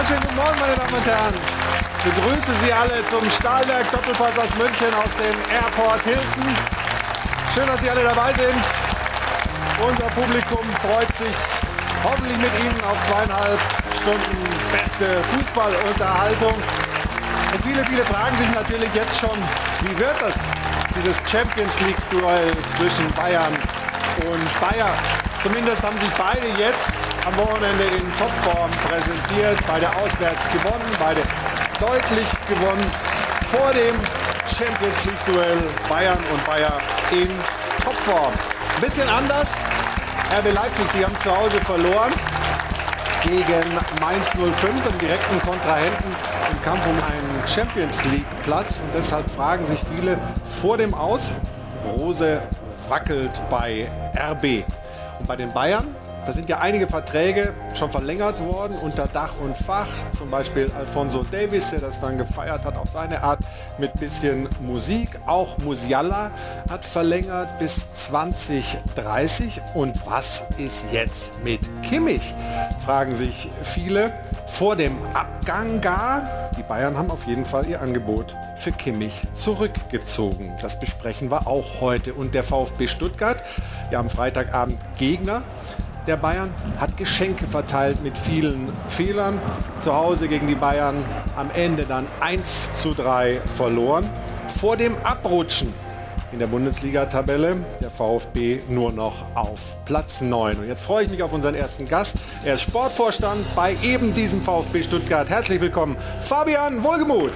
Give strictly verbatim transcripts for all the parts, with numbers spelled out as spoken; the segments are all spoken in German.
wunderschönen guten Morgen, meine Damen und Herren. Ich begrüße Sie alle zum Stahlwerk Doppelpass aus München aus dem Airport Hilton. Schön, dass Sie alle dabei sind. Unser Publikum freut sich hoffentlich mit Ihnen auf zweieinhalb Stunden beste Fußballunterhaltung. Und viele, viele fragen sich natürlich jetzt schon, wie wird das, dieses Champions League-Duell zwischen Bayern und Bayer? Zumindest haben sich beide jetzt am Wochenende in Topform präsentiert, beide auswärts gewonnen, beide deutlich gewonnen vor dem Champions League-Duell Bayern und Bayer in Topform. Ein bisschen anders, R B Leipzig, die haben zu Hause verloren gegen Mainz null fünf, im direkten Kontrahenten im Kampf um einen Champions League-Platz. Und deshalb fragen sich viele vor dem Aus, Rose wackelt bei R B. Und bei den Bayern, da sind ja einige Verträge schon verlängert worden unter Dach und Fach. Zum Beispiel Alphonso Davies, der das dann gefeiert hat auf seine Art mit bisschen Musik. Auch Musiala hat verlängert bis zwanzig dreißig. Und was ist jetzt mit Kimmich? Fragen sich viele. Vor dem Abgang gar. Die Bayern haben auf jeden Fall ihr Angebot für Kimmich zurückgezogen. Das besprechen wir auch heute. Und der VfB Stuttgart, ja am Freitagabend Gegner der Bayern, hat Geschenke verteilt mit vielen Fehlern. Zu Hause gegen die Bayern am Ende dann eins zu drei verloren. Vor dem Abrutschen in der Bundesliga-Tabelle der VfB nur noch auf Platz neun. Und jetzt freue ich mich auf unseren ersten Gast. Er ist Sportvorstand bei eben diesem VfB Stuttgart. Herzlich willkommen, Fabian Wohlgemuth.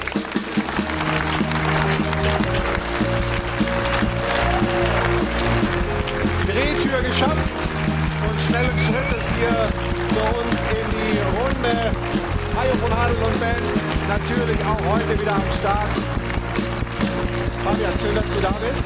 Drehtür geschafft. Schnellen Schrittes hier zu uns in die Runde. Hajo von Adel und Ben natürlich auch heute wieder am Start. Fabian, schön, dass du da bist.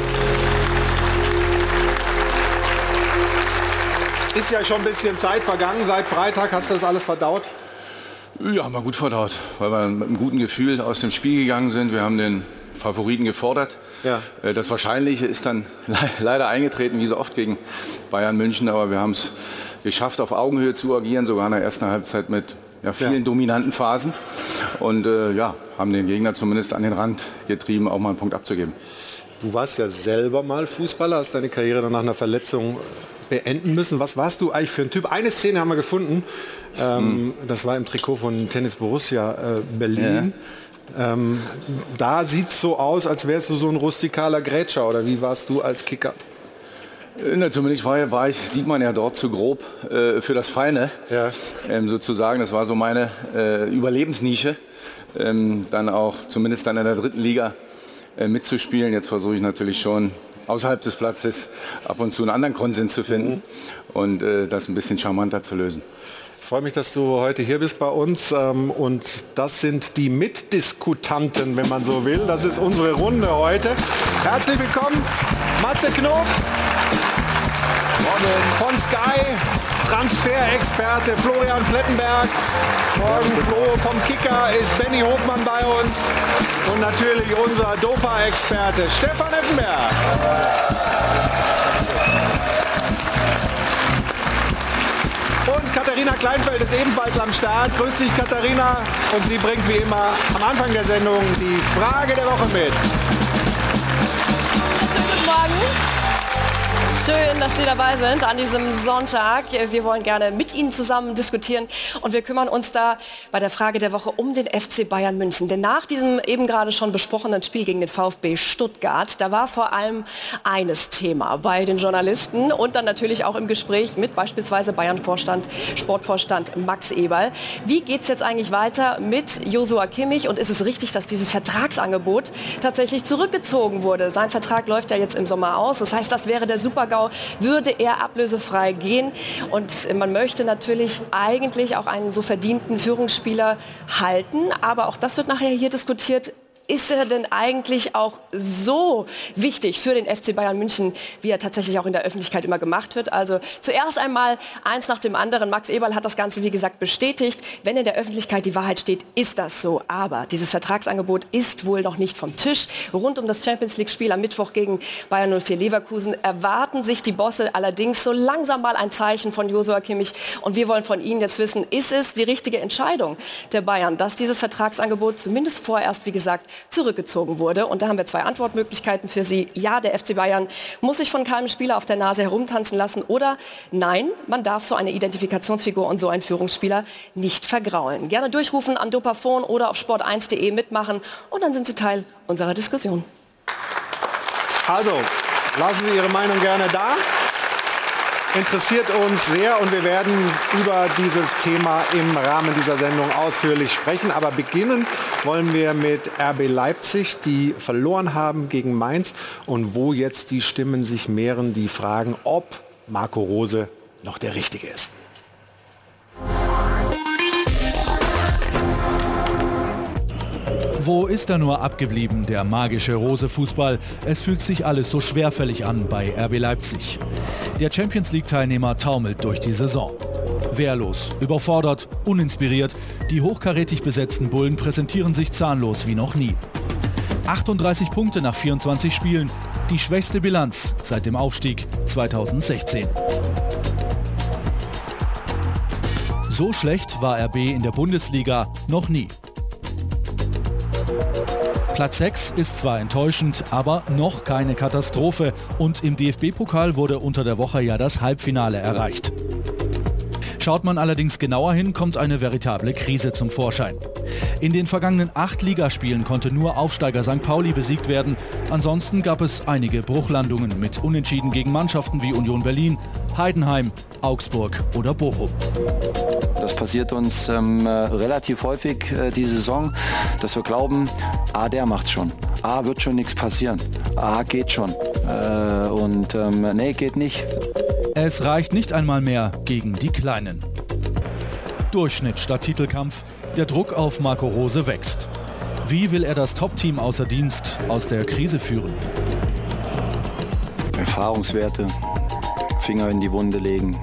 Ist ja schon ein bisschen Zeit vergangen. Seit Freitag hast du das alles verdaut? Ja, haben wir gut verdaut, weil wir mit einem guten Gefühl aus dem Spiel gegangen sind. Wir haben den Favoriten gefordert. Ja. Das Wahrscheinliche ist dann leider eingetreten, wie so oft gegen Bayern München. Aber wir haben es geschafft, auf Augenhöhe zu agieren, sogar in der ersten Halbzeit mit ja, vielen ja. dominanten Phasen. Und äh, ja, haben den Gegner zumindest an den Rand getrieben, auch mal einen Punkt abzugeben. Du warst ja selber mal Fußballer, hast deine Karriere dann nach einer Verletzung beenden müssen. Was warst du eigentlich für ein Typ? Eine Szene haben wir gefunden. Ähm, hm. Das war im Trikot von Tennis Borussia äh, Berlin. Ja. Ähm, da sieht es so aus, als wärst du so ein rustikaler Grätscher, oder wie warst du als Kicker? Na, zumindest war, war ich, sieht man ja dort zu grob äh, für das Feine, ja. ähm, sozusagen. Das war so meine äh, Überlebensnische, ähm, dann auch zumindest dann in der dritten Liga äh, mitzuspielen. Jetzt versuche ich natürlich schon außerhalb des Platzes ab und zu einen anderen Konsens zu finden mhm. und äh, das ein bisschen charmanter zu lösen. Ich freue mich, dass du heute hier bist bei uns, und das sind die Mitdiskutanten, wenn man so will. Das ist unsere Runde heute. Herzlich willkommen, Matze Knob von Sky, Transferexperte Florian Plettenberg. Morgen Flo vom Kicker, ist Benny Hofmann bei uns und natürlich unser Dopa-Experte Stefan Effenberg. Und Katharina Kleinfeld ist ebenfalls am Start. Grüß dich, Katharina. Und sie bringt wie immer am Anfang der Sendung die Frage der Woche mit. Guten Morgen. Schön, dass Sie dabei sind an diesem Sonntag. Wir wollen gerne mit Ihnen zusammen diskutieren und wir kümmern uns da bei der Frage der Woche um den F C Bayern München. Denn nach diesem eben gerade schon besprochenen Spiel gegen den VfB Stuttgart, da war vor allem eines Thema bei den Journalisten und dann natürlich auch im Gespräch mit beispielsweise Bayern-Vorstand, Sportvorstand Max Eberl. Wie geht es jetzt eigentlich weiter mit Joshua Kimmich und ist es richtig, dass dieses Vertragsangebot tatsächlich zurückgezogen wurde? Sein Vertrag läuft ja jetzt im Sommer aus. Das heißt, das wäre der Super würde er ablösefrei gehen und man möchte natürlich eigentlich auch einen so verdienten Führungsspieler halten, aber auch das wird nachher hier diskutiert. ist er denn eigentlich auch so wichtig für den F C Bayern München, wie er tatsächlich auch in der Öffentlichkeit immer gemacht wird? Also zuerst einmal eins nach dem anderen. Max Eberl hat das Ganze, wie gesagt, bestätigt. Wenn in der Öffentlichkeit die Wahrheit steht, ist das so. Aber dieses Vertragsangebot ist wohl noch nicht vom Tisch. Rund um das Champions-League-Spiel am Mittwoch gegen Bayern null vier Leverkusen erwarten sich die Bosse allerdings so langsam mal ein Zeichen von Joshua Kimmich. Und wir wollen von Ihnen jetzt wissen, ist es die richtige Entscheidung der Bayern, dass dieses Vertragsangebot zumindest vorerst, wie gesagt, zurückgezogen wurde? Und da haben wir zwei Antwortmöglichkeiten für Sie. Ja, der F C Bayern muss sich von keinem Spieler auf der Nase herumtanzen lassen. Oder nein, man darf so eine Identifikationsfigur und so einen Führungsspieler nicht vergraulen. Gerne durchrufen am Dopafon oder auf sport eins punkt de mitmachen und dann sind Sie Teil unserer Diskussion. Also, lassen Sie Ihre Meinung gerne da. Interessiert uns sehr und wir werden über dieses Thema im Rahmen dieser Sendung ausführlich sprechen. Aber beginnen wollen wir mit R B Leipzig, die verloren haben gegen Mainz und wo jetzt die Stimmen sich mehren, die fragen, ob Marco Rose noch der Richtige ist. Wo ist er nur abgeblieben, der magische Rose-Fußball? Es fühlt sich alles so schwerfällig an bei R B Leipzig. Der Champions-League-Teilnehmer taumelt durch die Saison. Wehrlos, überfordert, uninspiriert, die hochkarätig besetzten Bullen präsentieren sich zahnlos wie noch nie. achtunddreißig Punkte nach vierundzwanzig Spielen, die schwächste Bilanz seit dem Aufstieg zweitausendsechzehn. So schlecht war R B in der Bundesliga noch nie. Platz sechs ist zwar enttäuschend, aber noch keine Katastrophe. Und im D F B-Pokal wurde unter der Woche ja das Halbfinale erreicht. Schaut man allerdings genauer hin, kommt eine veritable Krise zum Vorschein. In den vergangenen acht Ligaspielen konnte nur Aufsteiger Sankt Pauli besiegt werden. Ansonsten gab es einige Bruchlandungen mit Unentschieden gegen Mannschaften wie Union Berlin, Heidenheim, Augsburg oder Bochum. Das passiert uns ähm, relativ häufig äh, die Saison, dass wir glauben, ah, der macht's schon, ah, wird schon nichts passieren, ah, geht schon äh, und ähm, nee, geht nicht. Es reicht nicht einmal mehr gegen die Kleinen. Durchschnitt statt Titelkampf, der Druck auf Marco Rose wächst. Wie will er das Top-Team außer Dienst aus der Krise führen? Erfahrungswerte, Finger in die Wunde legen.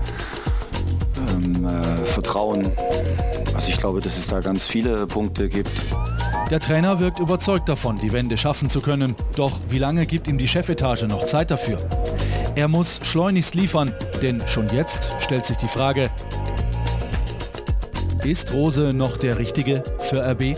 Ähm, äh, Vertrauen. Also ich glaube, dass es da ganz viele Punkte gibt. Der Trainer wirkt überzeugt davon, die Wende schaffen zu können. Doch wie lange gibt ihm die Chefetage noch Zeit dafür? Er muss schleunigst liefern, denn schon jetzt stellt sich die Frage, ist Rose noch der Richtige für R B?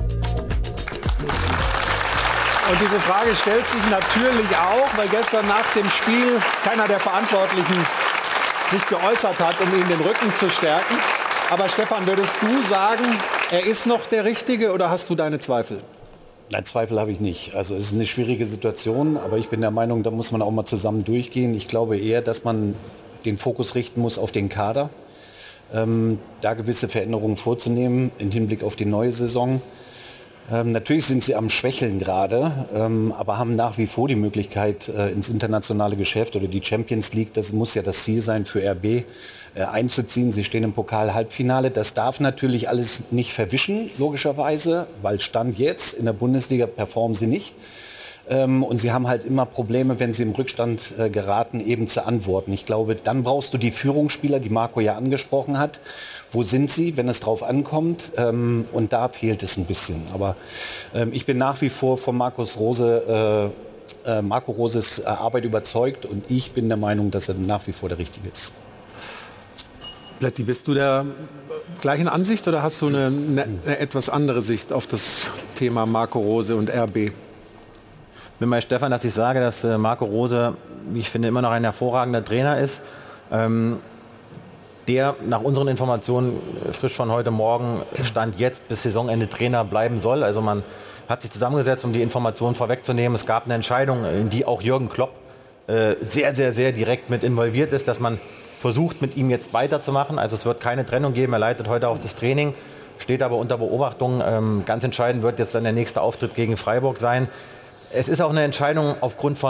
Und diese Frage stellt sich natürlich auch, weil gestern nach dem Spiel keiner der Verantwortlichen sich geäußert hat, um ihm den Rücken zu stärken. Aber Stefan, würdest du sagen, er ist noch der Richtige oder hast du deine Zweifel? Nein, Zweifel habe ich nicht. Also es ist eine schwierige Situation, aber ich bin der Meinung, da muss man auch mal zusammen durchgehen. Ich glaube eher, dass man den Fokus richten muss auf den Kader, ähm, da gewisse Veränderungen vorzunehmen im Hinblick auf die neue Saison. Ähm, natürlich sind sie am Schwächeln gerade, ähm, aber haben nach wie vor die Möglichkeit, äh, ins internationale Geschäft oder die Champions League, das muss ja das Ziel sein für R B, äh, einzuziehen. Sie stehen im Pokal-Halbfinale. Das darf natürlich alles nicht verwischen, logischerweise, weil Stand jetzt in der Bundesliga performen sie nicht. Ähm, und sie haben halt immer Probleme, wenn sie im Rückstand äh, geraten, eben zu antworten. Ich glaube, dann brauchst du die Führungsspieler, die Marco ja angesprochen hat. Wo sind sie, wenn es drauf ankommt? Ähm, und da fehlt es ein bisschen. Aber ähm, ich bin nach wie vor von Markus Rose, äh, äh, Marco Roses äh, Arbeit überzeugt und ich bin der Meinung, dass er nach wie vor der Richtige ist. Bletti, bist du der gleichen Ansicht oder hast du eine, eine, eine etwas andere Sicht auf das Thema Marco Rose und R B? Ich bin bei Stefan, dass ich sage, dass äh, Marco Rose, wie ich finde, immer noch ein hervorragender Trainer ist. Ähm, der nach unseren Informationen frisch von heute Morgen Stand jetzt bis Saisonende Trainer bleiben soll. Also man hat sich zusammengesetzt, um die Informationen vorwegzunehmen. Es gab eine Entscheidung, in die auch Jürgen Klopp äh, sehr, sehr, sehr direkt mit involviert ist, dass man versucht, mit ihm jetzt weiterzumachen. Also es wird keine Trennung geben. Er leitet heute auch das Training, steht aber unter Beobachtung. Ähm, ganz entscheidend wird jetzt dann der nächste Auftritt gegen Freiburg sein. Es ist auch eine Entscheidung aufgrund von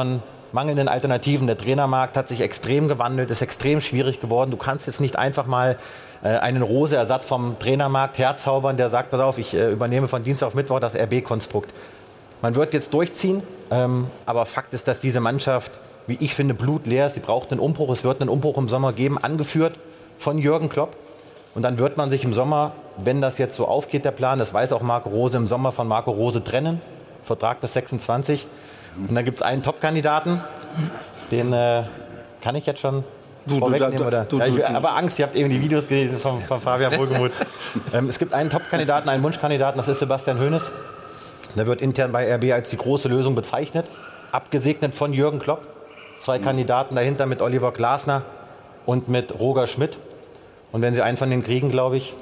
mangelnden Alternativen. Der Trainermarkt hat sich extrem gewandelt, ist extrem schwierig geworden. Du kannst jetzt nicht einfach mal äh, einen Rose-Ersatz vom Trainermarkt herzaubern, der sagt, pass auf, ich äh, übernehme von Dienstag auf Mittwoch das R B-Konstrukt. Man wird jetzt durchziehen, ähm, aber Fakt ist, dass diese Mannschaft, wie ich finde, blutleer ist. Sie braucht einen Umbruch. Es wird einen Umbruch im Sommer geben, angeführt von Jürgen Klopp. Und dann wird man sich im Sommer, wenn das jetzt so aufgeht, der Plan, das weiß auch Marco Rose, im Sommer von Marco Rose trennen. Vertrag bis sechsundzwanzig. Und dann gibt es einen Top-Kandidaten, den äh, kann ich jetzt schon du, vorwegnehmen. Du, oder? Du, ja, ich, aber Angst, ihr habt eben die Videos gelesen von, von Fabian Wohlgemuth. ähm, es gibt einen Top-Kandidaten, einen Wunschkandidaten, das ist Sebastian Hoeneß. Der wird intern bei R B als die große Lösung bezeichnet, abgesegnet von Jürgen Klopp. Zwei mhm. Kandidaten dahinter mit Oliver Glasner und mit Roger Schmidt. Und wenn sie einen von denen kriegen, glaube ich,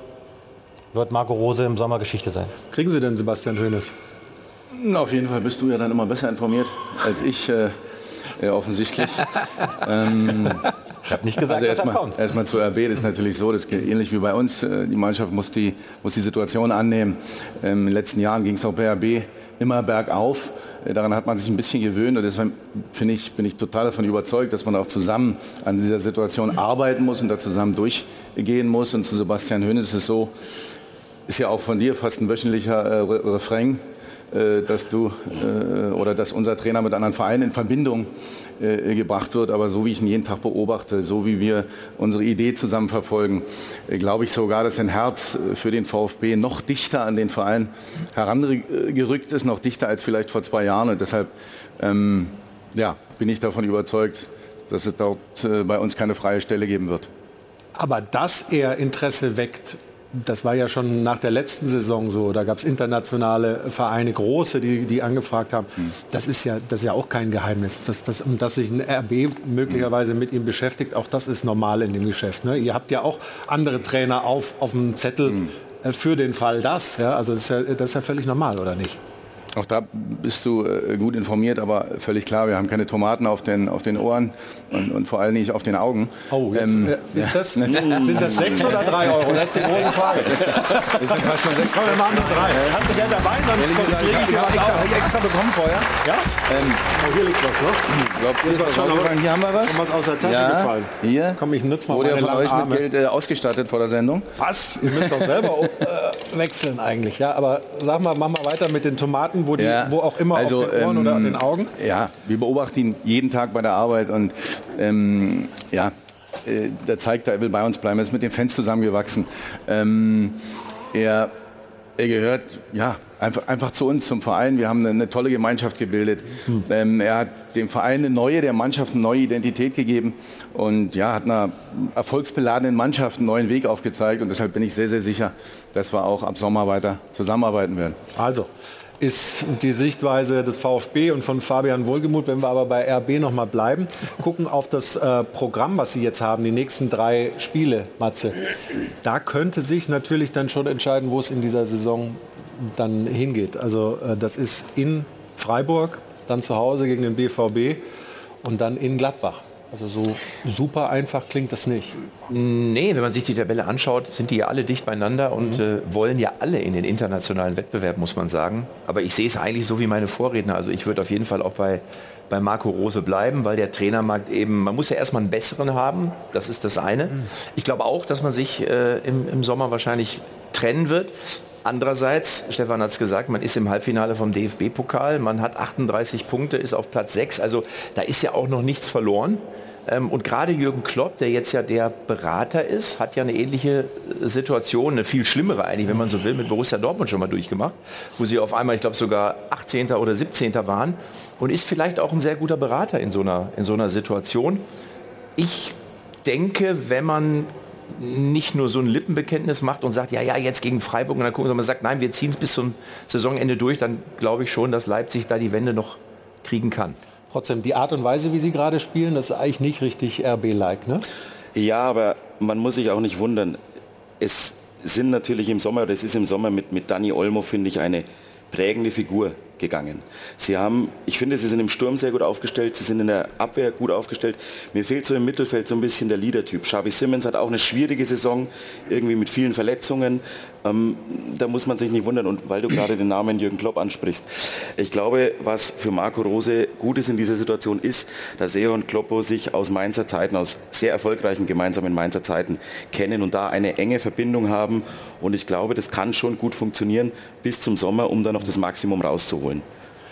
wird Marco Rose im Sommer Geschichte sein. Kriegen Sie denn Sebastian Hoeneß? Na, auf jeden Fall bist du ja dann immer besser informiert als ich, äh, äh, offensichtlich. ähm, ich habe nicht gesagt, also dass er kommt. Erstmal zu R B, das ist natürlich so, das geht ähnlich wie bei uns. Äh, die Mannschaft muss die, muss die Situation annehmen. Ähm, in den letzten Jahren ging es auch bei R B immer bergauf. Äh, daran hat man sich ein bisschen gewöhnt und deshalb finde ich, bin ich total davon überzeugt, dass man auch zusammen an dieser Situation arbeiten muss und da zusammen durchgehen muss. Und zu Sebastian Hoeneß ist es so, ist ja auch von dir fast ein wöchentlicher äh, Refrain, dass du äh, oder dass unser Trainer mit anderen Vereinen in Verbindung äh, gebracht wird. Aber so wie ich ihn jeden Tag beobachte, so wie wir unsere Idee zusammen verfolgen, äh, glaube ich sogar, dass sein Herz für den VfB noch dichter an den Verein herangerückt ist, noch dichter als vielleicht vor zwei Jahren. Und deshalb ähm, ja, bin ich davon überzeugt, dass es dort äh, bei uns keine freie Stelle geben wird. Aber dass er Interesse weckt, das war ja schon nach der letzten Saison so. Da gab es internationale Vereine, große, die, die angefragt haben. Mhm. Das ist ja, das ist ja auch kein Geheimnis. Dass, dass, dass sich ein R B möglicherweise mit ihm beschäftigt, auch das ist normal in dem Geschäft. Ne? Ihr habt ja auch andere Trainer auf, auf dem Zettel mhm. für den Fall das. Ja? Also das ist, ja, das ist ja völlig normal, oder nicht? Auch da bist du äh, gut informiert, aber völlig klar, wir haben keine Tomaten auf den, auf den Ohren und, und vor allem nicht auf den Augen. Oh, jetzt, ähm, äh, ist das, sind das sechs oder drei Euro? Das ist die große Frage. Das sind fast schon sechs. Komm, wir machen nur drei. Hast du Geld dabei? Sonst ja, lege ich dir was extra, ich extra bekommen vorher. Ja? Ähm, oh, hier liegt was, ne? Ich glaub, hier, ist schon aber, hier haben wir was. was aus der Tasche ja, gefallen. Hier. Komm, ich nutze mal Wurde meine ja von euch Arme. mit Geld äh, ausgestattet vor der Sendung. Was? Ihr müsst doch selber äh, wechseln eigentlich. Ja, aber sag mal, mach mal weiter mit den Tomaten, wo, die, ja. wo auch immer also, auf den Ohren ähm, oder an den Augen? Ja, wir beobachten ihn jeden Tag bei der Arbeit und ähm, ja, äh, der zeigt, er will bei uns bleiben. Er ist mit den Fans zusammengewachsen. Ähm, er, er gehört ja, einfach, einfach zu uns, zum Verein. Wir haben eine, eine tolle Gemeinschaft gebildet. Hm. Ähm, er hat dem Verein eine neue, der Mannschaft eine neue Identität gegeben und ja, hat einer erfolgsbeladenen Mannschaft einen neuen Weg aufgezeigt. Und deshalb bin ich sehr, sehr sicher, dass wir auch ab Sommer weiter zusammenarbeiten werden. Also, ist die Sichtweise des VfB und von Fabian Wohlgemuth. Wenn wir aber bei R B noch mal bleiben, gucken auf das äh, Programm, was Sie jetzt haben, die nächsten drei Spiele, Matze. Da könnte sich natürlich dann schon entscheiden, wo es in dieser Saison dann hingeht. Also äh, das ist in Freiburg, dann zu Hause gegen den B V B und dann in Gladbach. Also so super einfach klingt das nicht. Nee, wenn man sich die Tabelle anschaut, sind die ja alle dicht beieinander und mhm. äh, wollen ja alle in den internationalen Wettbewerb, muss man sagen. Aber ich sehe es eigentlich so wie meine Vorredner. Also ich würde auf jeden Fall auch bei, bei Marco Rose bleiben, weil der Trainermarkt eben, man muss ja erstmal einen besseren haben, das ist das eine. Mhm. Ich glaube auch, dass man sich äh, im, im Sommer wahrscheinlich trennen wird. Andererseits, Stefan hat es gesagt, man ist im Halbfinale vom D F B-Pokal, man hat achtunddreißig Punkte, ist auf Platz sechs, also da ist ja auch noch nichts verloren. Und gerade Jürgen Klopp, der jetzt ja der Berater ist, hat ja eine ähnliche Situation, eine viel schlimmere eigentlich, wenn man so will, mit Borussia Dortmund schon mal durchgemacht, wo sie auf einmal, ich glaube sogar achtzehnten oder siebzehnten waren und ist vielleicht auch ein sehr guter Berater in so einer, in so einer Situation. Ich denke, wenn man nicht nur so ein Lippenbekenntnis macht und sagt, ja, ja, jetzt gegen Freiburg und dann gucken, sondern man sagt, nein, wir ziehen es bis zum Saisonende durch, dann glaube ich schon, dass Leipzig da die Wende noch kriegen kann. Trotzdem, die Art und Weise, wie Sie gerade spielen, das ist eigentlich nicht richtig R B-like, ne? Ja, aber man muss sich auch nicht wundern. Es sind natürlich im Sommer, das ist im Sommer mit, mit Dani Olmo, finde ich, eine prägende Figur. gegangen. Sie haben, ich finde, sie sind im Sturm sehr gut aufgestellt, sie sind in der Abwehr gut aufgestellt. Mir fehlt so im Mittelfeld so ein bisschen der Leader-Typ. Xavi Simons hat auch eine schwierige Saison, irgendwie mit vielen Verletzungen. Ähm, da muss man sich nicht wundern. Und weil du gerade den Namen Jürgen Klopp ansprichst. Ich glaube, was für Marco Rose gut ist in dieser Situation ist, dass er und Kloppo sich aus Mainzer Zeiten, aus sehr erfolgreichen gemeinsamen Mainzer Zeiten kennen und da eine enge Verbindung haben. Und ich glaube, das kann schon gut funktionieren bis zum Sommer, um da noch das Maximum rauszuholen.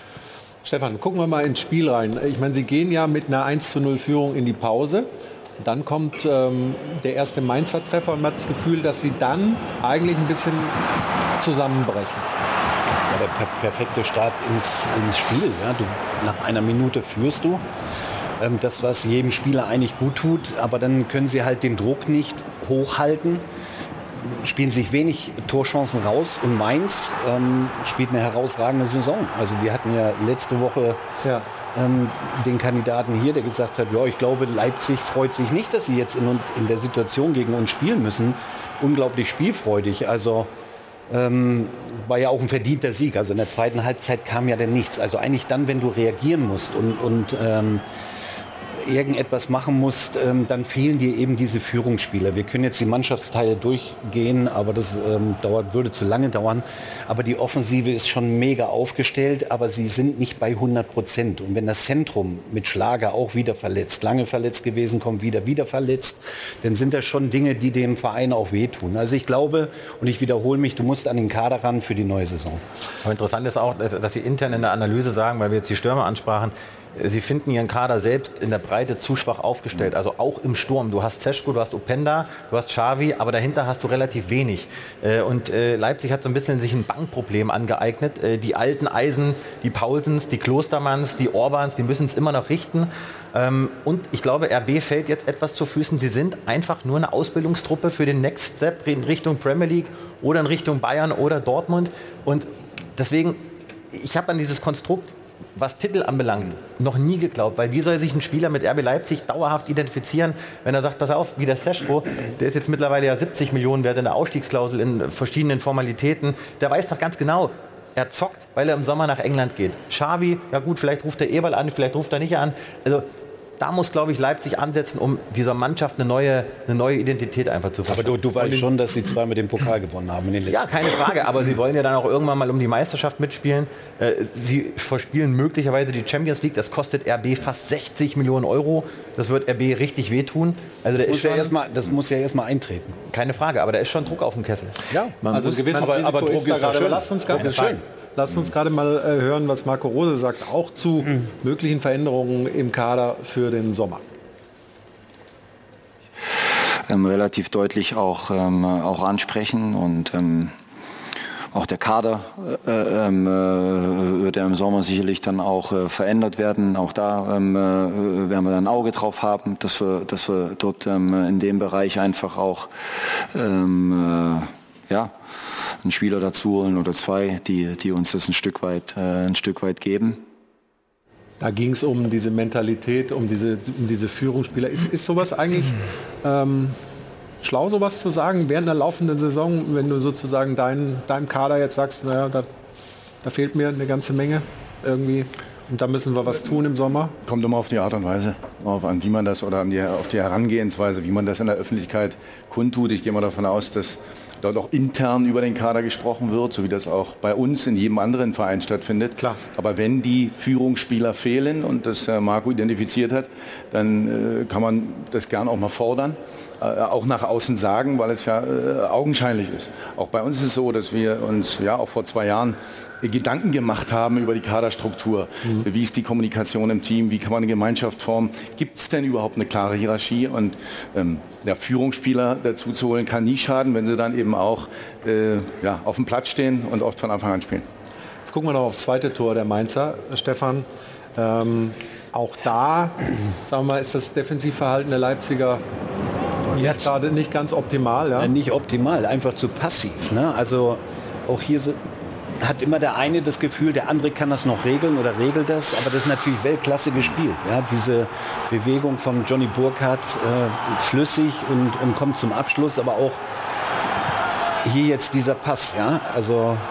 Stefan, gucken wir mal ins Spiel rein. Ich meine, Sie gehen ja mit einer eins zu null Führung in die Pause. Dann kommt ähm, der erste Mainzer Treffer und man hat das Gefühl, dass Sie dann eigentlich ein bisschen zusammenbrechen. Das war der per perfekte Start ins, ins Spiel. Ja. Du, nach einer Minute führst du. Ähm, das, was jedem Spieler eigentlich gut tut. Aber dann können sie halt den Druck nicht hochhalten. Spielen sich wenig Torchancen raus. Und Mainz ähm, spielt eine herausragende Saison. Also wir hatten ja letzte Woche ja. ähm, den Kandidaten hier, der gesagt hat, ja, ich glaube, Leipzig freut sich nicht, dass sie jetzt in, in der Situation gegen uns spielen müssen. Unglaublich spielfreudig. Also ähm, war ja auch ein verdienter Sieg. Also in der zweiten Halbzeit kam ja dann nichts. Also eigentlich dann, wenn du reagieren musst und, und ähm, irgendetwas machen musst, ähm, dann fehlen dir eben diese Führungsspieler. Wir können jetzt die Mannschaftsteile durchgehen, aber das ähm, dauert, würde zu lange dauern. Aber die Offensive ist schon mega aufgestellt, aber sie sind nicht bei hundert Prozent. Und wenn das Zentrum mit Schlager auch wieder verletzt, lange verletzt gewesen, kommt wieder, wieder verletzt, dann sind das schon Dinge, die dem Verein auch wehtun. Also ich glaube, und ich wiederhole mich, du musst an den Kader ran für die neue Saison. Aber interessant ist auch, dass Sie intern in der Analyse sagen, weil wir jetzt die Stürmer ansprachen, Sie finden Ihren Kader selbst in der Breite zu schwach aufgestellt. Also auch im Sturm. Du hast Zeschko, du hast Openda, du hast Xavi, aber dahinter hast du relativ wenig. Und Leipzig hat so ein bisschen sich ein Bankproblem angeeignet. Die alten Eisen, die Paulsens, die Klostermanns, die Orbans, die müssen es immer noch richten. Und ich glaube, R B fällt jetzt etwas zu Füßen. Sie sind einfach nur eine Ausbildungstruppe für den Next Step in Richtung Premier League oder in Richtung Bayern oder Dortmund. Und deswegen, ich habe an dieses Konstrukt, was Titel anbelangt, noch nie geglaubt. Weil wie soll sich ein Spieler mit R B Leipzig dauerhaft identifizieren, wenn er sagt, pass auf, wie der Seschko, der ist jetzt mittlerweile ja siebzig Millionen wert in der Ausstiegsklausel in verschiedenen Formalitäten, der weiß doch ganz genau, er zockt, weil er im Sommer nach England geht. Xavi, ja gut, vielleicht ruft er Eberl an, vielleicht ruft er nicht an. Also da muss, glaube ich, Leipzig ansetzen, um dieser Mannschaft eine neue, eine neue Identität einfach zu verschaffen. Aber du, du weißt schon, dass sie zweimal den Pokal gewonnen haben in den letzten Ja, keine Frage, aber sie wollen ja dann auch irgendwann mal um die Meisterschaft mitspielen. Sie verspielen möglicherweise die Champions League, das kostet R B fast sechzig Millionen Euro. Das wird R B richtig wehtun. Also das, der muss ist schon, ja erst mal, das muss ja erstmal eintreten. Keine Frage, aber da ist schon Druck auf dem Kessel. Ja, man also muss, ein gewisses aber, Risiko aber Druck ist da ist gerade. schön. Lasst uns gerade schön. Lasst uns gerade mal äh, hören, was Marco Rose sagt, auch zu mhm. möglichen Veränderungen im Kader für den Sommer. Ähm, relativ deutlich auch, ähm, auch ansprechen und ähm, auch der Kader äh, äh, wird ja im Sommer sicherlich dann auch äh, verändert werden. Auch da ähm, äh, werden wir dann ein Auge drauf haben, dass wir, dass wir dort ähm, in dem Bereich einfach auch ähm, äh, ja, einen Spieler dazu holen oder zwei, die, die uns das ein Stück weit, äh, ein Stück weit geben. Da ging es um diese Mentalität, um diese, um diese Führungsspieler. Ist, ist sowas eigentlich ähm, schlau, sowas zu sagen während der laufenden Saison, wenn du sozusagen dein, deinem Kader jetzt sagst, naja, da, da fehlt mir eine ganze Menge irgendwie und da müssen wir was tun im Sommer? Kommt immer auf die Art und Weise, auf an wie man das oder an die, auf die Herangehensweise, wie man das in der Öffentlichkeit kundtut. Ich gehe mal davon aus, dass dort auch intern über den Kader gesprochen wird, so wie das auch bei uns in jedem anderen Verein stattfindet. Klar. Aber wenn die Führungsspieler fehlen und das äh, Marco identifiziert hat, dann äh, kann man das gern auch mal fordern, äh, auch nach außen sagen, weil es ja äh, augenscheinlich ist. Auch bei uns ist es so, dass wir uns ja auch vor zwei Jahren Gedanken gemacht haben über die Kaderstruktur. Mhm. Wie ist die Kommunikation im Team? Wie kann man eine Gemeinschaft formen? Gibt es denn überhaupt eine klare Hierarchie? Und ähm, der Führungsspieler dazu zu holen, kann nie schaden, wenn sie dann eben auch äh, ja, auf dem Platz stehen und oft von Anfang an spielen. Jetzt gucken wir noch aufs zweite Tor der Mainzer, Stefan. Ähm, auch da, sagen wir mal, ist das Defensivverhalten der Leipziger jetzt gerade nicht ganz optimal. Ja? Ja, nicht optimal, einfach zu passiv. Ne? Also auch hier sind hat immer der eine das Gefühl, der andere kann das noch regeln oder regelt das, aber das ist natürlich Weltklasse gespielt. Ja? Diese Bewegung von Johnny Burkhardt, äh, flüssig und, und kommt zum Abschluss, aber auch hier jetzt dieser Pass. Ja? Also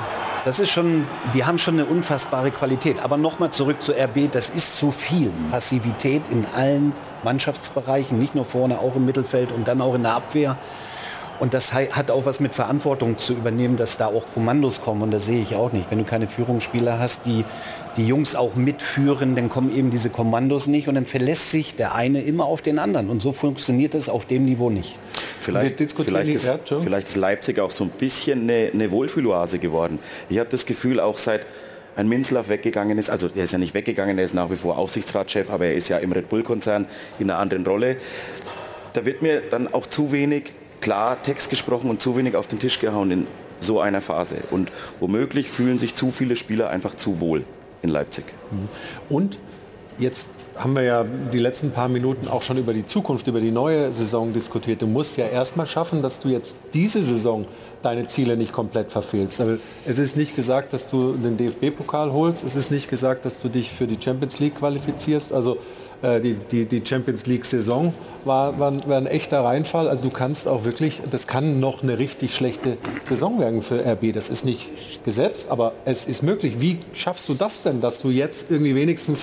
Das ist schon, die haben schon eine unfassbare Qualität. Aber nochmal zurück zu R B, das ist zu viel Passivität in allen Mannschaftsbereichen, nicht nur vorne, auch im Mittelfeld und dann auch in der Abwehr. Und das hat auch was mit Verantwortung zu übernehmen, dass da auch Kommandos kommen. Und das sehe ich auch nicht. Wenn du keine Führungsspieler hast, die die Jungs auch mitführen, dann kommen eben diese Kommandos nicht. Und dann verlässt sich der eine immer auf den anderen. Und so funktioniert es auf dem Niveau nicht. Vielleicht, vielleicht, ist, vielleicht ist Leipzig auch so ein bisschen eine, eine Wohlfühloase geworden. Ich habe das Gefühl, auch seit ein Minzlaff weggegangen ist, also er ist ja nicht weggegangen, er ist nach wie vor Aufsichtsratschef, aber er ist ja im Red Bull-Konzern in einer anderen Rolle. Da wird mir dann auch zu wenig klar Text gesprochen und zu wenig auf den Tisch gehauen in so einer Phase. Und womöglich fühlen sich zu viele Spieler einfach zu wohl in Leipzig. Und jetzt haben wir ja die letzten paar Minuten auch schon über die Zukunft, über die neue Saison diskutiert. Du musst ja erstmal schaffen, dass du jetzt diese Saison deine Ziele nicht komplett verfehlst. Also es ist nicht gesagt, dass du den D F B-Pokal holst. Es ist nicht gesagt, dass du dich für die Champions League qualifizierst. Also äh, die, die, die Champions League-Saison war, war, war ein echter Reinfall. Also du kannst auch wirklich, das kann noch eine richtig schlechte Saison werden für R B. Das ist nicht gesetzt, aber es ist möglich. Wie schaffst du das denn, dass du jetzt irgendwie wenigstens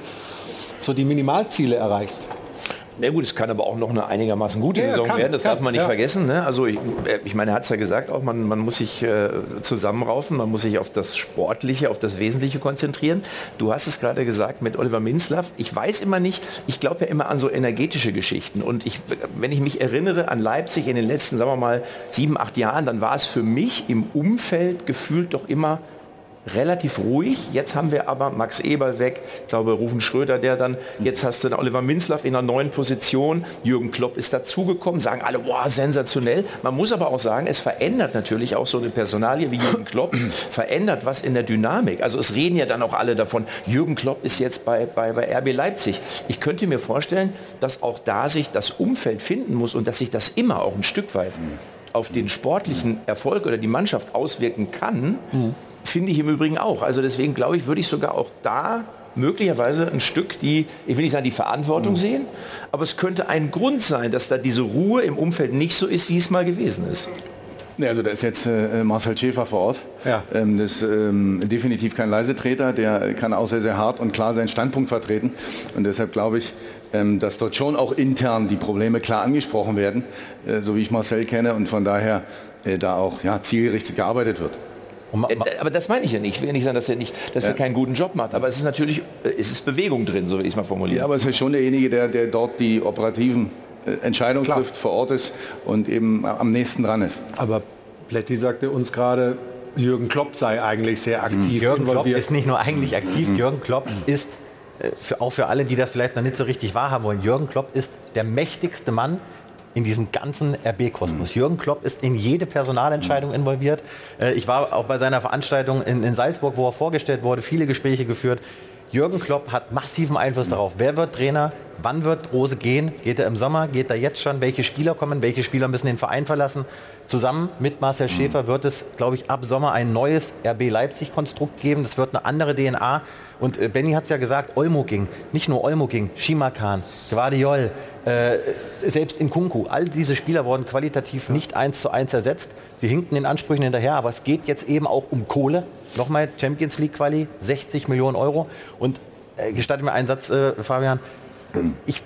so die Minimalziele erreichst? Na gut, es kann aber auch noch eine einigermaßen gute ja, Saison kann, werden, das kann, darf man nicht ja. vergessen. Ne? Also ich, ich meine, er hat es ja gesagt, auch man, man muss sich äh, zusammenraufen, man muss sich auf das Sportliche, auf das Wesentliche konzentrieren. Du hast es gerade gesagt mit Oliver Minzlaff. Ich weiß immer nicht, ich glaube ja immer an so energetische Geschichten. Und ich, wenn ich mich erinnere an Leipzig in den letzten, sagen wir mal, sieben, acht Jahren, dann war es für mich im Umfeld gefühlt doch immer relativ ruhig. Jetzt haben wir aber Max Eberl weg, ich glaube Rufen Schröder, der dann, jetzt hast du den Oliver Minzlaff in einer neuen Position, Jürgen Klopp ist dazugekommen, sagen alle, boah, sensationell. Man muss aber auch sagen, es verändert natürlich auch so eine Personalie wie Jürgen Klopp, verändert was in der Dynamik. Also es reden ja dann auch alle davon, Jürgen Klopp ist jetzt bei, bei, bei R B Leipzig. Ich könnte mir vorstellen, dass auch da sich das Umfeld finden muss und dass sich das immer auch ein Stück weit auf den sportlichen Erfolg oder die Mannschaft auswirken kann. Mhm. Finde ich im Übrigen auch. Also deswegen glaube ich, würde ich sogar auch da möglicherweise ein Stück die, ich will nicht sagen die Verantwortung mhm. sehen, aber es könnte ein Grund sein, dass da diese Ruhe im Umfeld nicht so ist, wie es mal gewesen ist. Ja, also da ist jetzt äh, Marcel Schäfer vor Ort. Ja. Ähm, das ist ähm, definitiv kein Leisetreter, der kann auch sehr, sehr hart und klar seinen Standpunkt vertreten. Und deshalb glaube ich, ähm, dass dort schon auch intern die Probleme klar angesprochen werden, äh, so wie ich Marcel kenne und von daher äh, da auch ja, zielgerichtet gearbeitet wird. Aber das meine ich ja nicht. Ich will ja nicht sagen, dass er, nicht, dass ja. er keinen guten Job macht. Aber es ist natürlich, es ist Bewegung drin, so will ich es mal formulieren. Ja, aber es ist schon derjenige, der, der dort die operativen äh, Entscheidungen Klar. trifft, vor Ort ist und eben am nächsten dran ist. Aber Plätti sagte uns gerade, Jürgen Klopp sei eigentlich sehr aktiv. Jürgen Klopp ist nicht nur eigentlich aktiv, mhm. Jürgen Klopp ist, äh, für, auch für alle, die das vielleicht noch nicht so richtig wahrhaben wollen, Jürgen Klopp ist der mächtigste Mann in diesem ganzen R B-Kosmos. Mhm. Jürgen Klopp ist in jede Personalentscheidung mhm. involviert. Äh, ich war auch bei seiner Veranstaltung in, in Salzburg, wo er vorgestellt wurde, viele Gespräche geführt. Jürgen Klopp hat massiven Einfluss mhm. darauf. Wer wird Trainer? Wann wird Rose gehen? Geht er im Sommer? Geht er jetzt schon? Welche Spieler kommen? Welche Spieler müssen den Verein verlassen? Zusammen mit Marcel mhm. Schäfer wird es, glaube ich, ab Sommer ein neues R B Leipzig-Konstrukt geben. Das wird eine andere D N A. Und äh, Benny hat es ja gesagt, Olmo ging. Nicht nur Olmo ging, Schimakan, Guardiol, Äh, selbst in Kunku, all diese Spieler wurden qualitativ nicht eins zu eins ersetzt. Sie hinkten den Ansprüchen hinterher, aber es geht jetzt eben auch um Kohle. Nochmal Champions League Quali, sechzig Millionen Euro. Und äh, gestatte mir einen Satz, äh, Fabian. Ich,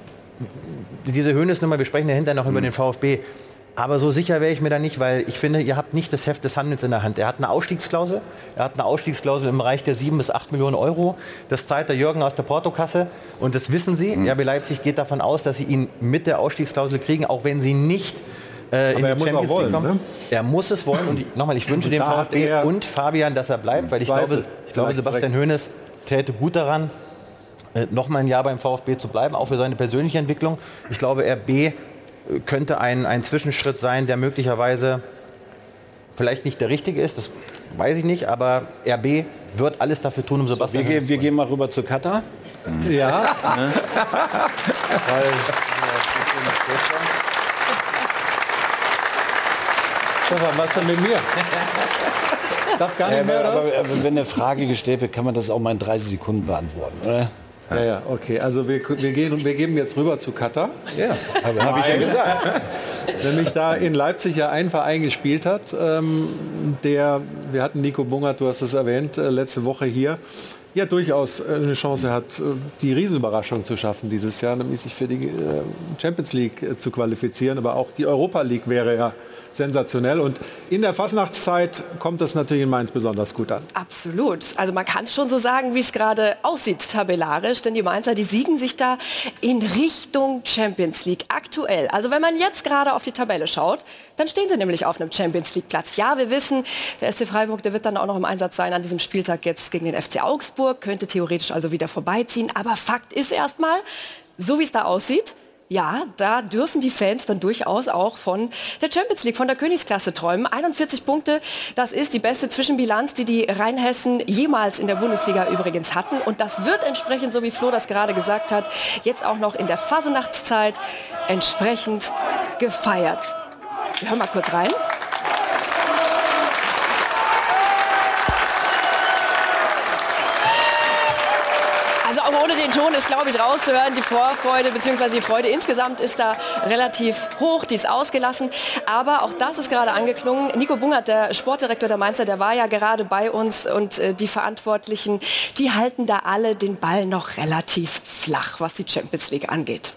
diese Höhnesnummer, wir sprechen ja hinterher noch mhm. über den VfB. Aber so sicher wäre ich mir da nicht, weil ich finde, ihr habt nicht das Heft des Handelns in der Hand. Er hat eine Ausstiegsklausel. Er hat eine Ausstiegsklausel im Bereich der sieben bis acht Millionen Euro. Das zahlt der Jürgen aus der Portokasse. Und das wissen Sie. Mhm. R B Leipzig geht davon aus, dass sie ihn mit der Ausstiegsklausel kriegen, auch wenn sie nicht äh, in die Champions League wollen, kommen. Ne? Er muss es wollen. Und nochmal, ich wünsche dem VfB und Fabian, dass er bleibt, weil ich glaube, ich glaube, Sebastian Hoeneß täte gut daran, äh, noch mal ein Jahr beim VfB zu bleiben, auch für seine persönliche Entwicklung. Ich glaube, R B könnte ein, ein Zwischenschritt sein, der möglicherweise vielleicht nicht der richtige ist, das weiß ich nicht, aber R B wird alles dafür tun, um Sebastian so, wir, gehen, wir gehen mal rüber zu Katar. Mhm. Ja. Ne? Weil, Stefan, was denn mit mir? Darf gar nicht ja, mehr, aber, oder? aber wenn eine Frage gestellt wird, kann man das auch mal in dreißig Sekunden beantworten, oder? Ja, ja, okay. Also wir, wir, gehen, wir geben jetzt rüber zu Katar. Ja, habe hab ich ja gesagt. Nämlich da in Leipzig ja ein Verein gespielt hat, ähm, der, wir hatten Nico Bungert, du hast es erwähnt, äh, letzte Woche hier, ja durchaus eine Chance hat, die Riesenüberraschung zu schaffen dieses Jahr, nämlich sich für die äh, Champions League äh, zu qualifizieren. Aber auch die Europa League wäre ja sensationell. Und in der Fastnachtszeit kommt das natürlich in Mainz besonders gut an. Absolut. Also man kann es schon so sagen, wie es gerade aussieht tabellarisch. Denn die Mainzer, die siegen sich da in Richtung Champions League aktuell. Also wenn man jetzt gerade auf die Tabelle schaut, dann stehen sie nämlich auf einem Champions League Platz. Ja, wir wissen, der S C Freiburg, der wird dann auch noch im Einsatz sein an diesem Spieltag jetzt gegen den F C Augsburg. Könnte theoretisch also wieder vorbeiziehen. Aber Fakt ist erstmal, so wie es da aussieht, ja, da dürfen die Fans dann durchaus auch von der Champions League, von der Königsklasse träumen. einundvierzig Punkte, das ist die beste Zwischenbilanz, die die Rheinhessen jemals in der Bundesliga übrigens hatten. Und das wird entsprechend, so wie Flo das gerade gesagt hat, jetzt auch noch in der Fasenachtszeit entsprechend gefeiert. Wir hören mal kurz rein. Also auch ohne den Ton ist, glaube ich, rauszuhören. Die Vorfreude bzw. die Freude insgesamt ist da relativ hoch, die ist ausgelassen. Aber auch das ist gerade angeklungen. Nico Bungert, der Sportdirektor der Mainzer, der war ja gerade bei uns. Und äh, die Verantwortlichen, die halten da alle den Ball noch relativ flach, was die Champions League angeht.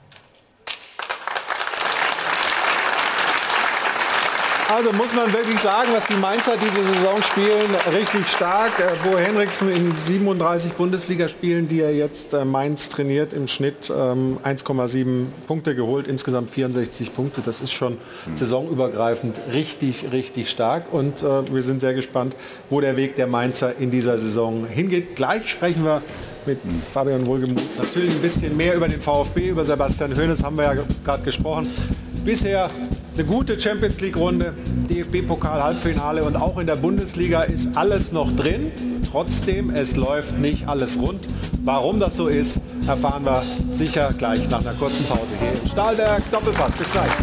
Also muss man wirklich sagen, was die Mainzer diese Saison spielen, richtig stark. Bo Henriksen in siebenunddreißig Bundesligaspielen, die er jetzt äh, Mainz trainiert, im Schnitt ähm, eins Komma sieben Punkte geholt, insgesamt vierundsechzig Punkte. Das ist schon mhm. saisonübergreifend richtig, richtig stark. Und äh, wir sind sehr gespannt, wo der Weg der Mainzer in dieser Saison hingeht. Gleich sprechen wir mit Fabian Wohlgemuth natürlich ein bisschen mehr über den VfB, über Sebastian Hoeneß haben wir ja gerade gesprochen. Bisher eine gute Champions League Runde, D F B-Pokal, Halbfinale und auch in der Bundesliga ist alles noch drin. Trotzdem, es läuft nicht alles rund. Warum das so ist, erfahren wir sicher gleich nach einer kurzen Pause hier im Stahlberg Doppelpass. Bis gleich.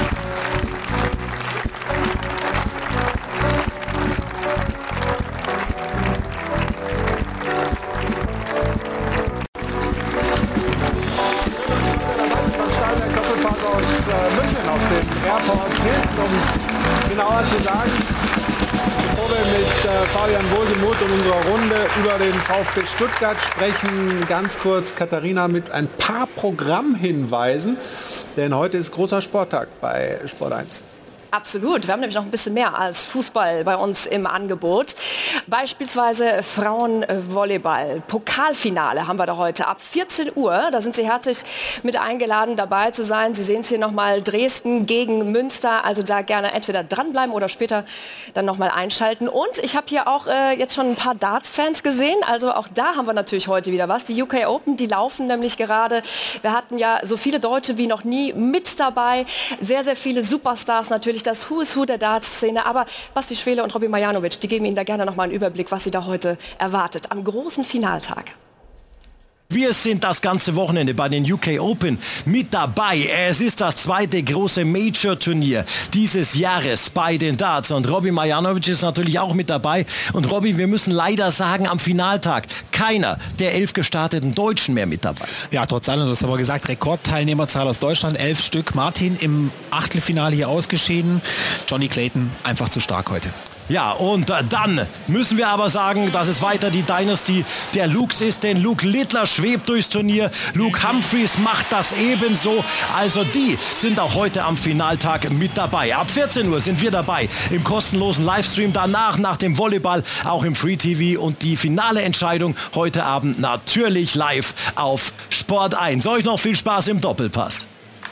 Genauer zu sagen, bevor wir mit äh, Fabian Wohlgemuth und unserer Runde über den VfB Stuttgart sprechen, ganz kurz Katharina mit ein paar Programmhinweisen, denn heute ist großer Sporttag bei Sport eins. Absolut. Wir haben nämlich noch ein bisschen mehr als Fußball bei uns im Angebot. Beispielsweise Frauenvolleyball. Pokalfinale haben wir da heute ab vierzehn Uhr. Da sind Sie herzlich mit eingeladen, dabei zu sein. Sie sehen es hier nochmal, Dresden gegen Münster. Also da gerne entweder dranbleiben oder später dann nochmal einschalten. Und ich habe hier auch äh, jetzt schon ein paar Darts-Fans gesehen. Also auch da haben wir natürlich heute wieder was. Die U K Open, die laufen nämlich gerade. Wir hatten ja so viele Deutsche wie noch nie mit dabei. Sehr, sehr viele Superstars natürlich. Das Who is Who der Darts-Szene. Aber Basti Schwele und Robbie Marjanovic, die geben Ihnen da gerne noch mal einen Überblick, was Sie da heute erwartet am großen Finaltag. Wir sind das ganze Wochenende bei den U K Open mit dabei. Es ist das zweite große Major-Turnier dieses Jahres bei den Darts. Und Robbie Marjanovic ist natürlich auch mit dabei. Und Robbie, wir müssen leider sagen, am Finaltag keiner der elf gestarteten Deutschen mehr mit dabei. Ja, trotz allem, du hast aber gesagt, Rekordteilnehmerzahl aus Deutschland, elf Stück. Martin im Achtelfinale hier ausgeschieden. Johnny Clayton einfach zu stark heute. Ja, und dann müssen wir aber sagen, dass es weiter die Dynasty der Lukes ist, denn Luke Littler schwebt durchs Turnier, Luke Humphreys macht das ebenso, also die sind auch heute am Finaltag mit dabei. Ab vierzehn Uhr sind wir dabei im kostenlosen Livestream, danach nach dem Volleyball auch im Free T V und die finale Entscheidung heute Abend natürlich live auf Sport eins. Euch noch viel Spaß im Doppelpass.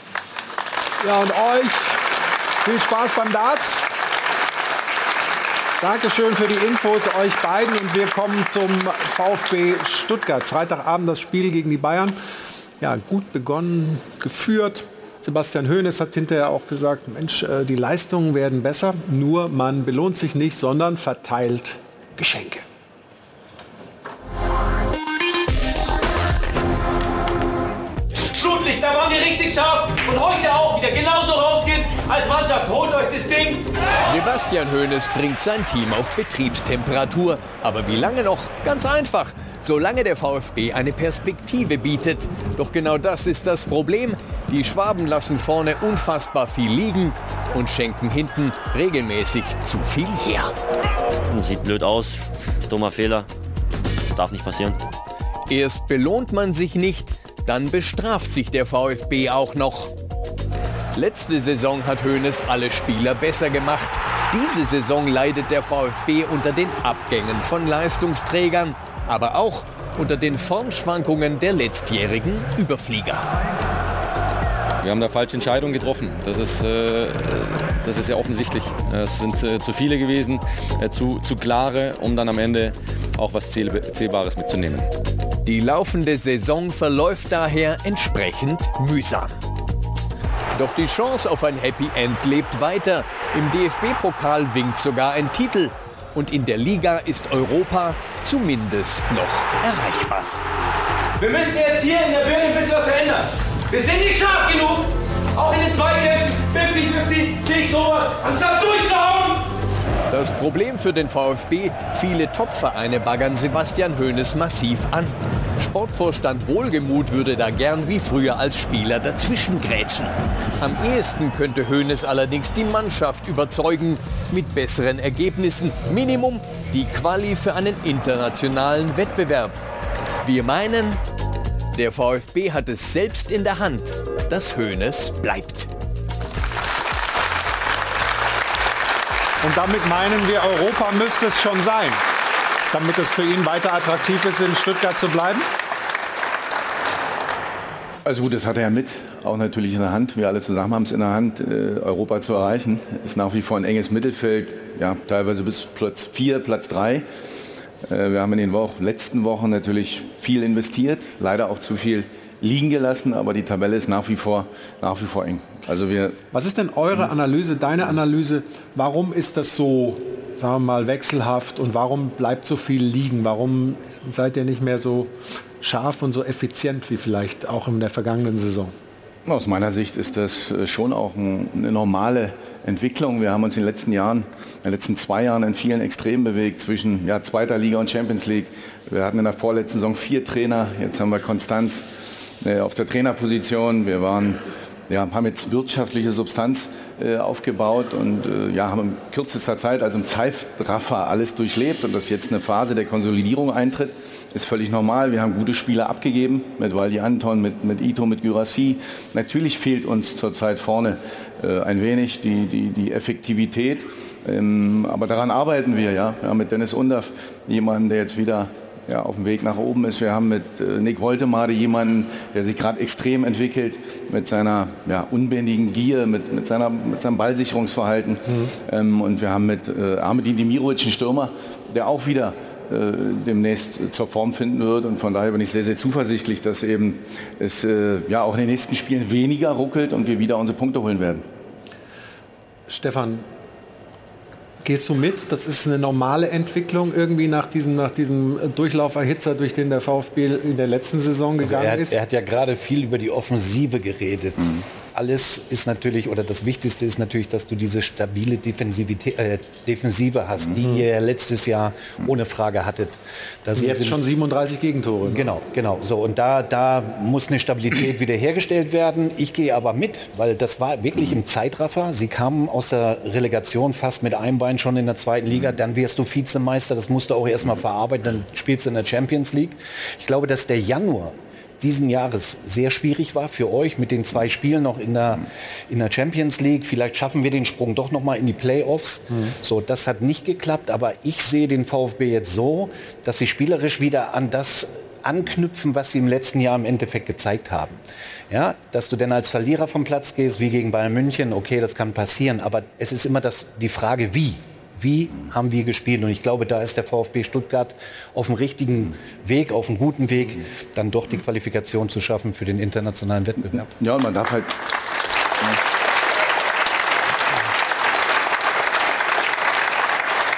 Ja, und euch viel Spaß beim Darts. Dankeschön für die Infos euch beiden und wir kommen zum VfB Stuttgart. Freitagabend das Spiel gegen die Bayern. Ja, gut begonnen, geführt. Sebastian Hoeneß hat hinterher auch gesagt, Mensch, die Leistungen werden besser, nur man belohnt sich nicht, sondern verteilt Geschenke. Flutlicht, da waren wir richtig scharf und heute auch wieder genauso rausgehen Als Mannschaft, holt euch das Ding! Sebastian Hoeneß bringt sein Team auf Betriebstemperatur. Aber wie lange noch? Ganz einfach. Solange der VfB eine Perspektive bietet. Doch genau das ist das Problem. Die Schwaben lassen vorne unfassbar viel liegen und schenken hinten regelmäßig zu viel her. Sieht blöd aus. Dummer Fehler. Darf nicht passieren. Erst belohnt man sich nicht, dann bestraft sich der VfB auch noch. Letzte Saison hat Hoeneß alle Spieler besser gemacht. Diese Saison leidet der VfB unter den Abgängen von Leistungsträgern, aber auch unter den Formschwankungen der letztjährigen Überflieger. Wir haben da falsche Entscheidungen getroffen. Das ist, äh, das ist ja offensichtlich. Es sind äh, zu viele gewesen, äh, zu, zu klare, um dann am Ende auch was Zähl- Zählbares mitzunehmen. Die laufende Saison verläuft daher entsprechend mühsam. Doch die Chance auf ein Happy End lebt weiter. Im D F B-Pokal winkt sogar ein Titel. Und in der Liga ist Europa zumindest noch erreichbar. Wir müssen jetzt hier in der Birne ein bisschen was verändern. Wir sind nicht scharf genug. Auch in den Zweikämpfen, fünfzig fünfzig, sehe ich sowas, anstatt durchzuhauen. Das Problem für den VfB, viele Top-Vereine baggern Sebastian Hoeneß massiv an. Sportvorstand Wohlgemuth würde da gern wie früher als Spieler dazwischengrätschen. Am ehesten könnte Hoeneß allerdings die Mannschaft überzeugen mit besseren Ergebnissen. Minimum die Quali für einen internationalen Wettbewerb. Wir meinen, der VfB hat es selbst in der Hand, dass Hoeneß bleibt. Und damit meinen wir, Europa müsste es schon sein, damit es für ihn weiter attraktiv ist, in Stuttgart zu bleiben? Also gut, das hat er ja mit, auch natürlich in der Hand. Wir alle zusammen haben es in der Hand, Europa zu erreichen. Ist nach wie vor ein enges Mittelfeld, ja, teilweise bis Platz vier, Platz drei. Wir haben in den Wochen, letzten Wochen natürlich viel investiert, leider auch zu viel liegen gelassen, aber die Tabelle ist nach wie vor, nach wie vor eng. Also wir Was ist denn eure Analyse, deine Analyse? Warum ist das so, sagen wir mal, wechselhaft und warum bleibt so viel liegen? Warum seid ihr nicht mehr so scharf und so effizient wie vielleicht auch in der vergangenen Saison? Aus meiner Sicht ist das schon auch eine normale Entwicklung. Wir haben uns in den letzten Jahren, in den letzten zwei Jahren in vielen Extremen bewegt zwischen ja, zweiter Liga und Champions League. Wir hatten in der vorletzten Saison vier Trainer, jetzt haben wir Konstanz äh, auf der Trainerposition. Wir waren, ja, haben jetzt wirtschaftliche Substanz äh, aufgebaut und äh, ja, haben in kürzester Zeit, also im Zeitraffer, alles durchlebt und dass jetzt eine Phase der Konsolidierung eintritt, ist völlig normal. Wir haben gute Spieler abgegeben, mit Waldi Anton, mit, mit Ito, mit Guirassy. Natürlich fehlt uns zurzeit vorne äh, ein wenig die, die, die Effektivität, ähm, aber daran arbeiten wir. Ja. Wir haben mit Dennis Undaff jemanden, der jetzt wieder ja, auf dem Weg nach oben ist. Wir haben mit äh, Nick Woltemade jemanden, der sich gerade extrem entwickelt mit seiner ja, unbändigen Gier, mit, mit, seiner, mit seinem Ballsicherungsverhalten. Mhm. Ähm, und wir haben mit äh, Ahmedin Demirovic einen Stürmer, der auch wieder äh, demnächst zur Form finden wird. Und von daher bin ich sehr, sehr zuversichtlich, dass eben es äh, ja, auch in den nächsten Spielen weniger ruckelt und wir wieder unsere Punkte holen werden. Stefan, gehst du mit? Das ist eine normale Entwicklung irgendwie nach diesem, nach diesem Durchlauferhitzer, durch den der VfB in der letzten Saison gegangen also er hat, ist? Er hat ja gerade viel über die Offensive geredet. Mhm. Alles ist natürlich, oder das Wichtigste ist natürlich, dass du diese stabile Defensivität, äh, Defensive hast, mhm. die ihr ja letztes Jahr ohne Frage hattet. Da sind jetzt sind schon siebenunddreißig Gegentore. Ne? Genau, genau. So, und da, da muss eine Stabilität wiederhergestellt werden. Ich gehe aber mit, weil das war wirklich im Zeitraffer. Sie kamen aus der Relegation fast mit einem Bein schon in der zweiten Liga. Dann wirst du Vizemeister, das musst du auch erstmal verarbeiten. Dann spielst du in der Champions League. Ich glaube, dass der Januar diesen Jahres sehr schwierig war für euch mit den zwei Spielen noch in der, in der Champions League. Vielleicht schaffen wir den Sprung doch noch mal in die Playoffs. Mhm. So, das hat nicht geklappt, aber ich sehe den VfB jetzt so, dass sie spielerisch wieder an das anknüpfen, was sie im letzten Jahr im Endeffekt gezeigt haben. Ja, dass du denn als Verlierer vom Platz gehst, wie gegen Bayern München, okay, das kann passieren, aber es ist immer das, die Frage, wie. Wie haben wir gespielt? Und ich glaube, da ist der VfB Stuttgart auf dem richtigen Weg, auf einem guten Weg, dann doch die Qualifikation zu schaffen für den internationalen Wettbewerb. Ja, und man darf halt...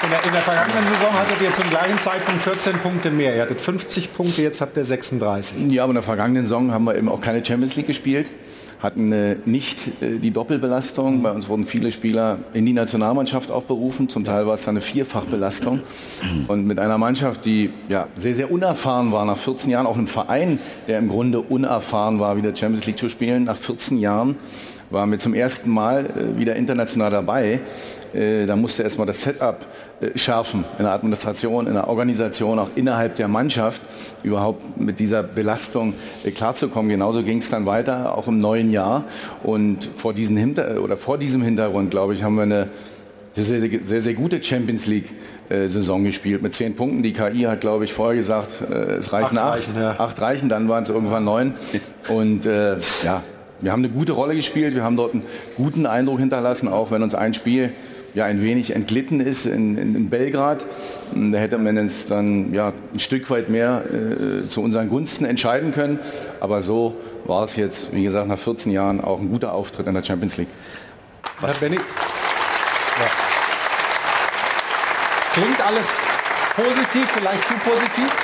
In der, in der vergangenen Saison hattet ihr zum gleichen Zeitpunkt vierzehn Punkte mehr. Ihr hattet fünfzig Punkte, jetzt habt ihr sechsunddreißig. Ja, aber in der vergangenen Saison haben wir eben auch keine Champions League gespielt. Hatten äh, nicht äh, die Doppelbelastung. Bei uns wurden viele Spieler in die Nationalmannschaft auch berufen. Zum Teil war es dann eine Vierfachbelastung. Und mit einer Mannschaft, die ja, sehr, sehr unerfahren war, nach vierzehn Jahren, auch einem Verein, der im Grunde unerfahren war, wieder Champions League zu spielen, nach vierzehn Jahren waren wir zum ersten Mal äh, wieder international dabei. Äh, da musste erstmal das Setup äh, schärfen, in der Administration, in der Organisation, auch innerhalb der Mannschaft, überhaupt mit dieser Belastung äh, klarzukommen. Genauso ging es dann weiter, auch im neuen Jahr. Und vor, diesen Hinter- oder vor diesem Hintergrund, glaube ich, haben wir eine sehr, sehr, sehr, sehr gute Champions League-Saison gespielt mit zehn Punkten. Die K I hat, glaube ich, vorher gesagt, äh, es reichen acht. Reichen, ja. Acht reichen, dann waren es irgendwann neun. Und äh, ja, wir haben eine gute Rolle gespielt, wir haben dort einen guten Eindruck hinterlassen, auch wenn uns ein Spiel ja ein wenig entglitten ist in, in, in Belgrad. Da hätte man es dann ja, ein Stück weit mehr äh, zu unseren Gunsten entscheiden können. Aber so war es jetzt, wie gesagt, nach vierzehn Jahren auch ein guter Auftritt in der Champions League. Was? Herr Benny? Ja. Klingt alles positiv, vielleicht zu positiv?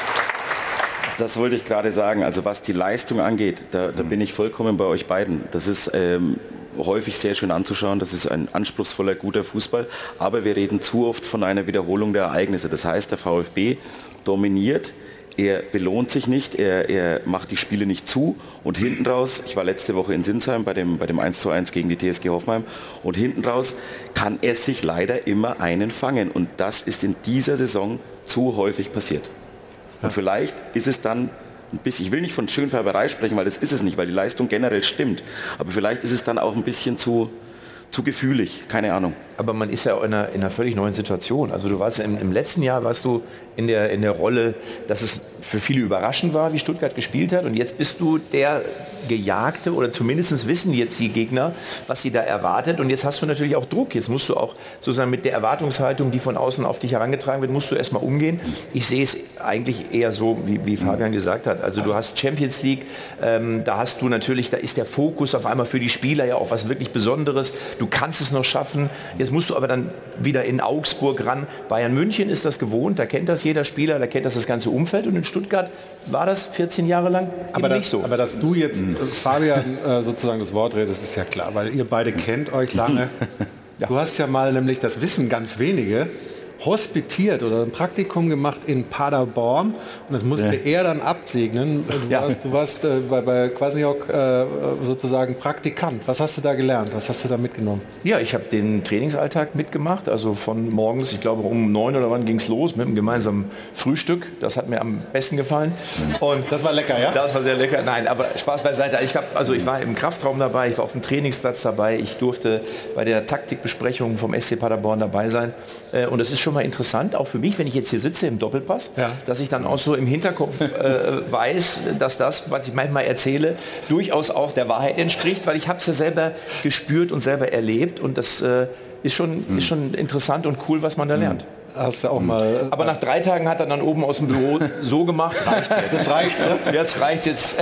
Das wollte ich gerade sagen. Also was die Leistung angeht, da, da bin ich vollkommen bei euch beiden. Das ist ähm, häufig sehr schön anzuschauen. Das ist ein anspruchsvoller, guter Fußball. Aber wir reden zu oft von einer Wiederholung der Ereignisse. Das heißt, der VfB dominiert. Er belohnt sich nicht, er, er macht die Spiele nicht zu und hinten raus, ich war letzte Woche in Sinsheim bei dem, bei dem eins zu eins gegen die T S G Hoffenheim und hinten raus kann er sich leider immer einen fangen und das ist in dieser Saison zu häufig passiert. Und vielleicht ist es dann ein bisschen, ich will nicht von Schönfärberei sprechen, weil das ist es nicht, weil die Leistung generell stimmt, aber vielleicht ist es dann auch ein bisschen zu, zu gefühlig, keine Ahnung. Aber man ist ja in einer, in einer völlig neuen Situation. Also du warst im, im letzten Jahr warst du in der, in der Rolle, dass es für viele überraschend war, wie Stuttgart gespielt hat. Und jetzt bist du der Gejagte oder zumindest wissen jetzt die Gegner, was sie da erwartet. Und jetzt hast du natürlich auch Druck. Jetzt musst du auch sozusagen mit der Erwartungshaltung, die von außen auf dich herangetragen wird, musst du erstmal umgehen. Ich sehe es eigentlich eher so, wie, wie Fabian gesagt hat. Also du hast Champions League, ähm, da hast du natürlich, da ist der Fokus auf einmal für die Spieler ja auch was wirklich Besonderes. Du kannst es noch schaffen. Jetzt musst du aber dann wieder in Augsburg ran. Bayern München ist das gewohnt, da kennt das jeder Spieler, da kennt das das ganze Umfeld. Und in Stuttgart war das vierzehn Jahre lang aber das, nicht so. Aber dass du jetzt mhm. Fabian äh, sozusagen das Wort redest, ist ja klar, weil ihr beide kennt euch lange. Ja. Du hast ja mal nämlich, das wissen ganz wenige, hospitiert oder ein Praktikum gemacht in Paderborn und das musste ja. er dann absegnen. Du ja. warst, du warst äh, bei, bei Kwasniok äh, sozusagen Praktikant. Was hast du da gelernt? Was hast du da mitgenommen? Ja, ich habe den Trainingsalltag mitgemacht, also von morgens, ich glaube um neun oder wann ging es los, mit einem gemeinsamen Frühstück. Das hat mir am besten gefallen. Und das war lecker, ja? Das war sehr lecker. Nein, aber Spaß beiseite. Ich, hab, also ich war im Kraftraum dabei, ich war auf dem Trainingsplatz dabei, ich durfte bei der Taktikbesprechung vom S C Paderborn dabei sein. Äh, und das ist schon mal interessant, auch für mich, wenn ich jetzt hier sitze im Doppelpass, ja. dass ich dann auch so im Hinterkopf äh, weiß, dass das, was ich manchmal erzähle, durchaus auch der Wahrheit entspricht, weil ich habe es ja selber gespürt und selber erlebt und das äh, ist, schon, mhm. ist schon interessant und cool, was man da lernt. Hast du auch mal. Aber nach drei Tagen hat er dann oben aus dem Büro so gemacht, reicht jetzt. Jetzt reicht es. Jetzt reicht jetzt.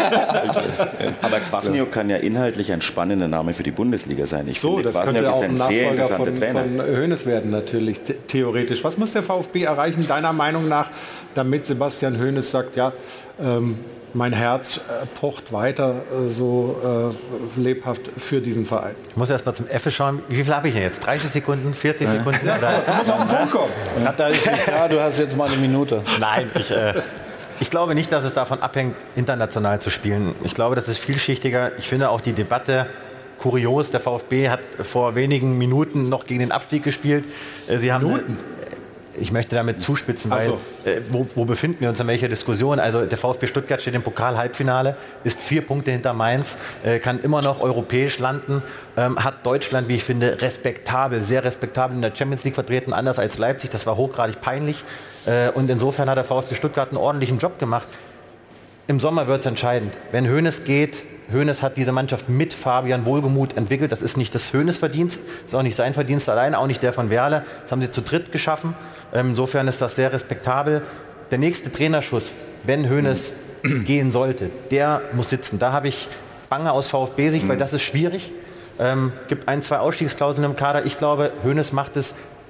Aber Kwasniok kann ja inhaltlich ein spannender Name für die Bundesliga sein. Ich so, finde, das könnte auch ein Nachfolger von, von Hoeneß werden natürlich, theoretisch. Was muss der VfB erreichen, deiner Meinung nach, damit Sebastian Hoeneß sagt, ja, ähm, mein Herz äh, pocht weiter äh, so äh, lebhaft für diesen Verein. Ich muss erst mal zum F schauen. Wie viel habe ich denn jetzt? dreißig Sekunden? vierzig ja. Sekunden? Ja, oder? Du musst auf den Punkt kommen. Da ist nicht, ja, du hast jetzt mal eine Minute. Nein, ich, äh, ich glaube nicht, dass es davon abhängt, international zu spielen. Ich glaube, das ist vielschichtiger. Ich finde auch die Debatte kurios. Der VfB hat vor wenigen Minuten noch gegen den Abstieg gespielt. Sie haben Minuten? Ich möchte damit zuspitzen, weil so. äh, wo, wo befinden wir uns in welcher Diskussion? Also der VfB Stuttgart steht im Pokal-Halbfinale, ist vier Punkte hinter Mainz, äh, kann immer noch europäisch landen, ähm, hat Deutschland, wie ich finde, respektabel, sehr respektabel in der Champions League vertreten, anders als Leipzig, das war hochgradig peinlich. Äh, und insofern hat der VfB Stuttgart einen ordentlichen Job gemacht. Im Sommer wird es entscheidend. Wenn Hoeneß geht, Hoeneß hat diese Mannschaft mit Fabian Wohlgemuth entwickelt, das ist nicht das Hoeneß-Verdienst, das ist auch nicht sein Verdienst allein, auch nicht der von Werle, das haben sie zu dritt geschaffen. Insofern ist das sehr respektabel. Der nächste Trainerschuss, wenn Hoeneß mhm. gehen sollte, der muss sitzen. Da habe ich Bange aus VfB-Sicht, mhm. weil das ist schwierig. Ähm, gibt ein, zwei Ausstiegsklauseln im Kader. Ich glaube, Hoeneß macht es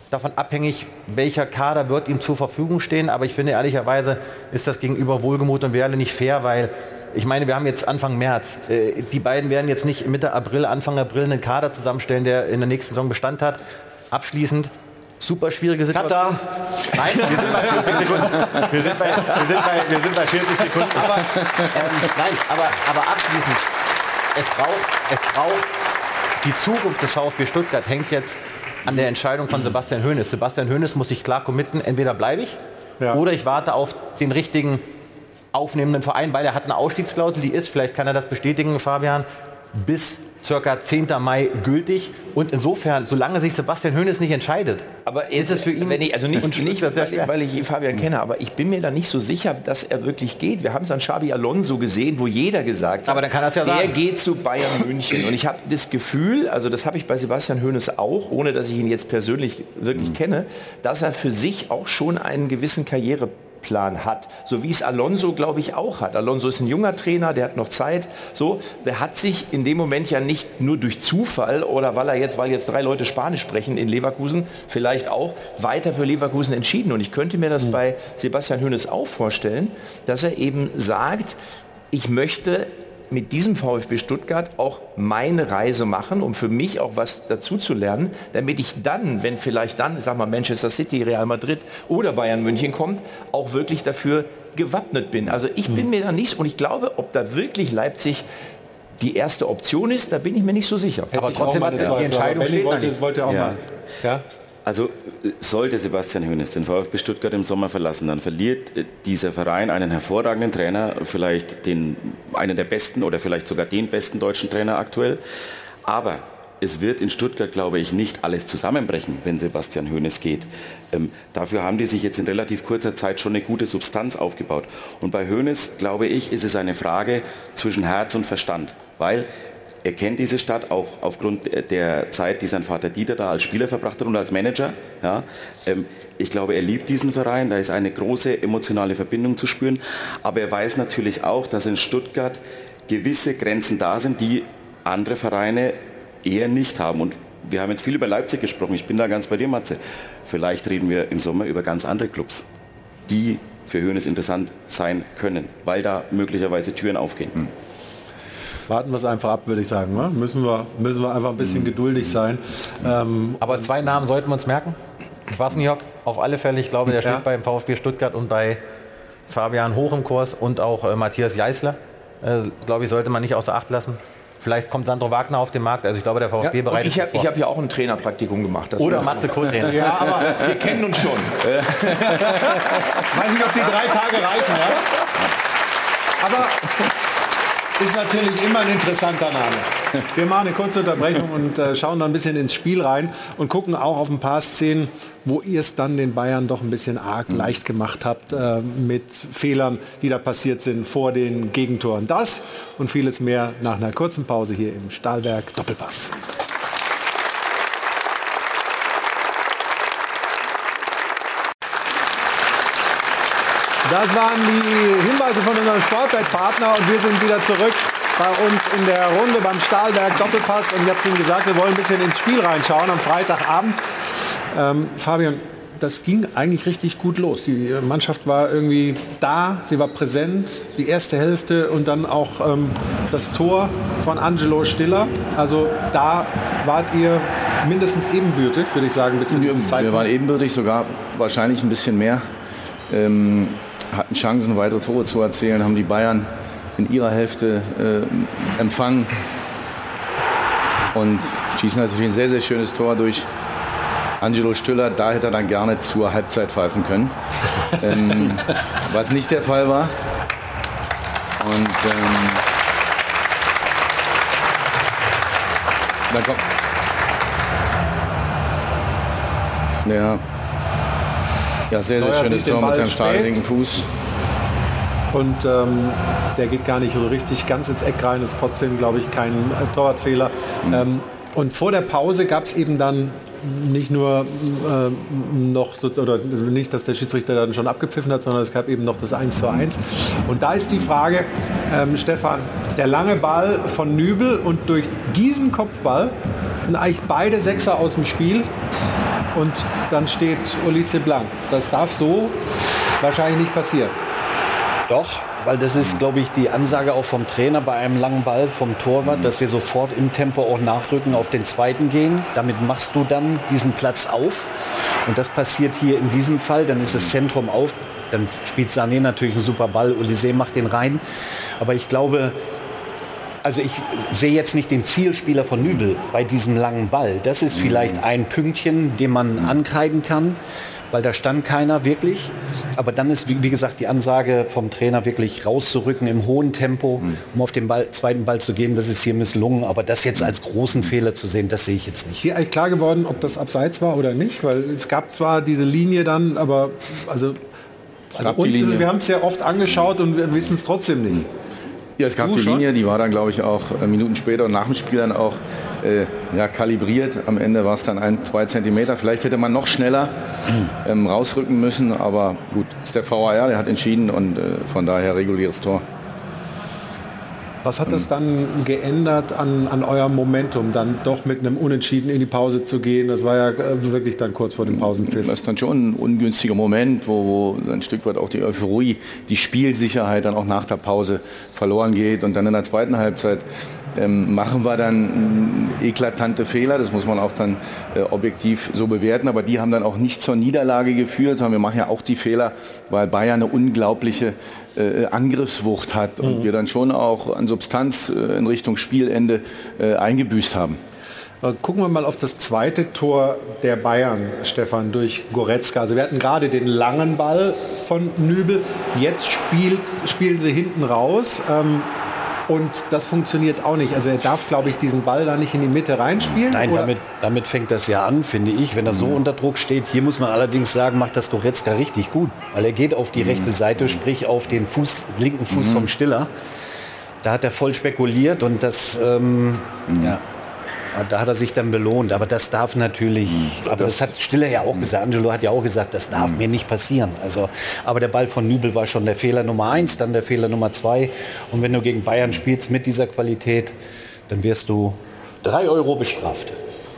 davon abhängig, welcher Kader wird ihm zur Verfügung stehen. Aber ich finde ehrlicherweise ist das gegenüber Wohlgemuth und Werle nicht fair, weil ich meine, wir haben jetzt Anfang März. Die beiden werden jetzt nicht Mitte April, Anfang April einen Kader zusammenstellen, der in der nächsten Saison Bestand hat. Abschließend, super schwierige Situation. Katar. Nein, wir sind bei vierzig Sekunden. Wir sind bei, wir sind bei, wir sind bei vierzig Sekunden. Aber, ähm, nein, aber, aber abschließend, es braucht, es braucht die Zukunft des VfB Stuttgart hängt jetzt an der Entscheidung von Sebastian Hoeneß. Sebastian Hoeneß muss sich klar committen, entweder bleibe ich ja. oder ich warte auf den richtigen aufnehmenden Verein, weil er hat eine Ausstiegsklausel, die ist, vielleicht kann er das bestätigen, Fabian, bis circa zehnten Mai gültig. Und insofern, solange sich Sebastian Hoeneß nicht entscheidet, aber ist es für ihn, wenn ich, also nicht, nicht weil, weil ich Fabian kenne, aber ich bin mir da nicht so sicher, dass er wirklich geht. Wir haben es an Xabi Alonso gesehen, wo jeder gesagt hat, aber dann kann ja der sagen. geht zu Bayern München. Und ich habe das Gefühl, also das habe ich bei Sebastian Hoeneß auch, ohne dass ich ihn jetzt persönlich wirklich mhm. kenne, dass er für sich auch schon einen gewissen Karriere Plan hat, so wie es Alonso, glaube ich, auch hat. Alonso ist ein junger Trainer, der hat noch Zeit. So, der hat sich in dem Moment ja nicht nur durch Zufall oder weil er jetzt, weil jetzt drei Leute Spanisch sprechen in Leverkusen, vielleicht auch weiter für Leverkusen entschieden. Und ich könnte mir das mhm. bei Sebastian Hoeneß auch vorstellen, dass er eben sagt, ich möchte mit diesem VfB Stuttgart auch meine Reise machen, um für mich auch was dazu zu lernen, damit ich dann, wenn vielleicht dann, sag mal Manchester City, Real Madrid oder Bayern München kommt, auch wirklich dafür gewappnet bin. Also ich bin mir da nicht, und ich glaube, ob da wirklich Leipzig die erste Option ist, da bin ich mir nicht so sicher. Aber trotzdem hat die Entscheidung steht wollte, wollte auch ja. mal. Ja? Also sollte Sebastian Hoeneß den VfB Stuttgart im Sommer verlassen, dann verliert dieser Verein einen hervorragenden Trainer, vielleicht den, einen der besten oder vielleicht sogar den besten deutschen Trainer aktuell. Aber es wird in Stuttgart, glaube ich, nicht alles zusammenbrechen, wenn Sebastian Hoeneß geht. Ähm, dafür haben die sich jetzt in relativ kurzer Zeit schon eine gute Substanz aufgebaut. Und bei Hoeneß, glaube ich, ist es eine Frage zwischen Herz und Verstand, weil er kennt diese Stadt auch aufgrund der Zeit, die sein Vater Dieter da als Spieler verbracht hat und als Manager. Ja, ähm, ich glaube, er liebt diesen Verein, da ist eine große emotionale Verbindung zu spüren. Aber er weiß natürlich auch, dass in Stuttgart gewisse Grenzen da sind, die andere Vereine eher nicht haben. Und wir haben jetzt viel über Leipzig gesprochen. Ich bin da ganz bei dir, Matze. Vielleicht reden wir im Sommer über ganz andere Clubs, die für Hoeneß interessant sein können, weil da möglicherweise Türen aufgehen. Hm. Warten wir es einfach ab, würde ich sagen. Ne? Müssen, wir, müssen wir einfach ein bisschen mhm. geduldig sein. Ähm, Aber zwei Namen sollten wir uns merken. Kwasniok auf alle Fälle. Ich glaube, der ja. steht beim VfB Stuttgart und bei Fabian hoch im Kurs und auch äh, Matthias Jeißler. Äh, glaube ich, sollte man nicht außer Acht lassen. Vielleicht kommt Sandro Wagner auf den Markt. Also ich glaube, der VfB ja, bereitet sich vor. Ich habe ja auch ein Trainerpraktikum gemacht. Oder Matze Co-Trainer. Ja, aber wir kennen uns schon. Weiß nicht, ob die drei Tage reichen. Ja? Aber ist natürlich immer ein interessanter Name. Wir machen eine kurze Unterbrechung und äh, schauen dann ein bisschen ins Spiel rein und gucken auch auf ein paar Szenen, wo ihr es dann den Bayern doch ein bisschen arg leicht gemacht habt äh, mit Fehlern, die da passiert sind vor den Gegentoren. Das und vieles mehr nach einer kurzen Pause hier im Stahlwerk Doppelpass. Das waren die Hinweise von unserem Sportwettpartner und wir sind wieder zurück bei uns in der Runde beim Stahlwerk Doppelpass. Und ich habe es Ihnen gesagt, wir wollen ein bisschen ins Spiel reinschauen am Freitagabend. Ähm, Fabian, das ging eigentlich richtig gut los. Die Mannschaft war irgendwie da, sie war präsent, die erste Hälfte und dann auch ähm, das Tor von Angelo Stiller. Also da wart ihr mindestens ebenbürtig, würde ich sagen, bis zu diesem Zeitpunkt. Wir waren ebenbürtig, sogar wahrscheinlich ein bisschen mehr. Ähm, hatten Chancen, weitere Tore zu erzielen, haben die Bayern in ihrer Hälfte äh, empfangen und schießen natürlich ein sehr, sehr schönes Tor durch Angelo Stiller. Da hätte er dann gerne zur Halbzeit pfeifen können, ähm, was nicht der Fall war. Und ähm, dann kommt... Ja. Ja, sehr, sehr schönes Tor mit seinem starken linken Fuß. Und ähm, der geht gar nicht so richtig ganz ins Eck rein. Ist trotzdem, glaube ich, kein äh, Torwartfehler. Mhm. Ähm, und vor der Pause gab es eben dann nicht nur äh, noch, so, oder nicht, dass der Schiedsrichter dann schon abgepfiffen hat, sondern es gab eben noch das eins zu eins. Und da ist die Frage, ähm, Stefan, der lange Ball von Nübel und durch diesen Kopfball sind eigentlich beide Sechser aus dem Spiel. und dann steht Ulysse blank. Das darf so wahrscheinlich nicht passieren. Doch, weil das ist, glaube ich, die Ansage auch vom Trainer bei einem langen Ball vom Torwart, dass wir sofort im Tempo auch nachrücken, auf den zweiten gehen. Damit machst du dann diesen Platz auf. Und das passiert hier in diesem Fall. Dann ist das Zentrum auf. Dann spielt Sané natürlich einen super Ball. Ulysse macht den rein. Aber ich glaube, also ich sehe jetzt nicht den Zielspieler von Nübel bei diesem langen Ball. Das ist vielleicht ein Pünktchen, den man ankreiden kann, weil da stand keiner wirklich. Aber dann ist, wie, wie gesagt, die Ansage vom Trainer wirklich rauszurücken im hohen Tempo, um auf den Ball, zweiten Ball zu gehen. Das ist hier misslungen. Aber das jetzt als großen Fehler zu sehen, das sehe ich jetzt nicht. Ist hier eigentlich klar geworden, ob das abseits war oder nicht? Weil es gab zwar diese Linie dann, aber also, also uns ist, wir haben es ja oft angeschaut und wir wissen es trotzdem nicht. Ja, es gab Du die schon? Linie, die war dann, glaube ich, auch äh, Minuten später und nach dem Spiel dann auch äh, ja, kalibriert. Am Ende war es dann ein, zwei Zentimeter. Vielleicht hätte man noch schneller ähm, rausrücken müssen, aber gut, ist der V A R, der hat entschieden und äh, von daher reguläres Tor. Was hat das dann geändert an, an eurem Momentum, dann doch mit einem Unentschieden in die Pause zu gehen? Das war ja äh, wirklich dann kurz vor dem Pausenpfiff. Das ist dann schon ein ungünstiger Moment, wo, wo ein Stück weit auch die Euphorie, die Spielsicherheit dann auch nach der Pause verloren geht. Und dann in der zweiten Halbzeit ähm, machen wir dann äh, eklatante Fehler. Das muss man auch dann äh, objektiv so bewerten. Aber die haben dann auch nicht zur Niederlage geführt, sondern wir machen ja auch die Fehler, weil Bayern eine unglaubliche äh, Angriffswucht hat und mhm. wir dann schon auch an Substanz äh, in Richtung Spielende äh, eingebüßt haben. Gucken wir mal auf das zweite Tor der Bayern, Stefan, durch Goretzka. Also wir hatten gerade den langen Ball von Nübel. Jetzt spielt, spielen sie hinten raus. Ähm, und das funktioniert auch nicht. Also er darf, glaube ich, diesen Ball da nicht in die Mitte reinspielen. Nein, oder? damit, damit fängt das ja an, finde ich, wenn er so unter Druck steht. Hier muss man allerdings sagen, macht das Goretzka richtig gut. Weil er geht auf die rechte Seite, sprich auf den Fuß, linken Fuß Mhm. vom Stiller. Da hat er voll spekuliert und das, ähm, ja, da hat er sich dann belohnt. Aber das darf natürlich, aber das hat Stiller ja auch gesagt, Angelo hat ja auch gesagt, das darf mir nicht passieren. Also, aber der Ball von Nübel war schon der Fehler Nummer eins, dann der Fehler Nummer zwei. Und wenn du gegen Bayern spielst mit dieser Qualität, dann wirst du drei Euro bestraft.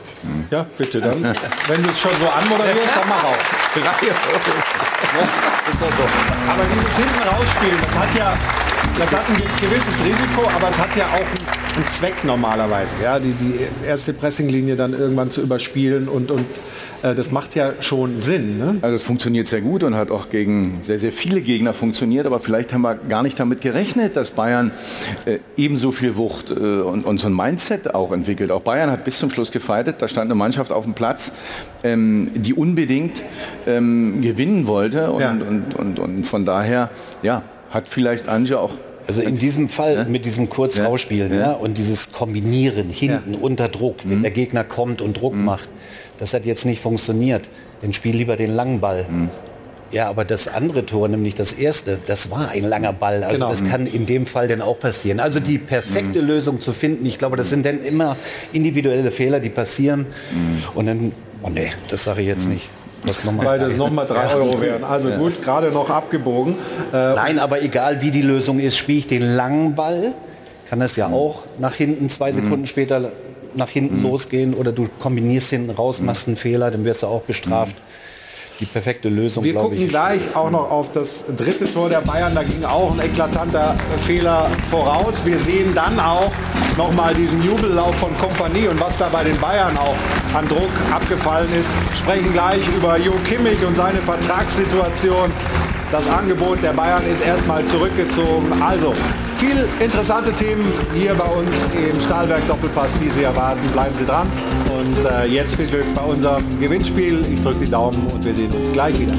Ja, bitte dann. Wenn du es schon so anmoderierst, dann mach auf. Drei Euro. Ja, ist doch so. Aber dieses hinten rausspielen, das hat ja, das hat ein gewisses Risiko, aber es hat ja auch einen, einen Zweck normalerweise. Ja, die, die erste Pressinglinie dann irgendwann zu überspielen und, und äh, das macht ja schon Sinn. Ne? Also es funktioniert sehr gut und hat auch gegen sehr, sehr viele Gegner funktioniert, aber vielleicht haben wir gar nicht damit gerechnet, dass Bayern äh, ebenso viel Wucht äh, und, und so ein Mindset auch entwickelt. Auch Bayern hat bis zum Schluss gefeitet, da stand eine Mannschaft auf dem Platz, ähm, die unbedingt ähm, gewinnen wollte und, Ja. und, und, und von daher, ja, hat vielleicht Ange auch. Also in diesem Fall Ja? mit diesem Kurz-Rausspielen Ja. ja. und dieses Kombinieren hinten unter Druck, wenn Mhm. der Gegner kommt und Druck macht, das hat jetzt nicht funktioniert. Dann spiel lieber den langen Ball. Ja, aber das andere Tor, nämlich das erste, das war ein langer Ball. Also Genau. das kann in dem Fall dann auch passieren. Also die perfekte Lösung zu finden, ich glaube, das sind dann immer individuelle Fehler, die passieren. Und dann, oh nee, das sage ich jetzt nicht. Das noch mal Weil das nochmal drei Euro wären. Also Ja. gut, gerade noch abgebogen. Äh, Nein, aber egal wie die Lösung ist, spiele ich den langen Ball, kann das ja auch nach hinten, zwei Sekunden später nach hinten losgehen oder du kombinierst hinten raus, machst einen Fehler, dann wirst du auch bestraft. Die perfekte Lösung, Wir glaube gucken ich. gleich auch noch auf das dritte Tor der Bayern. Da ging auch ein eklatanter Fehler voraus. Wir sehen dann auch noch mal diesen Jubellauf von Kompanie und was da bei den Bayern auch an Druck abgefallen ist. Sprechen gleich über Jo Kimmich und seine Vertragssituation. Das Angebot der Bayern ist erstmal zurückgezogen. Also viel interessante Themen hier bei uns im Stahlwerk Doppelpass, die Sie erwarten. Bleiben Sie dran. Und äh, jetzt viel Glück bei unserem Gewinnspiel. Ich drücke die Daumen und wir sehen uns gleich wieder.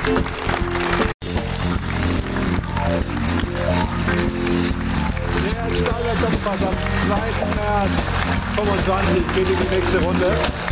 Der Stahlwerk Doppelpass am zweiten März fünfundzwanzig geht in die nächste Runde.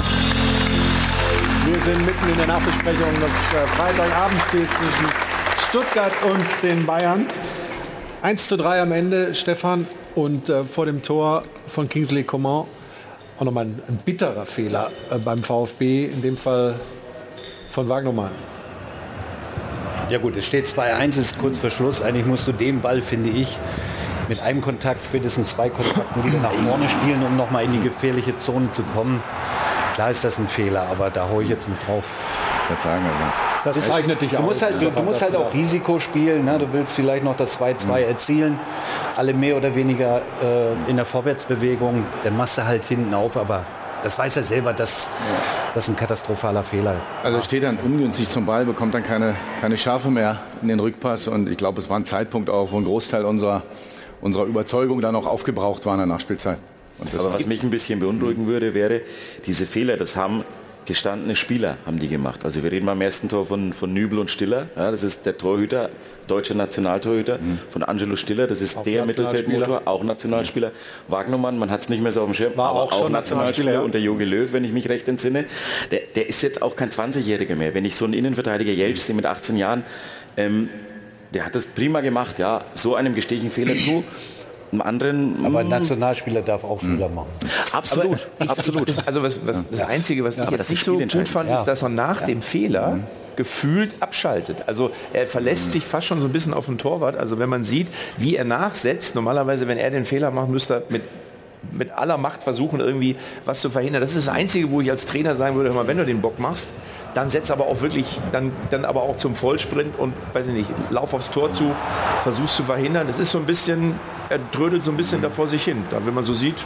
Wir sind mitten in der Nachbesprechung des äh, Freitagabendspiels zwischen Stuttgart und den Bayern. eins zu drei am Ende, Stefan. Und äh, vor dem Tor von Kingsley Coman auch nochmal ein, ein bitterer Fehler äh, beim VfB, in dem Fall von Wagnermann. Ja gut, es steht zwei eins, ist kurz vor Schluss. Eigentlich musst du den Ball, finde ich, mit einem Kontakt, spätestens zwei Kontakten wieder nach vorne spielen, um nochmal in die gefährliche Zone zu kommen. Klar ist das ein Fehler, aber da hole ich jetzt nicht drauf. Das sagen wir mal. Das ist, zeichnet dich du aus. musst halt, du, du musst halt auch Risiko spielen. Ne? Du willst vielleicht noch das zwei zwei mhm. erzielen. Alle mehr oder weniger äh, in der Vorwärtsbewegung. Dann machst du halt hinten auf. Aber das weiß er selber, dass das ein katastrophaler Fehler ist. Also steht dann ungünstig zum Ball, bekommt dann keine, keine Schärfe mehr in den Rückpass. Und ich glaube, es war ein Zeitpunkt auch, wo ein Großteil unserer, unserer Überzeugung dann auch aufgebraucht war in der Nachspielzeit. Und das Aber was mich ein bisschen beunruhigen würde, wäre, diese Fehler, das haben gestandene Spieler haben die gemacht. Also wir reden beim ersten Tor von, von Nübel und Stiller. Ja, das ist der Torhüter, deutscher Nationaltorhüter, mhm. von Angelo Stiller. Das ist auch der Mittelfeldmotor, auch Nationalspieler. Wagnermann, man hat es nicht mehr so auf dem Schirm, war aber auch, schon auch Nationalspieler. Ja. Und der Jogi Löw, wenn ich mich recht entsinne. Der, der ist jetzt auch kein zwanzigjähriger mehr. Wenn ich so einen Innenverteidiger Jeltsch sehe mit achtzehn Jahren, ähm, der hat das prima gemacht. Ja, so einem gestehe ich einen Fehler zu. Einem anderen, aber ein Nationalspieler darf auch Fehler machen. Absolut, ich, absolut. Das, also was, was, das Einzige, was ja, ich jetzt nicht so gut fand, ja. ist, dass er nach ja. dem Fehler mhm. gefühlt abschaltet. Also er verlässt mhm. sich fast schon so ein bisschen auf den Torwart. Also wenn man sieht, wie er nachsetzt, normalerweise, wenn er den Fehler macht, müsste er mit mit aller Macht versuchen, irgendwie was zu verhindern. Das ist das Einzige, wo ich als Trainer sagen würde, hör mal, wenn du den Bock machst, dann setz aber auch wirklich, dann, dann aber auch zum Vollsprint und, weiß ich nicht, lauf aufs Tor zu, versuchst zu verhindern. Es ist so ein bisschen, er trödelt so ein bisschen da vor sich hin. Da, wenn man so sieht,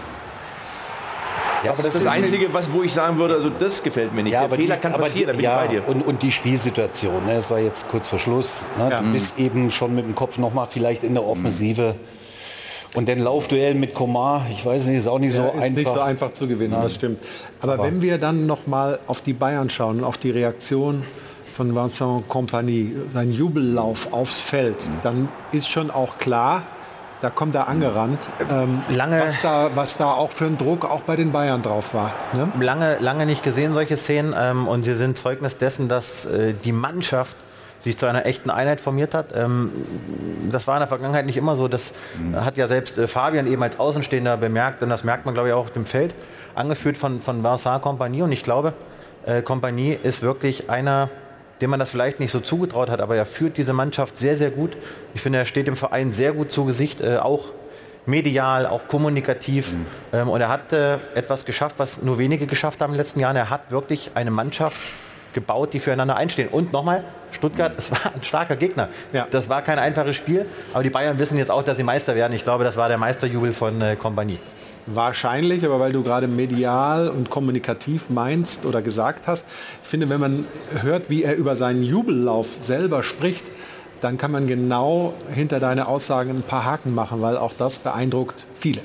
ja, aber das, das ist das Einzige, was, wo ich sagen würde, also das gefällt mir nicht. Ja, Der aber Fehler die, kann aber passieren, die, da bin ja, ich bei dir. Und, und die Spielsituation, ne, das war jetzt kurz vor Schluss. Ne? Ja. Du bist eben schon mit dem Kopf noch mal vielleicht in der Offensive. Mhm. Und dann Laufduell mit Komar, ich weiß nicht, ist auch nicht ja, so ist einfach. nicht so einfach zu gewinnen, ja. Das stimmt. Aber, Aber wenn wir dann noch mal auf die Bayern schauen und auf die Reaktion von Vincent Kompany, sein Jubellauf aufs Feld, dann ist schon auch klar, da kommt er angerannt, ähm, lange, was, da, was da auch für ein Druck auch bei den Bayern drauf war. Ne? Lange, lange nicht gesehen, solche Szenen. Ähm, und sie sind Zeugnis dessen, dass äh, die Mannschaft sich zu einer echten Einheit formiert hat. Ähm, das war in der Vergangenheit nicht immer so. Das mhm. hat ja selbst äh, Fabian eben als Außenstehender bemerkt. Und das merkt man, glaube ich, auch auf dem Feld. Angeführt von, von Vincent Kompany. Und ich glaube, äh, Kompany ist wirklich einer, dem man das vielleicht nicht so zugetraut hat. Aber er führt diese Mannschaft sehr, sehr gut. Ich finde, er steht dem Verein sehr gut zu Gesicht. Äh, auch medial, auch kommunikativ. Mhm. Ähm, und er hat äh, etwas geschafft, was nur wenige geschafft haben in den letzten Jahren. Er hat wirklich eine Mannschaft gebaut, die füreinander einstehen. Und nochmal, Stuttgart, es war ein starker Gegner. Ja. Das war kein einfaches Spiel, aber die Bayern wissen jetzt auch, dass sie Meister werden. Ich glaube, das war der Meisterjubel von äh, Kompany. Wahrscheinlich, aber weil du gerade medial und kommunikativ meinst oder gesagt hast, ich finde, wenn man hört, wie er über seinen Jubellauf selber spricht, dann kann man genau hinter deine Aussagen ein paar Haken machen, weil auch das beeindruckt viele.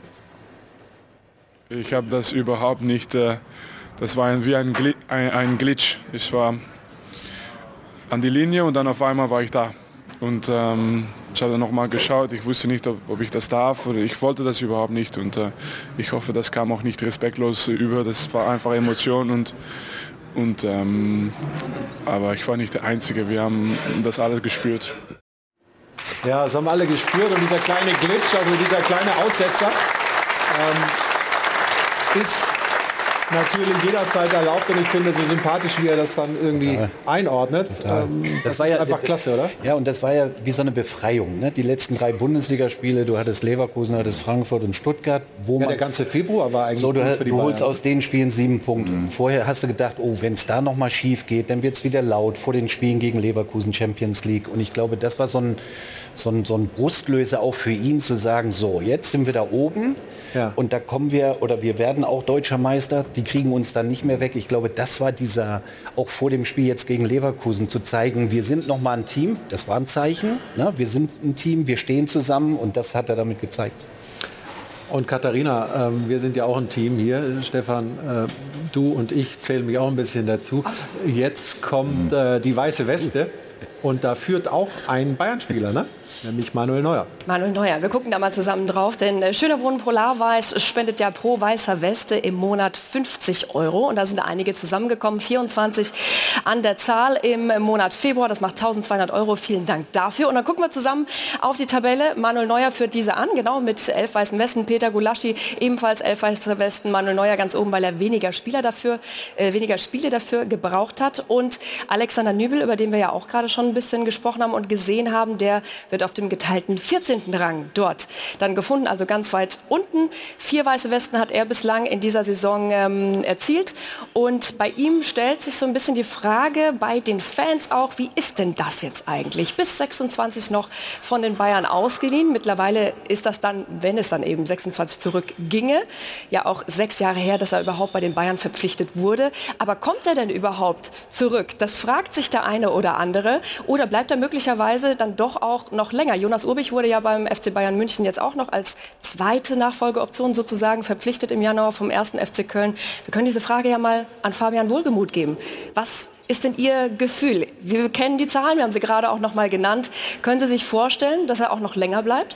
Ich habe das überhaupt nicht... Äh Das war ein, wie ein, Gl ein, ein Glitch. Ich war an die Linie und dann auf einmal war ich da. Und ähm, ich habe noch mal geschaut. Ich wusste nicht, ob, ob ich das darf oder ich wollte das überhaupt nicht. Und äh, ich hoffe, das kam auch nicht respektlos über. Das war einfach Emotion. Und, und, ähm, aber ich war nicht der Einzige. Wir haben das alles gespürt. Ja, das haben alle gespürt. Und dieser kleine Glitch, also dieser kleine Aussetzer, ähm, ist natürlich jederzeit erlaubt und ich finde so sympathisch, wie er das dann irgendwie ja, einordnet. Ähm, das, das war ja einfach klasse, oder? Ja, und das war ja wie so eine Befreiung. Ne? Die letzten drei Bundesligaspiele, du hattest Leverkusen, du hattest Frankfurt und Stuttgart. Wo ja, man der ganze Februar war eigentlich so, du, für die du holst Bayern. aus den Spielen sieben Punkte. Mhm. Vorher hast du gedacht, oh, wenn es da noch mal schief geht, dann wird es wieder laut vor den Spielen gegen Leverkusen, Champions League. Und ich glaube, das war so ein, so ein, so ein Brustlöser auch für ihn, zu sagen, so, jetzt sind wir da oben. Ja. Und da kommen wir, oder wir werden auch deutscher Meister, die kriegen uns dann nicht mehr weg. Ich glaube, das war dieser, auch vor dem Spiel jetzt gegen Leverkusen, zu zeigen, wir sind noch mal ein Team, das war ein Zeichen, ne? Wir sind ein Team, wir stehen zusammen und das hat er damit gezeigt. Und Katharina, ähm, wir sind ja auch ein Team hier, Stefan, äh, du und ich zählen mich auch ein bisschen dazu. Jetzt kommt äh, die weiße Weste und da führt auch ein Bayern-Spieler, ne? Nämlich Manuel Neuer. Manuel Neuer, wir gucken da mal zusammen drauf, denn äh, Schöner Wohnen Polarweiß spendet ja pro weißer Weste im Monat fünfzig Euro und da sind einige zusammengekommen, vierundzwanzig an der Zahl im Monat Februar, das macht eintausendzweihundert Euro, vielen Dank dafür. Und dann gucken wir zusammen auf die Tabelle, Manuel Neuer führt diese an, genau mit elf weißen Westen, Peter Gulaschi ebenfalls elf weiße Westen, Manuel Neuer ganz oben, weil er weniger Spieler dafür, äh, weniger Spiele dafür gebraucht hat und Alexander Nübel, über den wir ja auch gerade schon ein bisschen gesprochen haben und gesehen haben, der wird auf dem geteilten vierzehnten Rang dort dann gefunden, also ganz weit unten. Vier weiße Westen hat er bislang in dieser Saison ähm, erzielt und bei ihm stellt sich so ein bisschen die Frage, bei den Fans auch, wie ist denn das jetzt eigentlich? Bis sechsundzwanzig noch von den Bayern ausgeliehen. Mittlerweile ist das dann, wenn es dann eben sechsundzwanzig zurückginge, ja auch sechs Jahre her, dass er überhaupt bei den Bayern verpflichtet wurde. Aber kommt er denn überhaupt zurück? Das fragt sich der eine oder andere. Oder bleibt er möglicherweise dann doch auch noch länger? Jonas Urbich wurde ja beim F C Bayern München jetzt auch noch als zweite Nachfolgeoption sozusagen verpflichtet im Januar vom ersten F C Köln. Wir können diese Frage ja mal an Fabian Wohlgemuth geben. Was ist denn Ihr Gefühl? Wir kennen die Zahlen, wir haben sie gerade auch noch mal genannt. Können Sie sich vorstellen, dass er auch noch länger bleibt?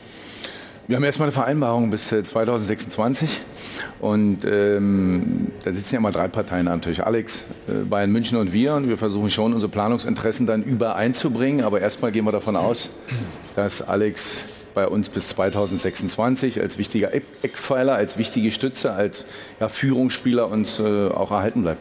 Wir haben erstmal eine Vereinbarung bis zweitausendsechsundzwanzig und ähm, da sitzen ja immer drei Parteien am Tisch. Alex, äh, Bayern München und wir, und wir versuchen schon unsere Planungsinteressen dann übereinzubringen, aber erstmal gehen wir davon aus, dass Alex bei uns bis zweitausendsechsundzwanzig als wichtiger Eckpfeiler, als wichtige Stütze, als ja, Führungsspieler uns äh, auch erhalten bleibt.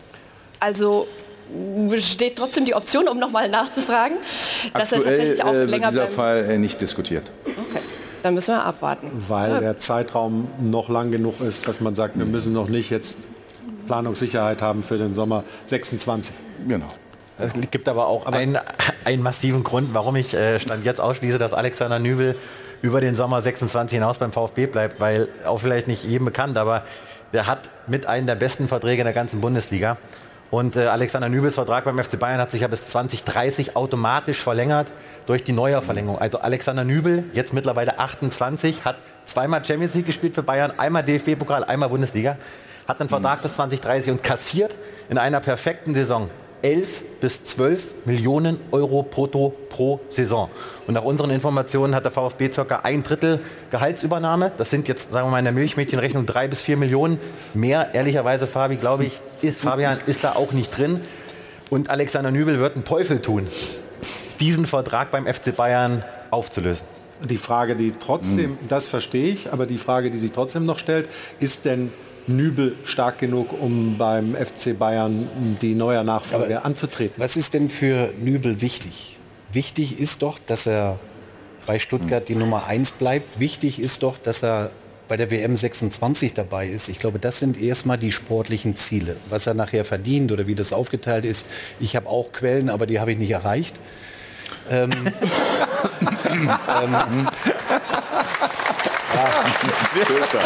Also besteht trotzdem die Option, um nochmal nachzufragen, dass Aktuell, er tatsächlich auch äh, länger wird dieser bleiben. Fall äh, nicht diskutiert. Okay. Dann müssen wir abwarten. Weil ja. der Zeitraum noch lang genug ist, dass man sagt, wir müssen noch nicht jetzt Planungssicherheit haben für den Sommer sechsundzwanzig. Genau. Es gibt aber auch aber einen, einen massiven Grund, warum ich äh, Stand jetzt ausschließe, dass Alexander Nübel über den Sommer sechsundzwanzig hinaus beim VfB bleibt, weil auch vielleicht nicht jedem bekannt, aber der hat mit einem der besten Verträge in der ganzen Bundesliga. Und äh, Alexander Nübels Vertrag beim F C Bayern hat sich ja bis zwanzig dreißig automatisch verlängert durch die Neuerverlängerung. Also Alexander Nübel, jetzt mittlerweile achtundzwanzig, hat zweimal Champions League gespielt für Bayern, einmal D F B-Pokal, einmal Bundesliga, hat einen Vertrag mhm. bis zwanzig dreißig und kassiert in einer perfekten Saison elf bis zwölf Millionen Euro brutto pro Saison. Und nach unseren Informationen hat der VfB ca. ein Drittel Gehaltsübernahme. Das sind jetzt, sagen wir mal, in der Milchmädchenrechnung drei bis vier Millionen. Mehr, ehrlicherweise, Fabi, glaube ich, ist, Fabian ist da auch nicht drin. Und Alexander Nübel wird einen Teufel tun, diesen Vertrag beim F C Bayern aufzulösen. Die Frage, die trotzdem, mhm. das verstehe ich, aber die Frage, die sich trotzdem noch stellt, ist denn Nübel stark genug, um beim F C Bayern die neue Nachfolge anzutreten? Was ist denn für Nübel wichtig? Wichtig ist doch, dass er bei Stuttgart die Nummer eins bleibt. Wichtig ist doch, dass er bei der W M sechsundzwanzig dabei ist. Ich glaube, das sind erstmal die sportlichen Ziele. Was er nachher verdient oder wie das aufgeteilt ist. Ich habe auch Quellen, aber die habe ich nicht erreicht. Ähm, ähm, ja.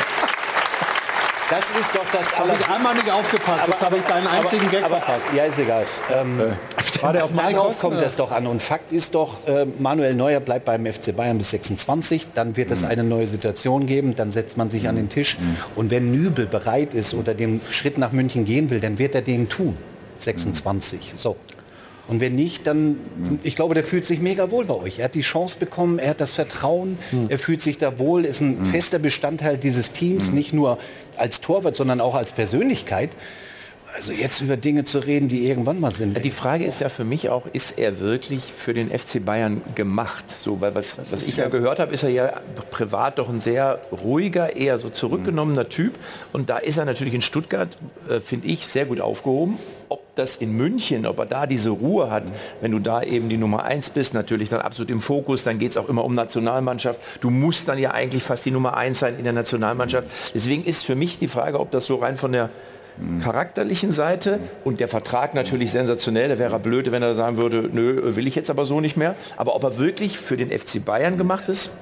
Das ist doch das... Habe ich einmal nicht aufgepasst, aber, jetzt habe ich deinen einzigen aber, Gag aber, verpasst. Ja, ist egal. Ähm, War der auf meinen Darauf Kosten, kommt oder? das doch an. Und Fakt ist doch, äh, Manuel Neuer bleibt beim F C Bayern bis sechsundzwanzig. Dann wird es eine neue Situation geben. Dann setzt man sich an den Tisch. Und wenn Nübel bereit ist oder den Schritt nach München gehen will, dann wird er den tun. sechsundzwanzig. So. Und wenn nicht, dann, ich glaube, der fühlt sich mega wohl bei euch. Er hat die Chance bekommen, er hat das Vertrauen, mhm. er fühlt sich da wohl, ist ein mhm. fester Bestandteil dieses Teams, mhm. nicht nur als Torwart, sondern auch als Persönlichkeit. Also jetzt über Dinge zu reden, die irgendwann mal sind. Die Frage ist ja für mich auch, ist er wirklich für den F C Bayern gemacht? So, weil was, was ich ja gehört habe, ist er ja privat doch ein sehr ruhiger, eher so zurückgenommener mhm. Typ. Und da ist er natürlich in Stuttgart, äh, finde ich, sehr gut aufgehoben. Ob das in München, ob er da diese Ruhe hat, wenn du da eben die Nummer eins bist, natürlich dann absolut im Fokus, dann geht es auch immer um Nationalmannschaft. Du musst dann ja eigentlich fast die Nummer eins sein in der Nationalmannschaft. Deswegen ist für mich die Frage, ob das so rein von der charakterlichen Seite und der Vertrag natürlich sensationell, da wäre er blöd, wenn er sagen würde, nö, will ich jetzt aber so nicht mehr. Aber ob er wirklich für den F C Bayern gemacht ist,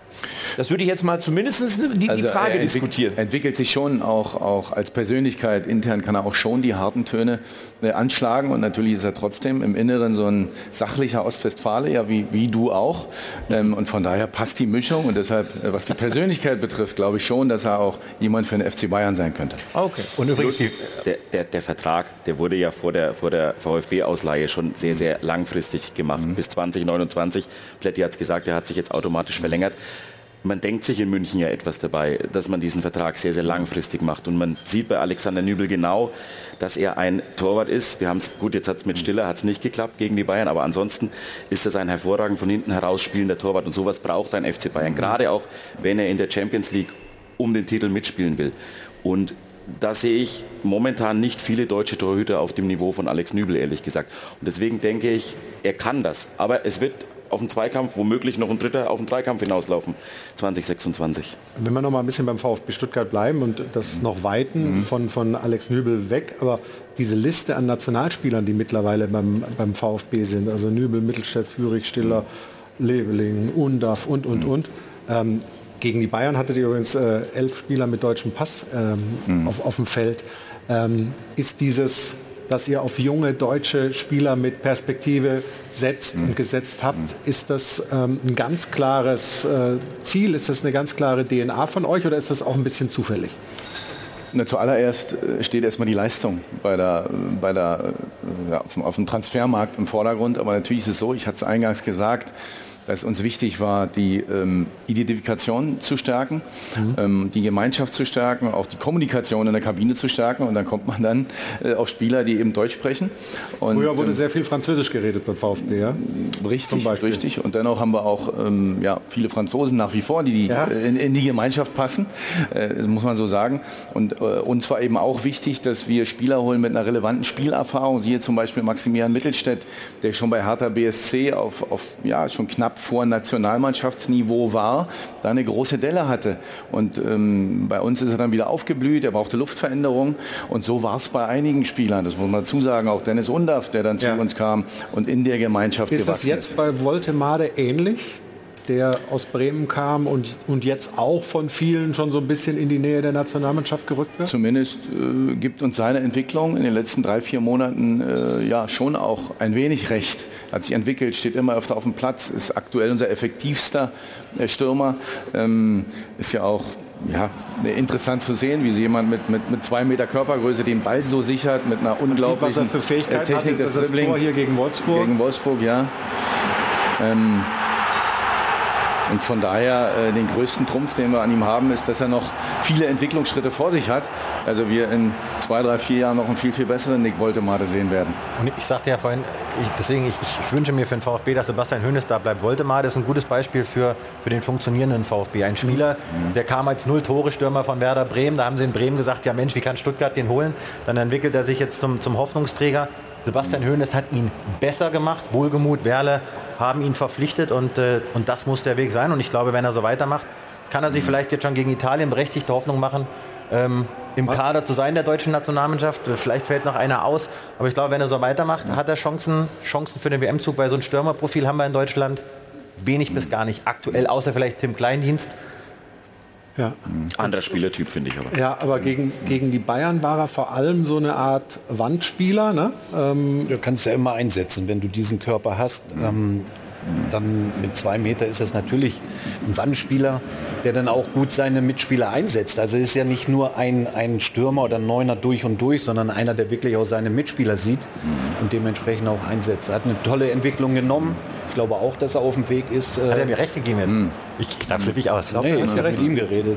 das würde ich jetzt mal zumindest die, also die Frage er entwick- diskutieren. entwickelt sich schon auch, auch als Persönlichkeit intern, kann er auch schon die harten Töne äh, anschlagen und natürlich ist er trotzdem im Inneren so ein sachlicher Ostwestfale, ja wie, wie du auch ähm, und von daher passt die Mischung und deshalb, äh, was die Persönlichkeit betrifft, glaube ich schon, dass er auch jemand für den F C Bayern sein könnte. Okay. Und übrigens, der, der, der Vertrag, der wurde ja vor der, vor der VfB-Ausleihe schon sehr, sehr langfristig gemacht, mhm. bis zwanzig neunundzwanzig. Plätti hat es gesagt, er hat sich jetzt automatisch verlängert. Man denkt sich in München ja etwas dabei, dass man diesen Vertrag sehr, sehr langfristig macht. Und man sieht bei Alexander Nübel genau, dass er ein Torwart ist. Wir haben es, gut, jetzt hat es mit Stiller hat's nicht geklappt gegen die Bayern, aber ansonsten ist das ein hervorragend von hinten heraus spielender Torwart. Und sowas braucht ein F C Bayern, gerade auch wenn er in der Champions League um den Titel mitspielen will. Und da sehe ich momentan nicht viele deutsche Torhüter auf dem Niveau von Alex Nübel, ehrlich gesagt. Und deswegen denke ich, er kann das. Aber es wird auf den Zweikampf, womöglich noch ein Dritter auf den Dreikampf hinauslaufen, zwanzig sechsundzwanzig. Wenn wir noch mal ein bisschen beim VfB Stuttgart bleiben und das noch weiten mhm. von, von Alex Nübel weg, aber diese Liste an Nationalspielern, die mittlerweile beim, beim VfB sind, also Nübel, Mittelstädt, Führig, Stiller, mhm. Leveling, Undaff und, und, mhm. und. Ähm, gegen die Bayern hattet ihr übrigens äh, elf Spieler mit deutschem Pass ähm, mhm. auf, auf dem Feld. Ähm, ist dieses... dass ihr auf junge deutsche Spieler mit Perspektive setzt mhm. und gesetzt habt. Ist das ähm, ein ganz klares äh, Ziel? Ist das eine ganz klare D N A von euch oder ist das auch ein bisschen zufällig? Na, zuallererst steht erstmal die Leistung bei der, bei der, ja, auf, dem, auf dem Transfermarkt im Vordergrund. Aber natürlich ist es so, ich hatte es eingangs gesagt, dass uns wichtig war, die ähm, Identifikation zu stärken, mhm. ähm, die Gemeinschaft zu stärken, auch die Kommunikation in der Kabine zu stärken. Und dann kommt man dann äh, auf Spieler, die eben Deutsch sprechen. Und, Früher wurde ähm, sehr viel Französisch geredet beim VfB, ja? Richtig, richtig. Und dennoch haben wir auch ähm, ja, viele Franzosen nach wie vor, die, die ja. in, in die Gemeinschaft passen. Äh, das muss man so sagen. Und äh, uns war eben auch wichtig, dass wir Spieler holen mit einer relevanten Spielerfahrung. Siehe zum Beispiel Maximilian Mittelstädt, der schon bei Hertha B S C auf, auf ja, schon knapp vor Nationalmannschaftsniveau war, da eine große Delle hatte. Und ähm, bei uns ist er dann wieder aufgeblüht, er brauchte Luftveränderung. Und so war es bei einigen Spielern, das muss man dazu sagen, auch Dennis Undaff, der dann ja. zu uns kam und in der Gemeinschaft ist gewachsen ist. Ist das jetzt bei Woltemade ähnlich? Der aus Bremen kam und, und jetzt auch von vielen schon so ein bisschen in die Nähe der Nationalmannschaft gerückt wird? Zumindest äh, gibt uns seine Entwicklung in den letzten drei, vier Monaten äh, ja schon auch ein wenig recht. Hat sich entwickelt, steht immer öfter auf dem Platz, ist aktuell unser effektivster äh, Stürmer. Ähm, ist ja auch ja, interessant zu sehen, wie jemand mit, mit, mit zwei Meter Körpergröße den Ball so sichert, mit einer unglaublichen was er für Fähigkeiten äh, Technik hat, des das Dribbling. Tor hier gegen Wolfsburg. Gegen Wolfsburg, ja. Ähm, Und von daher äh, den größten Trumpf, den wir an ihm haben, ist, dass er noch viele Entwicklungsschritte vor sich hat. Also wir in zwei, drei, vier Jahren noch einen viel, viel besseren Nick Woltemade sehen werden. Und ich sagte ja vorhin, ich, deswegen, ich, ich wünsche mir für den VfB, dass Sebastian Hoeneß da bleibt. Woltemade ist ein gutes Beispiel für, für den funktionierenden VfB. Ein Spieler, mhm. der kam als Null-Tore-Stürmer von Werder Bremen. Da haben sie in Bremen gesagt, ja Mensch, wie kann Stuttgart den holen? Dann entwickelt er sich jetzt zum, zum Hoffnungsträger. Sebastian Hoeneß hat ihn besser gemacht. Wohlgemuth, Werle haben ihn verpflichtet und, äh, und das muss der Weg sein. Und ich glaube, wenn er so weitermacht, kann er sich vielleicht jetzt schon gegen Italien berechtigte Hoffnung machen, ähm, im Kader zu sein der deutschen Nationalmannschaft. Vielleicht fällt noch einer aus. Aber ich glaube, wenn er so weitermacht, hat er Chancen, Chancen für den W M-Zug, weil so ein Stürmerprofil haben wir in Deutschland wenig bis gar nicht aktuell, außer vielleicht Tim Kleindienst. Ja. Anderer Spielertyp, finde ich aber. Ja, aber gegen, gegen die Bayern war er vor allem so eine Art Wandspieler. Ne? Ähm du kannst ja immer einsetzen, wenn du diesen Körper hast. Ähm, dann mit zwei Meter ist das natürlich ein Wandspieler, der dann auch gut seine Mitspieler einsetzt. Also es ist ja nicht nur ein, ein Stürmer oder ein Neuner durch und durch, sondern einer, der wirklich auch seine Mitspieler sieht und dementsprechend auch einsetzt. Er hat eine tolle Entwicklung genommen. Ich glaube auch, dass er auf dem Weg ist. Hat er mir recht gegeben jetzt? Mh. Ich darf wirklich aus. Nee, ich habe mit ihm geredet.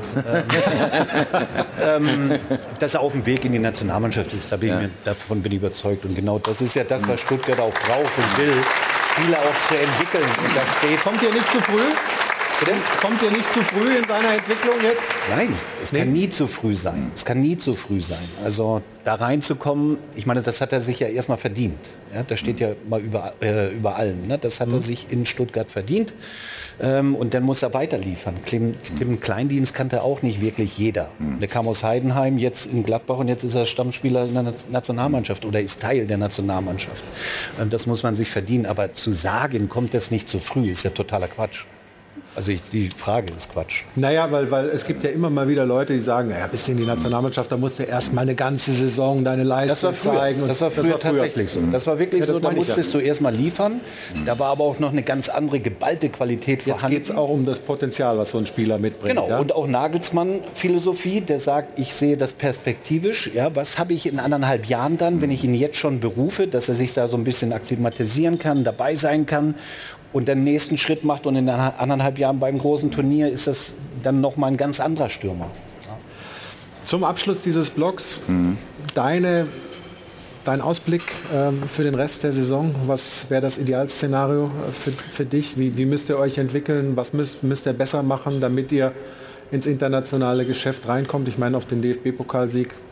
ähm, dass er auf dem Weg in die Nationalmannschaft ist, da bin ja. ich mir, davon bin ich überzeugt. Und genau das ist ja das, was Stuttgart auch braucht und will, Spieler auch zu entwickeln. Und da steht, kommt ihr nicht zu früh? Kommt ihr nicht zu früh in seiner Entwicklung jetzt? Nein, es nee. kann nie zu früh sein. Es kann nie zu früh sein. Also da reinzukommen, ich meine, das hat er sich ja erstmal verdient. Ja, das steht ja mal über, äh, über allem. Ne? Das hat mhm. er sich in Stuttgart verdient. Ähm, und dann muss er weiter liefern. Tim, Tim Kleindienst kannte auch nicht wirklich jeder. Mhm. Der kam aus Heidenheim, jetzt in Gladbach und jetzt ist er Stammspieler in der Nationalmannschaft oder ist Teil der Nationalmannschaft. Ähm, das muss man sich verdienen. Aber zu sagen, kommt das nicht zu früh, ist ja totaler Quatsch. Also ich, die Frage ist Quatsch. Naja, weil, weil es gibt ja immer mal wieder Leute, die sagen, naja, bist du in die Nationalmannschaft, da musst du erst mal eine ganze Saison deine Leistung das war früher, zeigen. Und das war früher, das war früher tatsächlich so. Das war wirklich ja, das so, da musstest ja. du erst mal liefern. Da war aber auch noch eine ganz andere geballte Qualität vorhanden. Jetzt geht es auch um das Potenzial, was so ein Spieler mitbringt. Genau, ja? und auch Nagelsmann-Philosophie, der sagt, ich sehe das perspektivisch. Ja, was habe ich in anderthalb Jahren dann, wenn ich ihn jetzt schon berufe, dass er sich da so ein bisschen akklimatisieren kann, dabei sein kann und den nächsten Schritt macht und in anderthalb Jahren beim großen Turnier ist das dann noch mal ein ganz anderer Stürmer. Ja. Zum Abschluss dieses Blogs, mhm. deine, dein Ausblick ähm, für den Rest der Saison, was wäre das Idealszenario für, für dich? Wie, wie müsst ihr euch entwickeln? Was müsst, müsst ihr besser machen, damit ihr ins internationale Geschäft reinkommt? Ich meine, auf den D F B-Pokalsieg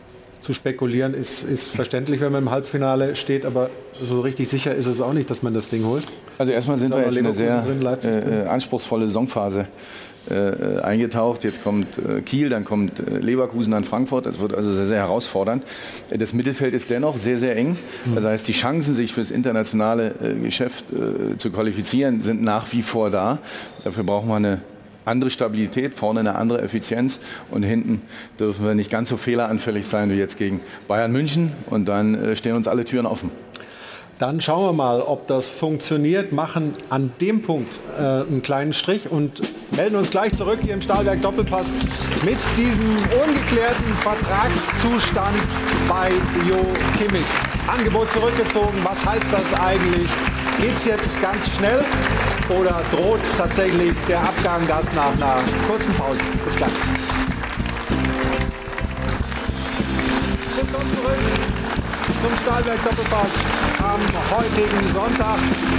zu spekulieren ist, ist verständlich, wenn man im Halbfinale steht, aber so richtig sicher ist es auch nicht, dass man das Ding holt. Also erstmal sind wir jetzt in eine sehr drin, äh, anspruchsvolle Saisonphase äh, eingetaucht. Jetzt kommt äh, Kiel, dann kommt äh, Leverkusen, dann Frankfurt. Das wird also sehr, sehr herausfordernd. Das Mittelfeld ist dennoch sehr, sehr eng. Das heißt, die Chancen, sich fürs internationale äh, Geschäft äh, zu qualifizieren, sind nach wie vor da. Dafür brauchen wir eine andere Stabilität, vorne eine andere Effizienz und hinten dürfen wir nicht ganz so fehleranfällig sein wie jetzt gegen Bayern München und dann äh, stehen uns alle Türen offen. Dann schauen wir mal, ob das funktioniert, machen an dem Punkt äh, einen kleinen Strich und melden uns gleich zurück hier im Stahlwerk Doppelpass mit diesem ungeklärten Vertragszustand bei Jo Kimmich. Angebot zurückgezogen, was heißt das eigentlich? Geht es jetzt ganz schnell oder droht tatsächlich der Abgang das nach einer kurzen Pause? Bis gleich. Willkommen zurück zum Stahlwerk Doppelpass am heutigen Sonntag.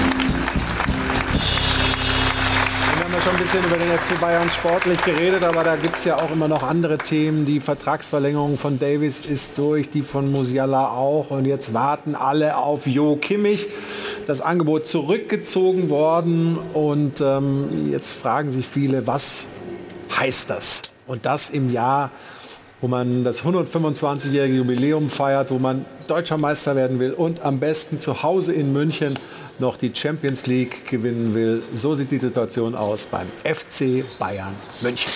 Wir haben ja schon ein bisschen über den F C Bayern sportlich geredet, aber da gibt es ja auch immer noch andere Themen. Die Vertragsverlängerung von Davies ist durch, die von Musiala auch. Und jetzt warten alle auf Jo Kimmich. Das Angebot zurückgezogen worden. Und ähm, jetzt fragen sich viele, was heißt das? Und das im Jahr, wo man das hundertfünfundzwanzigjährige Jubiläum feiert, wo man deutscher Meister werden will und am besten zu Hause in München noch die Champions League gewinnen will. So sieht die Situation aus beim F C Bayern München.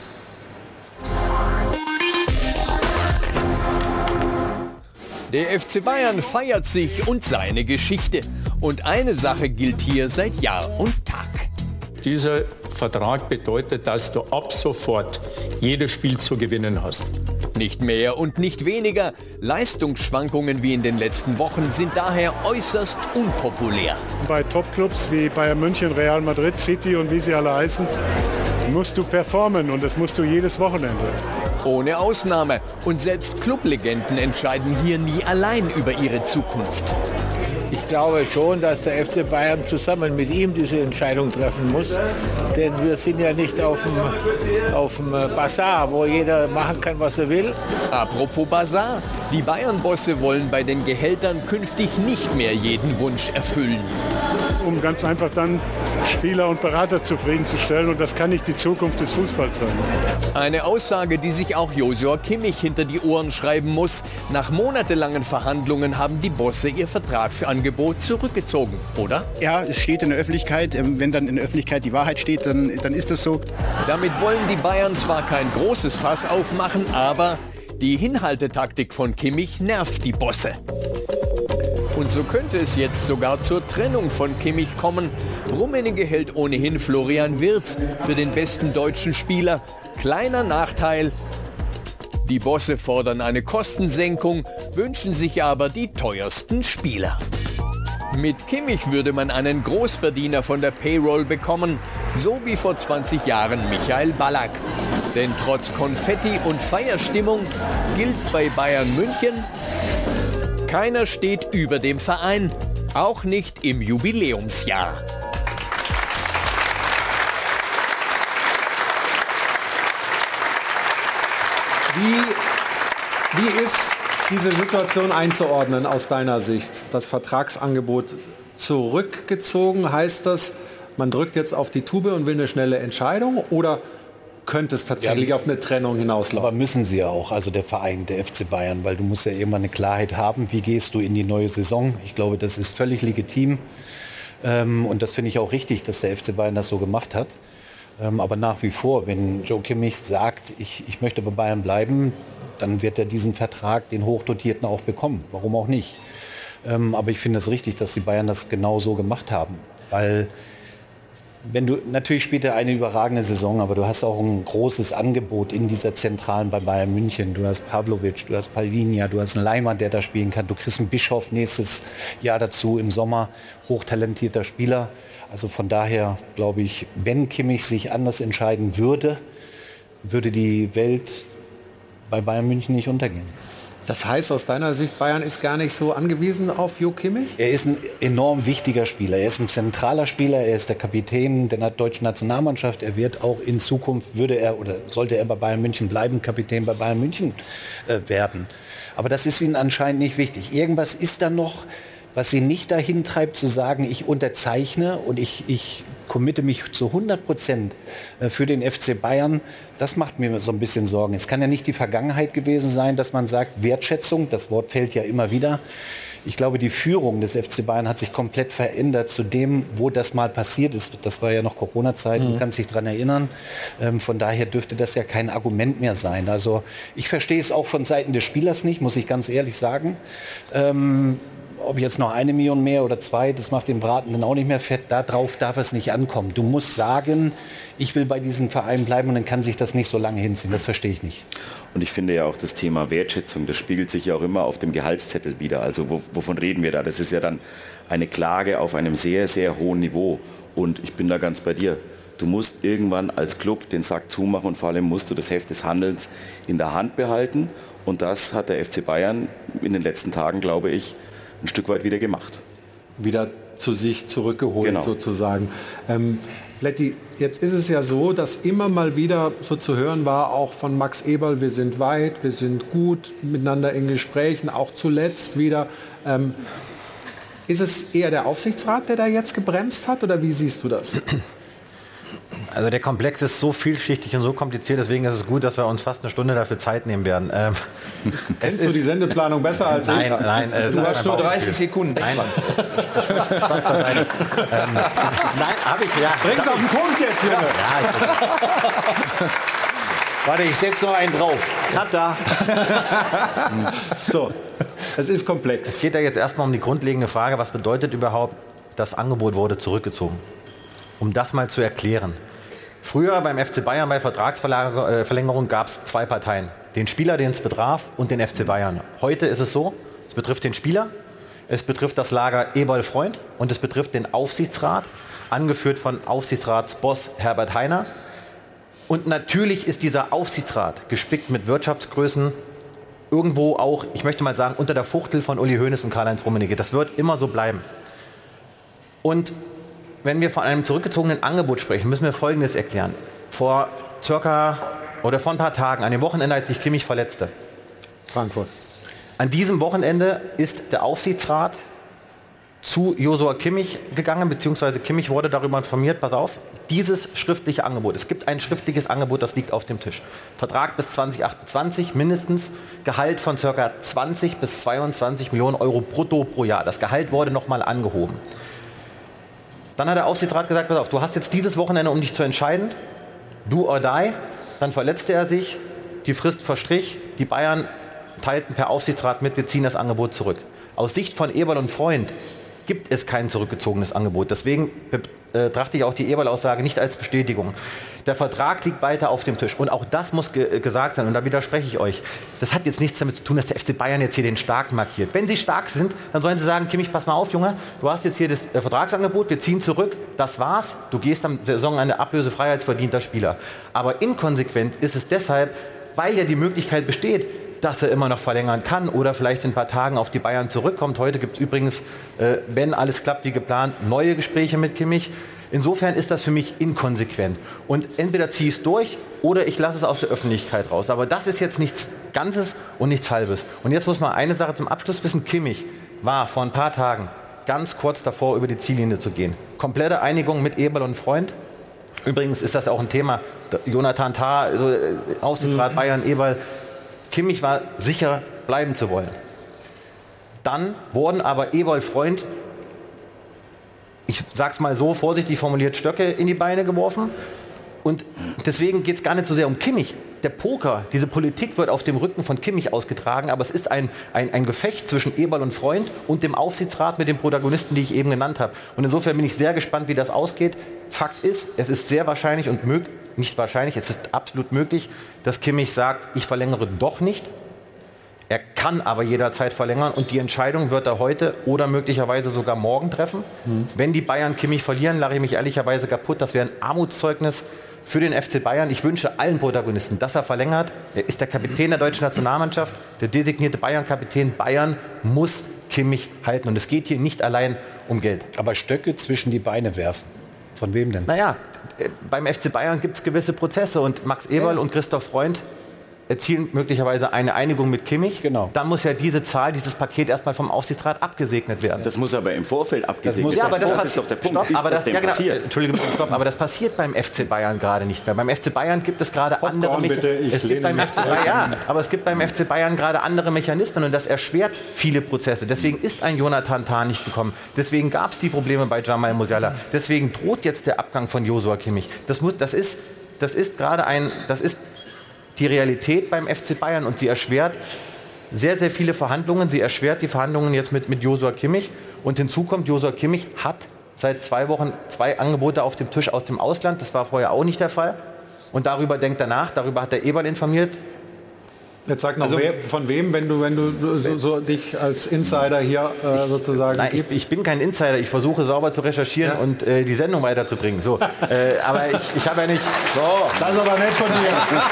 Der F C Bayern feiert sich und seine Geschichte. Und eine Sache gilt hier seit Jahr und Tag. Dieser Vertrag bedeutet, dass du ab sofort jedes Spiel zu gewinnen hast. Nicht mehr und nicht weniger. Leistungsschwankungen wie in den letzten Wochen sind daher äußerst unpopulär. Bei Topclubs wie Bayern München, Real Madrid, City und wie sie alle heißen, musst du performen und das musst du jedes Wochenende. Ohne Ausnahme. Und selbst Clublegenden entscheiden hier nie allein über ihre Zukunft. Ich glaube schon, dass der F C Bayern zusammen mit ihm diese Entscheidung treffen muss. Denn wir sind ja nicht auf dem, auf dem Bazar, wo jeder machen kann, was er will. Apropos Bazar. Die Bayern-Bosse wollen bei den Gehältern künftig nicht mehr jeden Wunsch erfüllen. Um ganz einfach dann Spieler und Berater zufriedenzustellen. Und das kann nicht die Zukunft des Fußballs sein. Eine Aussage, die sich auch Joshua Kimmich hinter die Ohren schreiben muss. Nach monatelangen Verhandlungen haben die Bosse ihr Vertragsangebot zurückgezogen, oder? Ja, es steht in der Öffentlichkeit. Wenn dann in der Öffentlichkeit die Wahrheit steht, dann, dann ist das so. Damit wollen die Bayern zwar kein großes Fass aufmachen, aber die Hinhaltetaktik von Kimmich nervt die Bosse. Und so könnte es jetzt sogar zur Trennung von Kimmich kommen. Rummenigge hält ohnehin Florian Wirtz für den besten deutschen Spieler. Kleiner Nachteil: die Bosse fordern eine Kostensenkung, wünschen sich aber die teuersten Spieler. Mit Kimmich würde man einen Großverdiener von der Payroll bekommen, so wie vor zwanzig Jahren Michael Ballack. Denn trotz Konfetti und Feierstimmung gilt bei Bayern München: keiner steht über dem Verein, auch nicht im Jubiläumsjahr. Wie, wie ist diese Situation einzuordnen aus deiner Sicht? Das Vertragsangebot zurückgezogen, heißt das, man drückt jetzt auf die Tube und will eine schnelle Entscheidung, oder könnte es tatsächlich ja auf eine Trennung hinauslaufen? Aber müssen sie ja auch, also der Verein, der F C Bayern, weil du musst ja immer eine Klarheit haben, wie gehst du in die neue Saison. Ich glaube, das ist völlig legitim ähm, und das finde ich auch richtig, dass der F C Bayern das so gemacht hat. Ähm, aber nach wie vor, wenn Jo Kimmich sagt, ich, ich möchte bei Bayern bleiben, dann wird er diesen Vertrag, den Hochdotierten, auch bekommen. Warum auch nicht? Ähm, aber ich finde es richtig, dass die Bayern das genau so gemacht haben, weil wenn du, natürlich spielt er eine überragende Saison, aber du hast auch ein großes Angebot in dieser Zentralen bei Bayern München. Du hast Pavlovic, du hast Palhinha, du hast einen Leimer, der da spielen kann. Du kriegst einen Bischof nächstes Jahr dazu im Sommer, hochtalentierter Spieler. Also von daher glaube ich, wenn Kimmich sich anders entscheiden würde, würde die Welt bei Bayern München nicht untergehen. Das heißt, aus deiner Sicht, Bayern ist gar nicht so angewiesen auf Jo Kimmich? Er ist ein enorm wichtiger Spieler. Er ist ein zentraler Spieler. Er ist der Kapitän der deutschen Nationalmannschaft. Er wird auch in Zukunft, würde er oder sollte er bei Bayern München bleiben, Kapitän bei Bayern München äh, werden. Aber das ist ihnen anscheinend nicht wichtig. Irgendwas ist da noch, was sie nicht dahin treibt, zu sagen, ich unterzeichne und ich, ich committe mich zu hundert Prozent für den F C Bayern. Das macht mir so ein bisschen Sorgen. Es kann ja nicht die Vergangenheit gewesen sein, dass man sagt, Wertschätzung, das Wort fällt ja immer wieder. Ich glaube, die Führung des F C Bayern hat sich komplett verändert zu dem, wo das mal passiert ist. Das war ja noch Corona-Zeit, mhm. man kann sich daran erinnern. Ähm, von daher dürfte das ja kein Argument mehr sein. Also ich verstehe es auch von Seiten des Spielers nicht, muss ich ganz ehrlich sagen. Ähm, ob jetzt noch eine Million mehr oder zwei, das macht den Braten dann auch nicht mehr fett. Darauf darf es nicht ankommen. Du musst sagen, ich will bei diesem Verein bleiben und dann kann sich das nicht so lange hinziehen. Das verstehe ich nicht. Und ich finde ja auch das Thema Wertschätzung, das spiegelt sich ja auch immer auf dem Gehaltszettel wieder. Also wo, wovon reden wir da? Das ist ja dann eine Klage auf einem sehr, sehr hohen Niveau. Und ich bin da ganz bei dir. Du musst irgendwann als Club den Sack zumachen und vor allem musst du das Heft des Handelns in der Hand behalten. Und das hat der F C Bayern in den letzten Tagen, glaube ich, ein Stück weit wieder gemacht. Wieder zu sich zurückgeholt, genau. sozusagen. Ähm, Plätti, jetzt ist es ja so, dass immer mal wieder so zu hören war, auch von Max Eberl, wir sind weit, wir sind gut miteinander in Gesprächen, auch zuletzt wieder. Ähm, ist es eher der Aufsichtsrat, der da jetzt gebremst hat, oder wie siehst du das? Also der Komplex ist so vielschichtig und so kompliziert, deswegen ist es gut, dass wir uns fast eine Stunde dafür Zeit nehmen werden. Ähm, Kennst du die Sendeplanung besser als nein, ich? Nein, äh, du hast nur dreißig Sekunden. Nein, Spaß beiseite. ähm, nein, habe ich, ja. Bring's auf den Punkt jetzt, Junge. Ja, warte, ich setze noch einen drauf. Cut da. So, es ist komplex. Es geht ja jetzt erstmal um die grundlegende Frage, was bedeutet überhaupt, das Angebot wurde zurückgezogen? Um das mal zu erklären. Früher beim F C Bayern bei Vertragsverlängerung gab es zwei Parteien. Den Spieler, den es betraf, und den F C Bayern. Heute ist es so, es betrifft den Spieler, es betrifft das Lager Eberl-Freund und es betrifft den Aufsichtsrat, angeführt von Aufsichtsratsboss Herbert Hainer. Und natürlich ist dieser Aufsichtsrat gespickt mit Wirtschaftsgrößen, irgendwo auch, ich möchte mal sagen, unter der Fuchtel von Uli Hoeneß und Karl-Heinz Rummenigge. Das wird immer so bleiben. Und wenn wir von einem zurückgezogenen Angebot sprechen, müssen wir Folgendes erklären. Vor circa oder vor ein paar Tagen, an dem Wochenende, als sich Kimmich verletzte. Frankfurt. An diesem Wochenende ist der Aufsichtsrat zu Joshua Kimmich gegangen, beziehungsweise Kimmich wurde darüber informiert, pass auf, dieses schriftliche Angebot, es gibt ein schriftliches Angebot, das liegt auf dem Tisch. Vertrag bis zwanzig achtundzwanzig, mindestens Gehalt von ca. zwanzig bis zweiundzwanzig Millionen Euro brutto pro Jahr. Das Gehalt wurde nochmal angehoben. Dann hat der Aufsichtsrat gesagt, pass auf, du hast jetzt dieses Wochenende, um dich zu entscheiden, do or die. Dann verletzte er sich, die Frist verstrich, die Bayern teilten per Aufsichtsrat mit, wir ziehen das Angebot zurück. Aus Sicht von Eberl und Freund gibt es kein zurückgezogenes Angebot. Deswegen betrachte ich auch die Eberl-Aussage nicht als Bestätigung. Der Vertrag liegt weiter auf dem Tisch. Und auch das muss ge gesagt sein. Und da widerspreche ich euch. Das hat jetzt nichts damit zu tun, dass der F C Bayern jetzt hier den Stark markiert. Wenn sie stark sind, dann sollen sie sagen, Kimmich, pass mal auf, Junge, du hast jetzt hier das äh, Vertragsangebot, wir ziehen zurück, das war's. Du gehst am Saison eine ablösefrei als verdienter Spieler. Aber inkonsequent ist es deshalb, weil ja die Möglichkeit besteht, dass er immer noch verlängern kann oder vielleicht in ein paar Tagen auf die Bayern zurückkommt. Heute gibt es übrigens, äh, wenn alles klappt wie geplant, neue Gespräche mit Kimmich. Insofern ist das für mich inkonsequent. Und entweder ziehe ich es durch oder ich lasse es aus der Öffentlichkeit raus. Aber das ist jetzt nichts Ganzes und nichts Halbes. Und jetzt muss man eine Sache zum Abschluss wissen. Kimmich war vor ein paar Tagen ganz kurz davor, über die Ziellinie zu gehen. Komplette Einigung mit Eberl und Freund. Übrigens ist das auch ein Thema. Jonathan Tah, also Aufsichtsrat mhm. Bayern, Eberl. Kimmich war sicher, bleiben zu wollen. Dann wurden aber Eberl Freund, ich sag's mal so vorsichtig formuliert, Stöcke in die Beine geworfen. Und deswegen geht es gar nicht so sehr um Kimmich. Der Poker, diese Politik wird auf dem Rücken von Kimmich ausgetragen, aber es ist ein, ein, ein Gefecht zwischen Eberl und Freund und dem Aufsichtsrat mit den Protagonisten, die ich eben genannt habe. Und insofern bin ich sehr gespannt, wie das ausgeht. Fakt ist, es ist sehr wahrscheinlich und möglich, nicht wahrscheinlich, es ist absolut möglich, dass Kimmich sagt, ich verlängere doch nicht. Er kann aber jederzeit verlängern und die Entscheidung wird er heute oder möglicherweise sogar morgen treffen. Mhm. Wenn die Bayern Kimmich verlieren, lache ich mich ehrlicherweise kaputt. Das wäre ein Armutszeugnis für den F C Bayern. Ich wünsche allen Protagonisten, dass er verlängert. Er ist der Kapitän der deutschen Nationalmannschaft, der designierte Bayern-Kapitän. Bayern muss Kimmich halten und es geht hier nicht allein um Geld. Aber Stöcke zwischen die Beine werfen. Von wem denn? Naja, beim F C Bayern gibt es gewisse Prozesse und Max Eberl ja. und Christoph Freund erzielen möglicherweise eine Einigung mit Kimmich. Genau. Dann muss ja diese Zahl, dieses Paket erstmal vom Aufsichtsrat abgesegnet werden. Das muss aber im Vorfeld abgesegnet werden. Ja, aber das, das ist doch der Punkt. Stopp, ist aber das, das, ja, genau, Entschuldigung, stopp, aber das passiert beim F C Bayern gerade nicht mehr. Beim F C Bayern gibt es gerade andere Mechanismen. Es gibt beim F C Bayern, ja, aber es gibt beim F C Bayern gerade andere Mechanismen und das erschwert viele Prozesse. Deswegen ist ein Jonathan Tah nicht gekommen. Deswegen gab es die Probleme bei Jamal Musiala. Deswegen droht jetzt der Abgang von Joshua Kimmich. Das muss, das ist, das ist gerade ein, das ist die Realität beim F C Bayern und sie erschwert sehr, sehr viele Verhandlungen. Sie erschwert die Verhandlungen jetzt mit, mit Joshua Kimmich. Und hinzu kommt, Joshua Kimmich hat seit zwei Wochen zwei Angebote auf dem Tisch aus dem Ausland. Das war vorher auch nicht der Fall. Und darüber denkt er nach, darüber hat der Eberl informiert. Jetzt sag noch, Also, wer, von wem, wenn du, wenn du so, so dich als Insider hier äh, sozusagen Nein, ich, ich bin kein Insider, ich versuche sauber zu recherchieren ja. und äh, die Sendung weiterzubringen. So, äh, aber ich, ich habe ja nicht... So. Das ist aber nett von dir.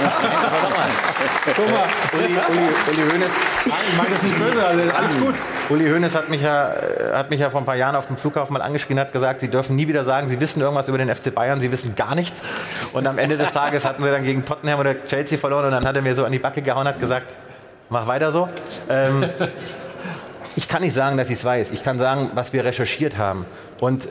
Guck mal, Uli, Uli, Uli Hoeneß... Ich meine das nicht böse, also alles gut. Uli Hoeneß hat mich, ja, hat mich ja vor ein paar Jahren auf dem Flughafen mal angeschrien, hat gesagt, sie dürfen nie wieder sagen, sie wissen irgendwas über den F C Bayern, sie wissen gar nichts. Und am Ende des Tages hatten wir dann gegen Tottenham oder Chelsea verloren und dann hat er mir so an die Backe gehauen und hat gesagt, mach weiter so. Ähm, ich kann nicht sagen, dass ich es weiß. Ich kann sagen, was wir recherchiert haben. Und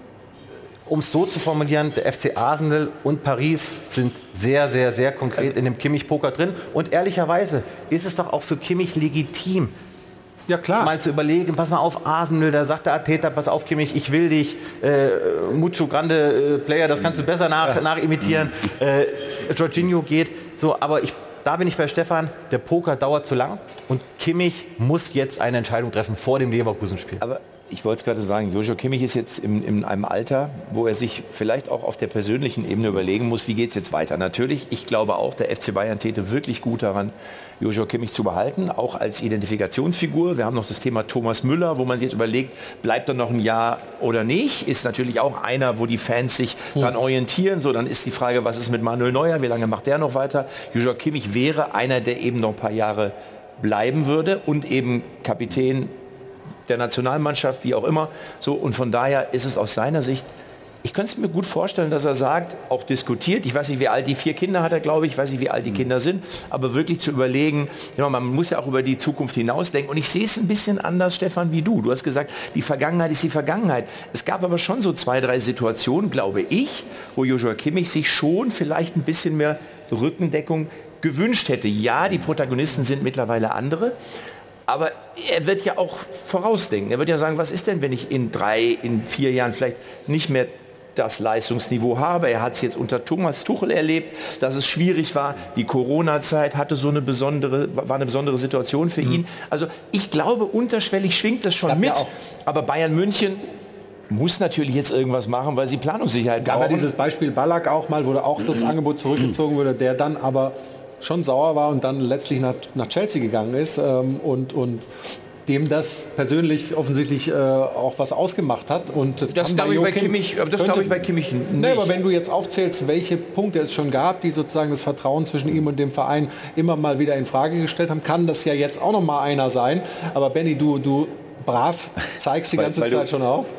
um es so zu formulieren, der F C Arsenal und Paris sind sehr, sehr, sehr konkret in dem Kimmich-Poker drin. Und ehrlicherweise ist es doch auch für Kimmich legitim, ja, klar. mal zu überlegen, pass mal auf, Arsenal, da sagt der Arteta, pass auf Kimmich, ich will dich, äh, mucho grande äh, Player, das kannst du besser nach, ja. nachimitieren, äh, Jorginho geht, so, aber ich, da bin ich bei Stefan, der Poker dauert zu lang und Kimmich muss jetzt eine Entscheidung treffen vor dem Leverkusen-Spiel. Aber ich wollte es gerade sagen, Joshua Kimmich ist jetzt in, in einem Alter, wo er sich vielleicht auch auf der persönlichen Ebene überlegen muss, wie geht es jetzt weiter. Natürlich, ich glaube auch, der F C Bayern täte wirklich gut daran, Joshua Kimmich zu behalten, auch als Identifikationsfigur. Wir haben noch das Thema Thomas Müller, wo man sich jetzt überlegt, bleibt er noch ein Jahr oder nicht. Ist natürlich auch einer, wo die Fans sich dran orientieren. So, dann ist die Frage, was ist mit Manuel Neuer, wie lange macht der noch weiter? Joshua Kimmich wäre einer, der eben noch ein paar Jahre bleiben würde und eben Kapitän der Nationalmannschaft, wie auch immer. So, und von daher ist es aus seiner Sicht, ich könnte es mir gut vorstellen, dass er sagt, auch diskutiert, ich weiß nicht, wie alt die vier Kinder hat er, glaube ich, ich weiß nicht, wie alt die Kinder sind, aber wirklich zu überlegen, ja, man muss ja auch über die Zukunft hinausdenken. Und ich sehe es ein bisschen anders, Stefan, wie du. Du hast gesagt, die Vergangenheit ist die Vergangenheit. Es gab aber schon so zwei, drei Situationen, glaube ich, wo Joshua Kimmich sich schon vielleicht ein bisschen mehr Rückendeckung gewünscht hätte. Ja, die Protagonisten sind mittlerweile andere, aber er wird ja auch vorausdenken. Er wird ja sagen, was ist denn, wenn ich in drei, in vier Jahren vielleicht nicht mehr das Leistungsniveau habe. Er hat es jetzt unter Thomas Tuchel erlebt, dass es schwierig war. Die Corona-Zeit hatte so eine besondere, war eine besondere Situation für mhm. ihn. Also ich glaube, unterschwellig schwingt das schon das mit. Aber Bayern München muss natürlich jetzt irgendwas machen, weil sie Planungssicherheit gab brauchen. Ja dieses Beispiel Ballack auch mal, wo auch das Angebot zurückgezogen wurde, der dann aber schon sauer war und dann letztlich nach, nach Chelsea gegangen ist ähm, und, und dem das persönlich offensichtlich äh, auch was ausgemacht hat. Und das, das glaube ich bei Kimmich, aber das glaube ich bei Kimmich nicht. Nee, aber wenn du jetzt aufzählst, welche Punkte es schon gab, die sozusagen das Vertrauen zwischen ihm und dem Verein immer mal wieder in Frage gestellt haben, kann das ja jetzt auch noch mal einer sein. Aber Benni, du, du brav zeigst die ganze weil, weil Zeit du, schon auf.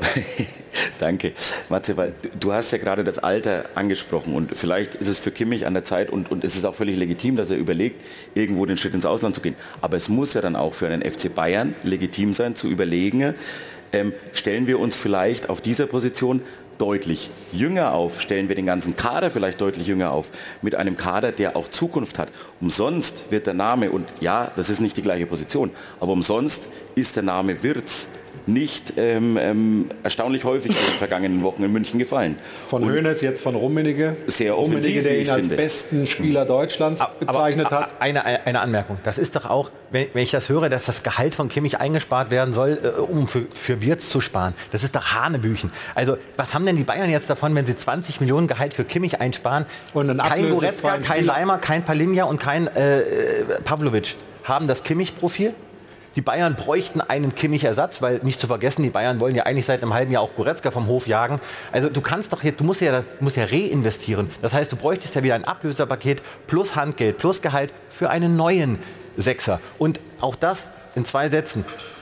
Danke. Matze, weil du hast ja gerade das Alter angesprochen und vielleicht ist es für Kimmich an der Zeit und, und es ist auch völlig legitim, dass er überlegt, irgendwo den Schritt ins Ausland zu gehen. Aber es muss ja dann auch für einen F C Bayern legitim sein, zu überlegen, ähm, stellen wir uns vielleicht auf dieser Position deutlich jünger auf, stellen wir den ganzen Kader vielleicht deutlich jünger auf, mit einem Kader, der auch Zukunft hat. Umsonst wird der Name, und ja, das ist nicht die gleiche Position, aber umsonst ist der Name Wirtz nicht ähm, ähm, erstaunlich häufig in den vergangenen Wochen in München gefallen. Von Hoeneß, jetzt von Rummenigge. Sehr offensiv, Rummenigge, der ihn als finde. besten Spieler Deutschlands aber, bezeichnet aber, hat. Eine, eine Anmerkung. Das ist doch auch, wenn, wenn ich das höre, dass das Gehalt von Kimmich eingespart werden soll, äh, um für, für Wirtz zu sparen. Das ist doch Hanebüchen. Also was haben denn die Bayern jetzt davon, wenn sie zwanzig Millionen Gehalt für Kimmich einsparen? Und kein Goretzka, kein Leimer, kein Palinja und kein äh, Pavlovic haben das Kimmich-Profil? Die Bayern bräuchten einen Kimmich-Ersatz, weil nicht zu vergessen, die Bayern wollen ja eigentlich seit einem halben Jahr auch Goretzka vom Hof jagen. Also du kannst doch jetzt, du musst ja, du musst ja reinvestieren. Das heißt, du bräuchtest ja wieder ein Ablöserpaket plus Handgeld plus Gehalt für einen neuen Sechser. Und auch das in zwei Sätzen.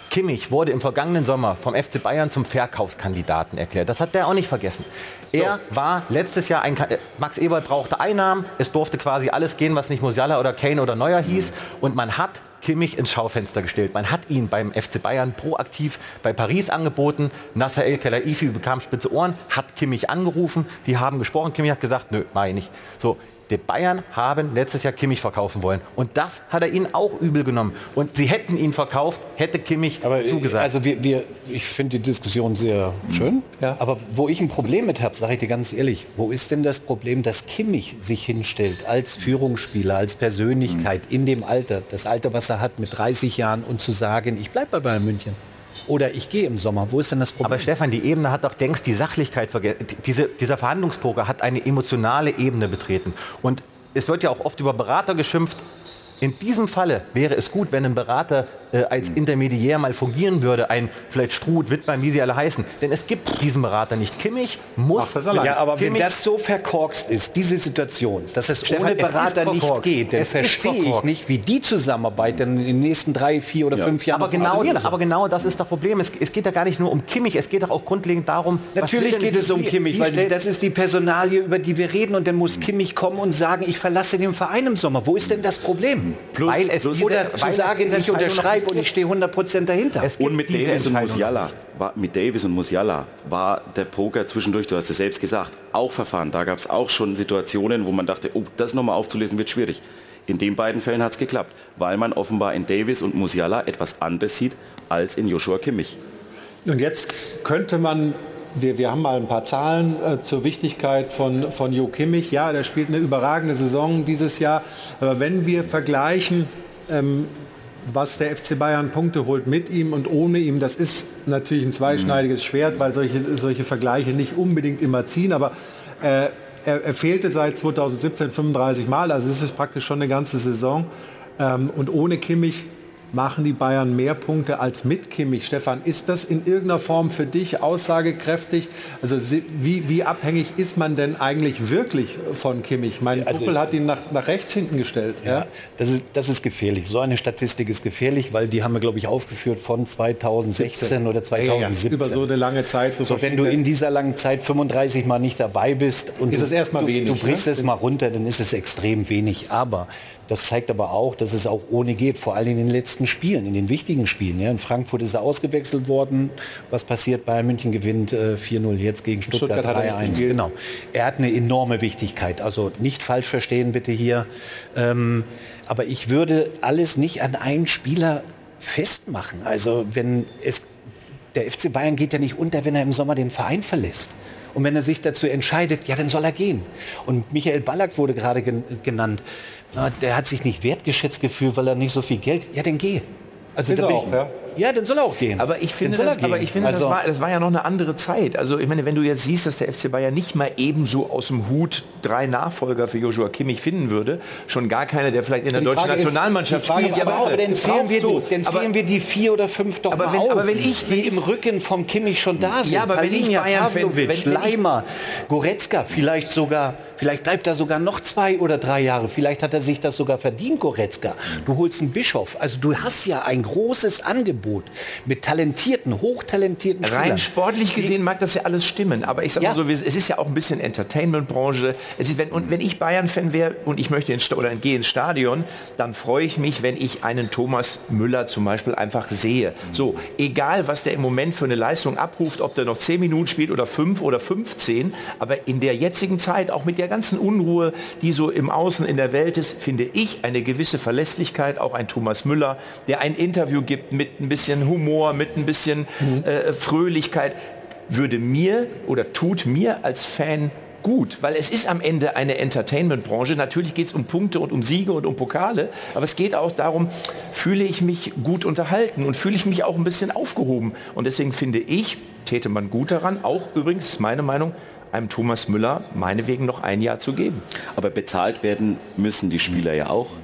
Kimmich wurde im vergangenen Sommer vom F C Bayern zum Verkaufskandidaten erklärt. Das hat der auch nicht vergessen. Er war letztes Jahr ein... Max Eberl brauchte Einnahmen. Es durfte quasi alles gehen, was nicht Musiala oder Kane oder Neuer hieß. Und man hat Kimmich ins Schaufenster gestellt. Man hat ihn beim F C Bayern proaktiv bei Paris angeboten. Nasser El-Khelaifi bekam spitze Ohren, hat Kimmich angerufen. Die haben gesprochen. Kimmich hat gesagt, nö, mach ich nicht. So. Die Bayern haben letztes Jahr Kimmich verkaufen wollen. Und das hat er ihnen auch übel genommen. Und sie hätten ihn verkauft, hätte Kimmich aber zugesagt. Also wir, wir, ich finde die Diskussion sehr schön. Ja. Aber wo ich ein Problem mit habe, sage ich dir ganz ehrlich, wo ist denn das Problem, dass Kimmich sich hinstellt als Führungsspieler, als Persönlichkeit in dem Alter, das Alter, was er hat mit dreißig Jahren, und zu sagen, ich bleibe bei Bayern München. Oder ich gehe im Sommer. Wo ist denn das Problem? Aber Stefan, die Ebene hat doch denkst die Sachlichkeit vergessen. Diese, dieser Verhandlungspoker hat eine emotionale Ebene betreten. Und es wird ja auch oft über Berater geschimpft. In diesem Falle wäre es gut, wenn ein Berater äh, als Intermediär mal fungieren würde, ein vielleicht Struth, Wittmann, wie sie alle heißen. Denn es gibt diesen Berater nicht. Kimmich muss... Ja, aber Kimmich, wenn das so verkorkst ist, diese Situation, dass es Stefan, ohne Berater es nicht geht, dann es verstehe ich nicht, wie die Zusammenarbeit dann in den nächsten drei, vier oder ja. fünf Jahren aber genau, aber genau das ist das Problem. Es, es geht ja gar nicht nur um Kimmich, es geht auch grundlegend darum... Natürlich geht es um Kimmich, weil das ist die Personalie, über die wir reden, und dann muss Kimmich kommen und sagen, ich verlasse den Verein im Sommer. Wo ist denn das Problem? Plus, weil es plus oder zu sagen, ich unterschreibe und ich stehe hundert Prozent dahinter. Und mit Davis und Musiala, war, mit Davis und Musiala war der Poker zwischendurch, du hast es selbst gesagt, auch verfahren. Da gab es auch schon Situationen, wo man dachte, oh, das nochmal aufzulesen wird schwierig. In den beiden Fällen hat es geklappt, weil man offenbar in Davis und Musiala etwas anders sieht als in Joshua Kimmich. Und jetzt könnte man... Wir, wir haben mal ein paar Zahlen äh, zur Wichtigkeit von, von Jo Kimmich. Ja, der spielt eine überragende Saison dieses Jahr. Aber wenn wir vergleichen, ähm, was der F C Bayern Punkte holt mit ihm und ohne ihm, das ist natürlich ein zweischneidiges Schwert, weil solche, solche Vergleiche nicht unbedingt immer ziehen. Aber äh, er, er fehlte seit zweitausendsiebzehn fünfunddreißig Mal, also es ist praktisch schon eine ganze Saison. Ähm, und ohne Kimmich machen die Bayern mehr Punkte als mit Kimmich. Stefan, ist das in irgendeiner Form für dich aussagekräftig? Also wie, wie abhängig ist man denn eigentlich wirklich von Kimmich? Mein also, Kumpel hat ihn nach, nach rechts hinten gestellt. Ja, ja? Das, ist, das ist gefährlich. So eine Statistik ist gefährlich, weil die haben wir, glaube ich, aufgeführt von zweitausendsechzehn siebzehn oder zweitausendsiebzehn. Ja, ja. Über so eine lange Zeit. So so, wenn du in dieser langen Zeit fünfunddreißig Mal nicht dabei bist und ist du, es erstmal wenig, du brichst ne? es mal runter, dann ist es extrem wenig. Aber das zeigt aber auch, dass es auch ohne geht, vor allem in den letzten Spielen, in den wichtigen Spielen. Ja. In Frankfurt ist er ausgewechselt worden. Was passiert? Bayern München gewinnt äh, vier null jetzt gegen Stuttgart, Stuttgart drei eins. Genau. Er hat eine enorme Wichtigkeit. Also nicht falsch verstehen bitte hier. Ähm, aber ich würde alles nicht an einen Spieler festmachen. Also wenn es, der F C Bayern geht ja nicht unter, wenn er im Sommer den Verein verlässt. Und wenn er sich dazu entscheidet, ja, dann soll er gehen. Und Michael Ballack wurde gerade gen- genannt. Na, der hat sich nicht wertgeschätzt gefühlt, weil er nicht so viel Geld... Ja, dann geh. Also da auch, ja. Ja, dann soll er auch gehen. Aber ich finde, das, aber ich finde also, das, war, das war ja noch eine andere Zeit. Also ich meine, wenn du jetzt siehst, dass der F C Bayern nicht mal ebenso aus dem Hut drei Nachfolger für Joshua Kimmich finden würde, schon gar keiner, der vielleicht in der deutschen ist, Nationalmannschaft spielt. Ja, aber, aber dann zählen, wir, so. dann zählen wir die vier oder fünf doch aber mal wenn, auf, aber wenn ich, die im Rücken vom Kimmich schon da sind. Ja, aber wenn ich Bayern Pavlovic, Leimer, Goretzka, vielleicht sogar... Vielleicht bleibt er sogar noch zwei oder drei Jahre. Vielleicht hat er sich das sogar verdient, Goretzka. Du holst einen Bischof. Also du hast ja ein großes Angebot mit talentierten, hochtalentierten Spielern. Rein sportlich gesehen mag das ja alles stimmen. Aber ich sag mal ja. so, es ist ja auch ein bisschen Entertainment-Branche. Es ist, wenn, und wenn ich Bayern-Fan wäre und ich möchte ins, oder gehe ins Stadion, dann freue ich mich, wenn ich einen Thomas Müller zum Beispiel einfach sehe. So, egal was der im Moment für eine Leistung abruft, ob der noch zehn Minuten spielt oder fünf oder fünfzehn, aber in der jetzigen Zeit, auch mit der ganzen Unruhe, die so im Außen in der Welt ist, finde ich eine gewisse Verlässlichkeit, auch ein Thomas Müller, der ein Interview gibt mit ein bisschen Humor, mit ein bisschen mhm. äh, Fröhlichkeit, würde mir oder tut mir als Fan gut, weil es ist am Ende eine Entertainment-Branche. Natürlich geht es um Punkte und um Siege und um Pokale, aber es geht auch darum, fühle ich mich gut unterhalten und fühle ich mich auch ein bisschen aufgehoben. Und deswegen finde ich, täte man gut daran, auch übrigens, ist meine Meinung, einem Thomas Müller meinetwegen noch ein Jahr zu geben. Aber bezahlt werden müssen die Spieler ja auch.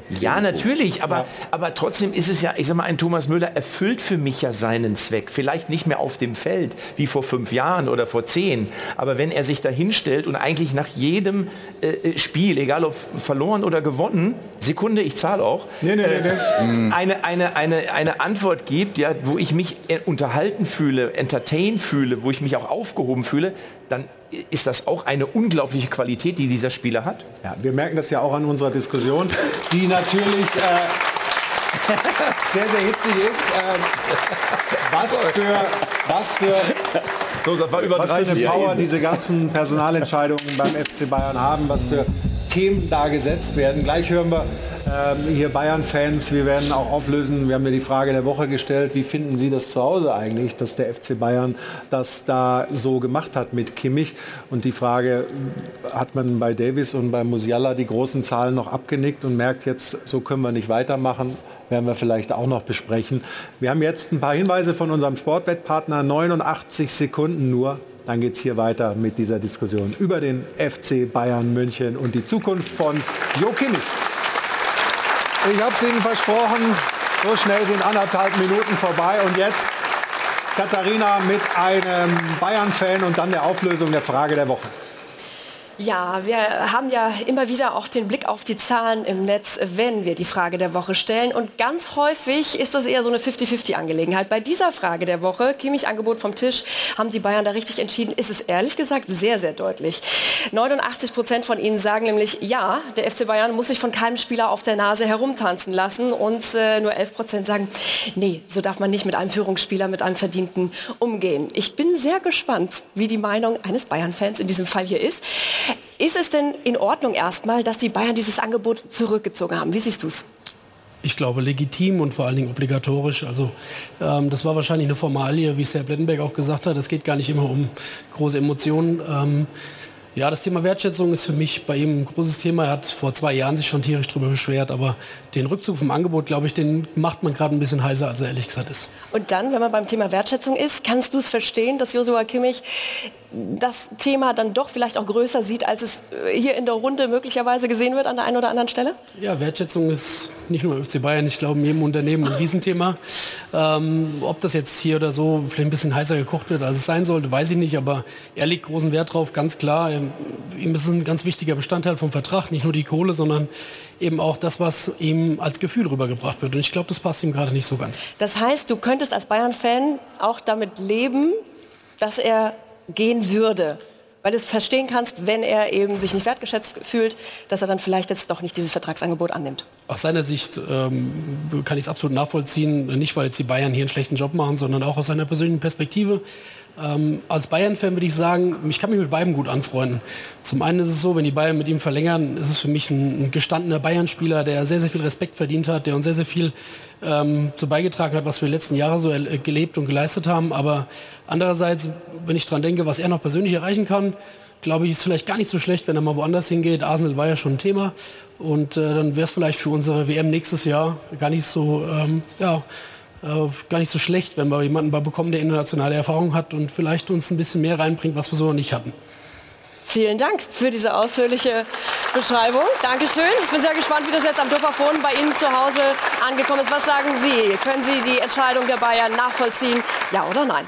Ja, natürlich, aber, ja. aber trotzdem ist es ja, ich sag mal, ein Thomas Müller erfüllt für mich ja seinen Zweck. Vielleicht nicht mehr auf dem Feld, wie vor fünf Jahren oder vor zehn, aber wenn er sich da hinstellt und eigentlich nach jedem äh, Spiel, egal ob verloren oder gewonnen, Sekunde, ich zahle auch, nee, nee, äh, nee, nee. Eine, eine, eine, eine Antwort gibt, ja, wo ich mich unterhalten fühle, entertain fühle, wo ich mich auch aufgehoben fühle, dann ist das auch eine unglaubliche Qualität, die dieser Spieler hat. Ja, wir merken das ja auch an unserer Diskussion, die natürlich äh, sehr, sehr hitzig ist. Äh, was für, was für, so, das war über was für eine Power diese ganzen Personalentscheidungen beim F C Bayern haben, was für Themen da gesetzt werden. Gleich hören wir ähm, hier Bayern-Fans, wir werden auch auflösen, wir haben ja die Frage der Woche gestellt, wie finden Sie das zu Hause eigentlich, dass der F C Bayern das da so gemacht hat mit Kimmich? Und die Frage, hat man bei Davies und bei Musiala die großen Zahlen noch abgenickt und merkt jetzt, so können wir nicht weitermachen? Werden wir vielleicht auch noch besprechen. Wir haben jetzt ein paar Hinweise von unserem Sportwettpartner, neunundachtzig Sekunden nur. Dann geht es hier weiter mit dieser Diskussion über den F C Bayern München und die Zukunft von Jo Kimmich. Ich habe es Ihnen versprochen, so schnell sind anderthalb Minuten vorbei. Und jetzt Katharina mit einem Bayern-Fan und dann der Auflösung der Frage der Woche. Ja, wir haben ja immer wieder auch den Blick auf die Zahlen im Netz, wenn wir die Frage der Woche stellen. Und ganz häufig ist das eher so eine fünfzig fünfzig Angelegenheit. Bei dieser Frage der Woche, Kimmich Angebot vom Tisch, haben die Bayern da richtig entschieden, ist es ehrlich gesagt sehr, sehr deutlich. neunundachtzig Prozent von ihnen sagen nämlich, ja, der F C Bayern muss sich von keinem Spieler auf der Nase herumtanzen lassen. Und äh, nur elf Prozent sagen, nee, so darf man nicht mit einem Führungsspieler, mit einem Verdienten umgehen. Ich bin sehr gespannt, wie die Meinung eines Bayern-Fans in diesem Fall hier ist. Ist es denn in Ordnung erstmal, dass die Bayern dieses Angebot zurückgezogen haben? Wie siehst du es? Ich glaube legitim und vor allen Dingen obligatorisch. Also ähm, das war wahrscheinlich eine Formalie, wie es Herr Blettenberg auch gesagt hat. Es geht gar nicht immer um große Emotionen. Ähm, ja, das Thema Wertschätzung ist für mich bei ihm ein großes Thema. Er hat vor zwei Jahren sich schon tierisch darüber beschwert, aber den Rückzug vom Angebot, glaube ich, den macht man gerade ein bisschen heißer, als er ehrlich gesagt ist. Und dann, wenn man beim Thema Wertschätzung ist, kannst du es verstehen, dass Joshua Kimmich das Thema dann doch vielleicht auch größer sieht, als es hier in der Runde möglicherweise gesehen wird an der einen oder anderen Stelle? Ja, Wertschätzung ist nicht nur im F C Bayern, ich glaube in jedem Unternehmen ein Riesenthema. Ähm, ob das jetzt hier oder so vielleicht ein bisschen heißer gekocht wird, als es sein sollte, weiß ich nicht, aber er legt großen Wert drauf, ganz klar. Ihm ist es ein ganz wichtiger Bestandteil vom Vertrag, nicht nur die Kohle, sondern eben auch das, was ihm als Gefühl rübergebracht wird. Und ich glaube, das passt ihm gerade nicht so ganz. Das heißt, du könntest als Bayern-Fan auch damit leben, dass er gehen würde, weil du es verstehen kannst, wenn er eben sich nicht wertgeschätzt fühlt, dass er dann vielleicht jetzt doch nicht dieses Vertragsangebot annimmt. Aus seiner Sicht ähm, kann ich es absolut nachvollziehen, nicht weil jetzt die Bayern hier einen schlechten Job machen, sondern auch aus seiner persönlichen Perspektive. Ähm, als Bayern-Fan würde ich sagen, ich kann mich mit beiden gut anfreunden. Zum einen ist es so, wenn die Bayern mit ihm verlängern, ist es für mich ein, ein gestandener Bayern-Spieler, der sehr, sehr viel Respekt verdient hat, der uns sehr, sehr viel ähm, zu beigetragen hat, was wir die letzten Jahre so äh, gelebt und geleistet haben. Aber andererseits, wenn ich daran denke, was er noch persönlich erreichen kann, glaube ich, ist es vielleicht gar nicht so schlecht, wenn er mal woanders hingeht. Arsenal war ja schon ein Thema. Und äh, dann wäre es vielleicht für unsere W M nächstes Jahr gar nicht so, ähm, ja, äh, gar nicht so schlecht, wenn wir jemanden mal bekommen, der internationale Erfahrung hat und vielleicht uns ein bisschen mehr reinbringt, was wir so noch nicht hatten. Vielen Dank für diese ausführliche Beschreibung. Dankeschön. Ich bin sehr gespannt, wie das jetzt am Dopafon bei Ihnen zu Hause angekommen ist. Was sagen Sie? Können Sie die Entscheidung der Bayern nachvollziehen? Ja oder nein?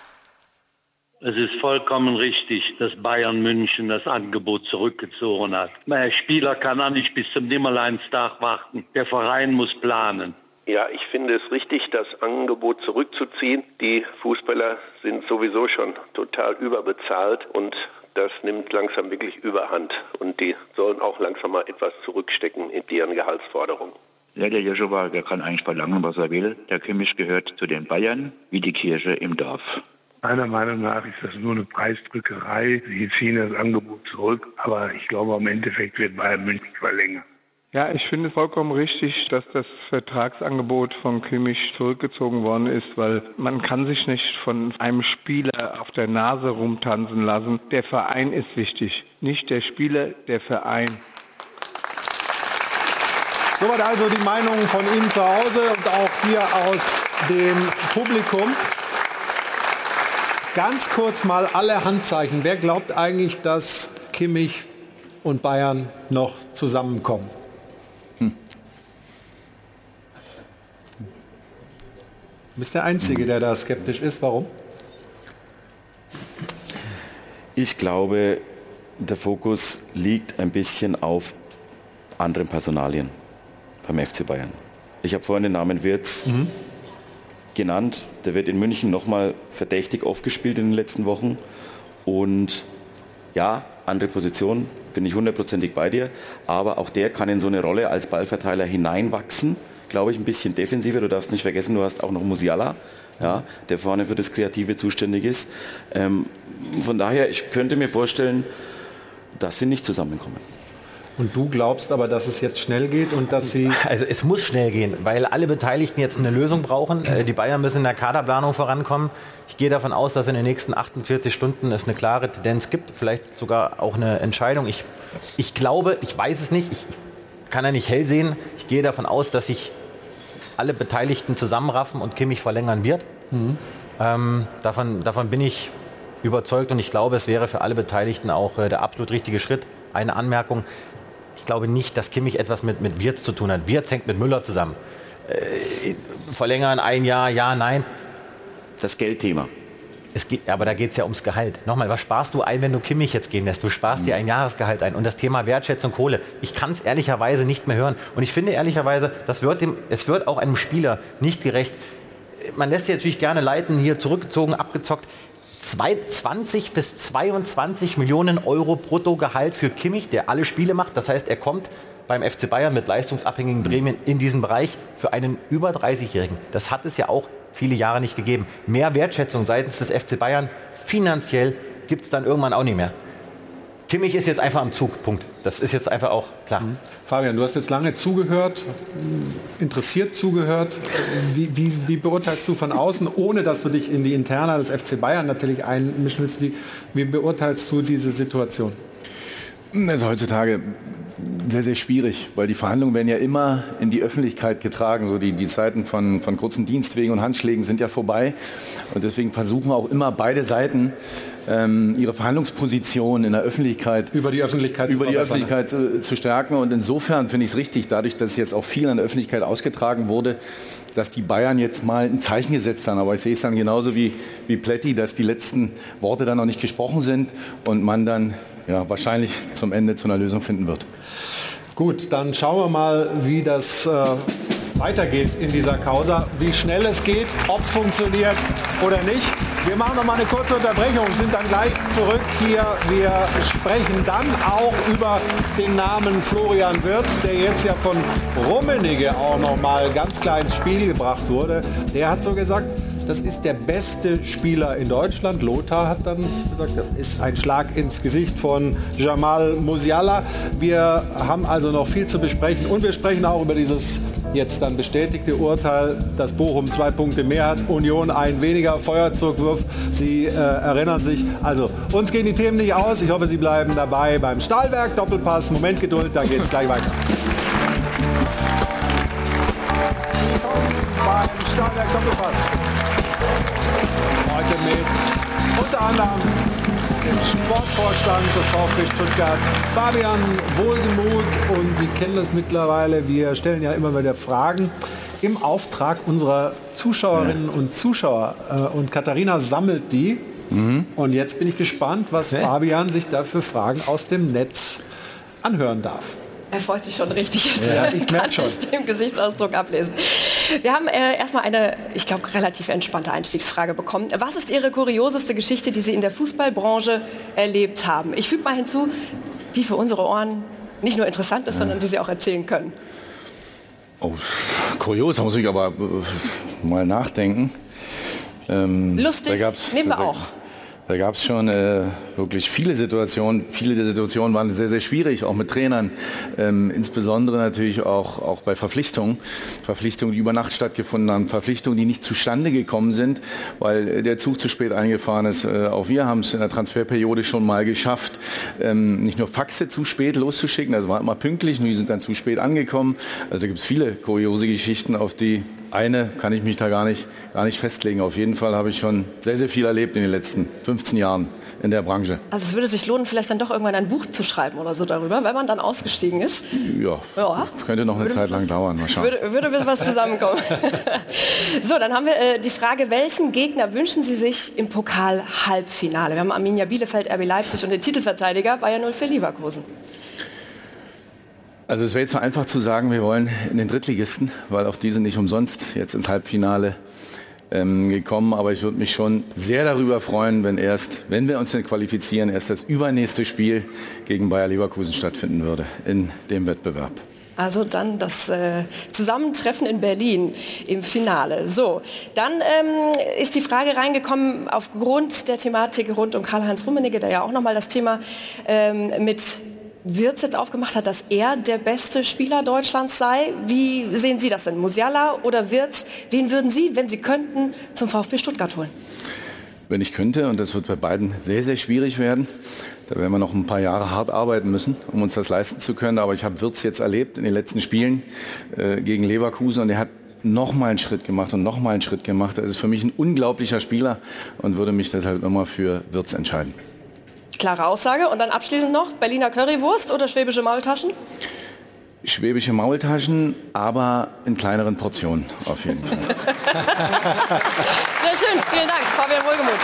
Es ist vollkommen richtig, dass Bayern München das Angebot zurückgezogen hat. Der Spieler kann auch nicht bis zum Nimmerleinstag warten. Der Verein muss planen. Ja, ich finde es richtig, das Angebot zurückzuziehen. Die Fußballer sind sowieso schon total überbezahlt und das nimmt langsam wirklich überhand. Und die sollen auch langsam mal etwas zurückstecken in deren Gehaltsforderung. Ja, der Joshua, der kann eigentlich verlangen, was er will. Der Kimmich gehört zu den Bayern wie die Kirche im Dorf. Meiner Meinung nach ist das nur eine Preisdrückerei. Sie ziehen das Angebot zurück, aber ich glaube, im Endeffekt wird Bayern München verlängern. Ja, ich finde es vollkommen richtig, dass das Vertragsangebot von Kimmich zurückgezogen worden ist, weil man kann sich nicht von einem Spieler auf der Nase rumtanzen lassen. Der Verein ist wichtig, nicht der Spieler, der Verein. Soweit also die Meinung von Ihnen zu Hause und auch hier aus dem Publikum. Ganz kurz mal alle Handzeichen. Wer glaubt eigentlich, dass Kimmich und Bayern noch zusammenkommen? Hm. Du bist der Einzige, der da skeptisch ist. Warum? Ich glaube, der Fokus liegt ein bisschen auf anderen Personalien beim F C Bayern. Ich habe vorhin den Namen Wirtz mhm. genannt. Der wird in München nochmal verdächtig oft gespielt in den letzten Wochen. Und ja, andere Position, bin ich hundertprozentig bei dir. Aber auch der kann in so eine Rolle als Ballverteiler hineinwachsen. Glaube ich, ein bisschen defensiver. Du darfst nicht vergessen, du hast auch noch Musiala, ja, der vorne für das Kreative zuständig ist. Ähm, von daher, ich könnte mir vorstellen, dass sie nicht zusammenkommen. Und du glaubst aber, dass es jetzt schnell geht und dass sie... Also es muss schnell gehen, weil alle Beteiligten jetzt eine Lösung brauchen. Die Bayern müssen in der Kaderplanung vorankommen. Ich gehe davon aus, dass in den nächsten achtundvierzig Stunden es eine klare Tendenz gibt, vielleicht sogar auch eine Entscheidung. Ich, ich glaube, ich weiß es nicht, ich kann ja nicht hell sehen. Ich gehe davon aus, dass sich alle Beteiligten zusammenraffen und Kimmich verlängern wird. Mhm. Ähm, davon, davon bin ich überzeugt und ich glaube, es wäre für alle Beteiligten auch äh, der absolut richtige Schritt. Eine Anmerkung: Ich glaube nicht, dass Kimmich etwas mit, mit Wirtz zu tun hat. Wirtz hängt mit Müller zusammen. Äh, verlängern ein Jahr, ja, nein. Das Geldthema. Es geht, aber da geht es ja ums Gehalt. Nochmal, was sparst du ein, wenn du Kimmich jetzt gehen lässt? Du sparst mhm. dir ein Jahresgehalt ein. Und das Thema Wertschätzung Kohle, ich kann es ehrlicherweise nicht mehr hören. Und ich finde ehrlicherweise, das wird dem, es wird auch einem Spieler nicht gerecht. Man lässt sich natürlich gerne leiten, hier zurückgezogen, abgezockt. zwanzig bis zweiundzwanzig Millionen Euro Bruttogehalt für Kimmich, der alle Spiele macht. Das heißt, er kommt beim F C Bayern mit leistungsabhängigen Prämien in diesen Bereich für einen über dreißigjährigen. Das hat es ja auch viele Jahre nicht gegeben. Mehr Wertschätzung seitens des F C Bayern finanziell gibt es dann irgendwann auch nicht mehr. Kimmich ist jetzt einfach am Zug, Punkt. Das ist jetzt einfach auch klar. Mhm. Fabian, du hast jetzt lange zugehört, interessiert zugehört. Wie, wie, wie beurteilst du von außen, ohne dass du dich in die Interna des F C Bayern natürlich einmischen willst, wie, wie beurteilst du diese Situation? Also heutzutage sehr, sehr schwierig, weil die Verhandlungen werden ja immer in die Öffentlichkeit getragen. So die, die Zeiten von, von kurzen Dienstwegen und Handschlägen sind ja vorbei. Und deswegen versuchen auch immer beide Seiten, ähm, ihre Verhandlungsposition in der Öffentlichkeit über die Öffentlichkeit, über zu, die Öffentlichkeit äh, zu stärken. Und insofern finde ich es richtig, dadurch, dass jetzt auch viel an der Öffentlichkeit ausgetragen wurde, dass die Bayern jetzt mal ein Zeichen gesetzt haben. Aber ich sehe es dann genauso wie, wie Plätti, dass die letzten Worte dann noch nicht gesprochen sind und man dann ja, wahrscheinlich zum Ende zu einer Lösung finden wird. Gut, dann schauen wir mal, wie das äh, weitergeht in dieser Causa, wie schnell es geht, ob es funktioniert oder nicht. Wir machen noch mal eine kurze Unterbrechung, sind dann gleich zurück hier. Wir sprechen dann auch über den Namen Florian Wirtz, der jetzt ja von Rummenigge auch noch mal ganz klar ins Spiel gebracht wurde. Der hat so gesagt, das ist der beste Spieler in Deutschland. Lothar hat dann gesagt, das ist ein Schlag ins Gesicht von Jamal Musiala. Wir haben also noch viel zu besprechen und wir sprechen auch über dieses jetzt dann bestätigte Urteil, dass Bochum zwei Punkte mehr hat, Union ein weniger, Feuerzugwurf. Sie äh, erinnern sich. Also uns gehen die Themen nicht aus. Ich hoffe, Sie bleiben dabei beim Stahlwerk Doppelpass. Moment Geduld, da geht es gleich weiter. Beim Stahlwerk Doppelpass. Heute mit unter anderem dem Sportvorstand des VfB Stuttgart, Fabian Wohlgemuth. Und Sie kennen das mittlerweile, wir stellen ja immer wieder Fragen im Auftrag unserer Zuschauerinnen und Zuschauer. Und Katharina sammelt die. Mhm. Und jetzt bin ich gespannt, was okay. Fabian sich da für Fragen aus dem Netz anhören darf. Er freut sich schon richtig, das ja, ich kann schon. ich dem Gesichtsausdruck ablesen. Wir haben äh, erstmal eine, ich glaube, relativ entspannte Einstiegsfrage bekommen. Was ist Ihre kurioseste Geschichte, die Sie in der Fußballbranche erlebt haben? Ich füge mal hinzu, die für unsere Ohren nicht nur interessant ist, ja. sondern die Sie auch erzählen können. Oh, kurios, da muss ich aber äh, mal nachdenken. Ähm, Lustig, nehmen wir auch. Da gab es schon äh, wirklich viele Situationen. Viele der Situationen waren sehr, sehr schwierig, auch mit Trainern. Ähm, insbesondere natürlich auch, auch bei Verpflichtungen. Verpflichtungen, die über Nacht stattgefunden haben. Verpflichtungen, die nicht zustande gekommen sind, weil der Zug zu spät eingefahren ist. Äh, auch wir haben es in der Transferperiode schon mal geschafft, ähm, nicht nur Faxe zu spät loszuschicken, also war immer pünktlich, nur die sind dann zu spät angekommen. Also da gibt es viele kuriose Geschichten, auf die eine kann ich mich da gar nicht, gar nicht festlegen. Auf jeden Fall habe ich schon sehr, sehr viel erlebt in den letzten fünfzehn Jahren in der Branche. Also es würde sich lohnen, vielleicht dann doch irgendwann ein Buch zu schreiben oder so darüber, wenn man dann ausgestiegen ist. Ja, ja. Könnte noch eine Würde Zeit lang was, dauern. Mal schauen. Würde, würde ein bisschen was zusammenkommen. So, dann haben wir äh, die Frage, welchen Gegner wünschen Sie sich im Pokal-Halbfinale? Wir haben Arminia Bielefeld, R B Leipzig und den Titelverteidiger Bayer null vier Leverkusen. Also es wäre jetzt so einfach zu sagen, wir wollen in den Drittligisten, weil auch die sind nicht umsonst jetzt ins Halbfinale ähm, gekommen. Aber ich würde mich schon sehr darüber freuen, wenn erst, wenn wir uns denn qualifizieren, erst das übernächste Spiel gegen Bayer Leverkusen stattfinden würde in dem Wettbewerb. Also dann das äh, Zusammentreffen in Berlin im Finale. So, dann ähm, ist die Frage reingekommen aufgrund der Thematik rund um Karl-Heinz Rummenigge, der ja auch nochmal das Thema ähm, mit Wirtz jetzt aufgemacht hat, dass er der beste Spieler Deutschlands sei. Wie sehen Sie das denn? Musiala oder Wirtz? Wen würden Sie, wenn Sie könnten, zum VfB Stuttgart holen? Wenn ich könnte, und das wird bei beiden sehr, sehr schwierig werden, da werden wir noch ein paar Jahre hart arbeiten müssen, um uns das leisten zu können. Aber ich habe Wirtz jetzt erlebt in den letzten Spielen äh, gegen Leverkusen und er hat noch mal einen Schritt gemacht und noch mal einen Schritt gemacht. Er ist für mich ein unglaublicher Spieler und würde mich deshalb nochmal für Wirtz entscheiden. Klare Aussage. Und dann abschließend noch, Berliner Currywurst oder schwäbische Maultaschen? Schwäbische Maultaschen, aber in kleineren Portionen auf jeden Fall. Sehr schön, vielen Dank, Fabian Wohlgemuth.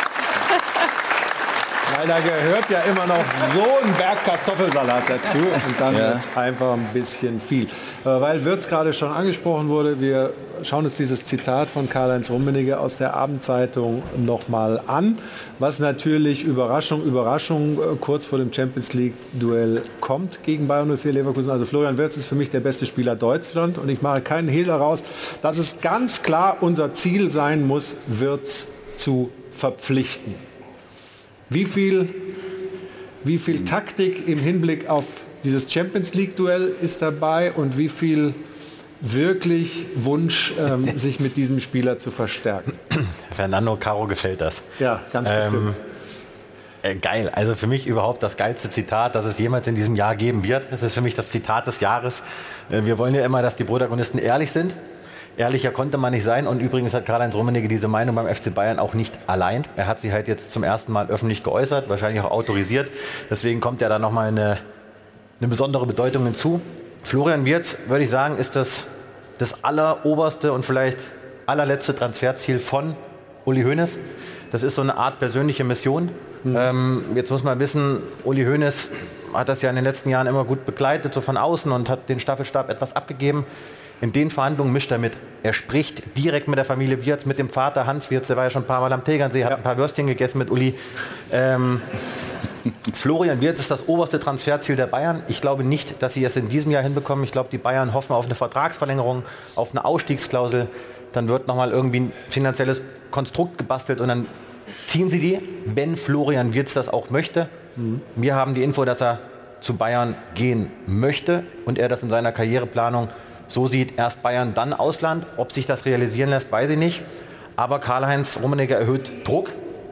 Weil da gehört ja immer noch so ein Berg Kartoffelsalat dazu und dann Ja. wird es einfach ein bisschen viel. Weil Wirtz gerade schon angesprochen wurde, wir schauen uns dieses Zitat von Karl-Heinz Rummenigge aus der Abendzeitung nochmal an, was natürlich Überraschung, Überraschung kurz vor dem Champions-League-Duell kommt gegen Bayer null vier Leverkusen. Also Florian Wirtz ist für mich der beste Spieler Deutschland und ich mache keinen Hehl daraus, dass es ganz klar unser Ziel sein muss, Wirtz zu verpflichten. Wie viel, wie viel Taktik im Hinblick auf dieses Champions-League-Duell ist dabei und wie viel wirklich Wunsch, ähm, sich mit diesem Spieler zu verstärken? Fernando Caro gefällt das. Ja, ganz bestimmt. Ähm, äh, geil. Also für mich überhaupt das geilste Zitat, das es jemals in diesem Jahr geben wird. Das ist für mich das Zitat des Jahres. Äh, wir wollen ja immer, dass die Protagonisten ehrlich sind. Ehrlicher konnte man nicht sein und übrigens hat Karl-Heinz Rummenigge diese Meinung beim F C Bayern auch nicht allein. Er hat sie halt jetzt zum ersten Mal öffentlich geäußert, wahrscheinlich auch autorisiert. Deswegen kommt ja da nochmal eine, eine besondere Bedeutung hinzu. Florian Wirtz, würde ich sagen, ist das das alleroberste und vielleicht allerletzte Transferziel von Uli Hoeneß. Das ist so eine Art persönliche Mission. Mhm. Ähm, jetzt muss man wissen, Uli Hoeneß hat das ja in den letzten Jahren immer gut begleitet, so von außen und hat den Staffelstab etwas abgegeben. In den Verhandlungen mischt er mit. Er spricht direkt mit der Familie Wirtz, mit dem Vater Hans Wirtz, der war ja schon ein paar Mal am Tegernsee, hat ein paar Würstchen gegessen mit Uli. Ähm, Florian Wirtz ist das oberste Transferziel der Bayern. Ich glaube nicht, dass sie es in diesem Jahr hinbekommen. Ich glaube, die Bayern hoffen auf eine Vertragsverlängerung, auf eine Ausstiegsklausel. Dann wird nochmal irgendwie ein finanzielles Konstrukt gebastelt und dann ziehen sie die, wenn Florian Wirtz das auch möchte. Mhm. Wir haben die Info, dass er zu Bayern gehen möchte und er das in seiner Karriereplanung so sieht, erst Bayern, dann Ausland. Ob sich das realisieren lässt, weiß ich nicht. Aber Karl-Heinz Rummenigge erhöht Druck,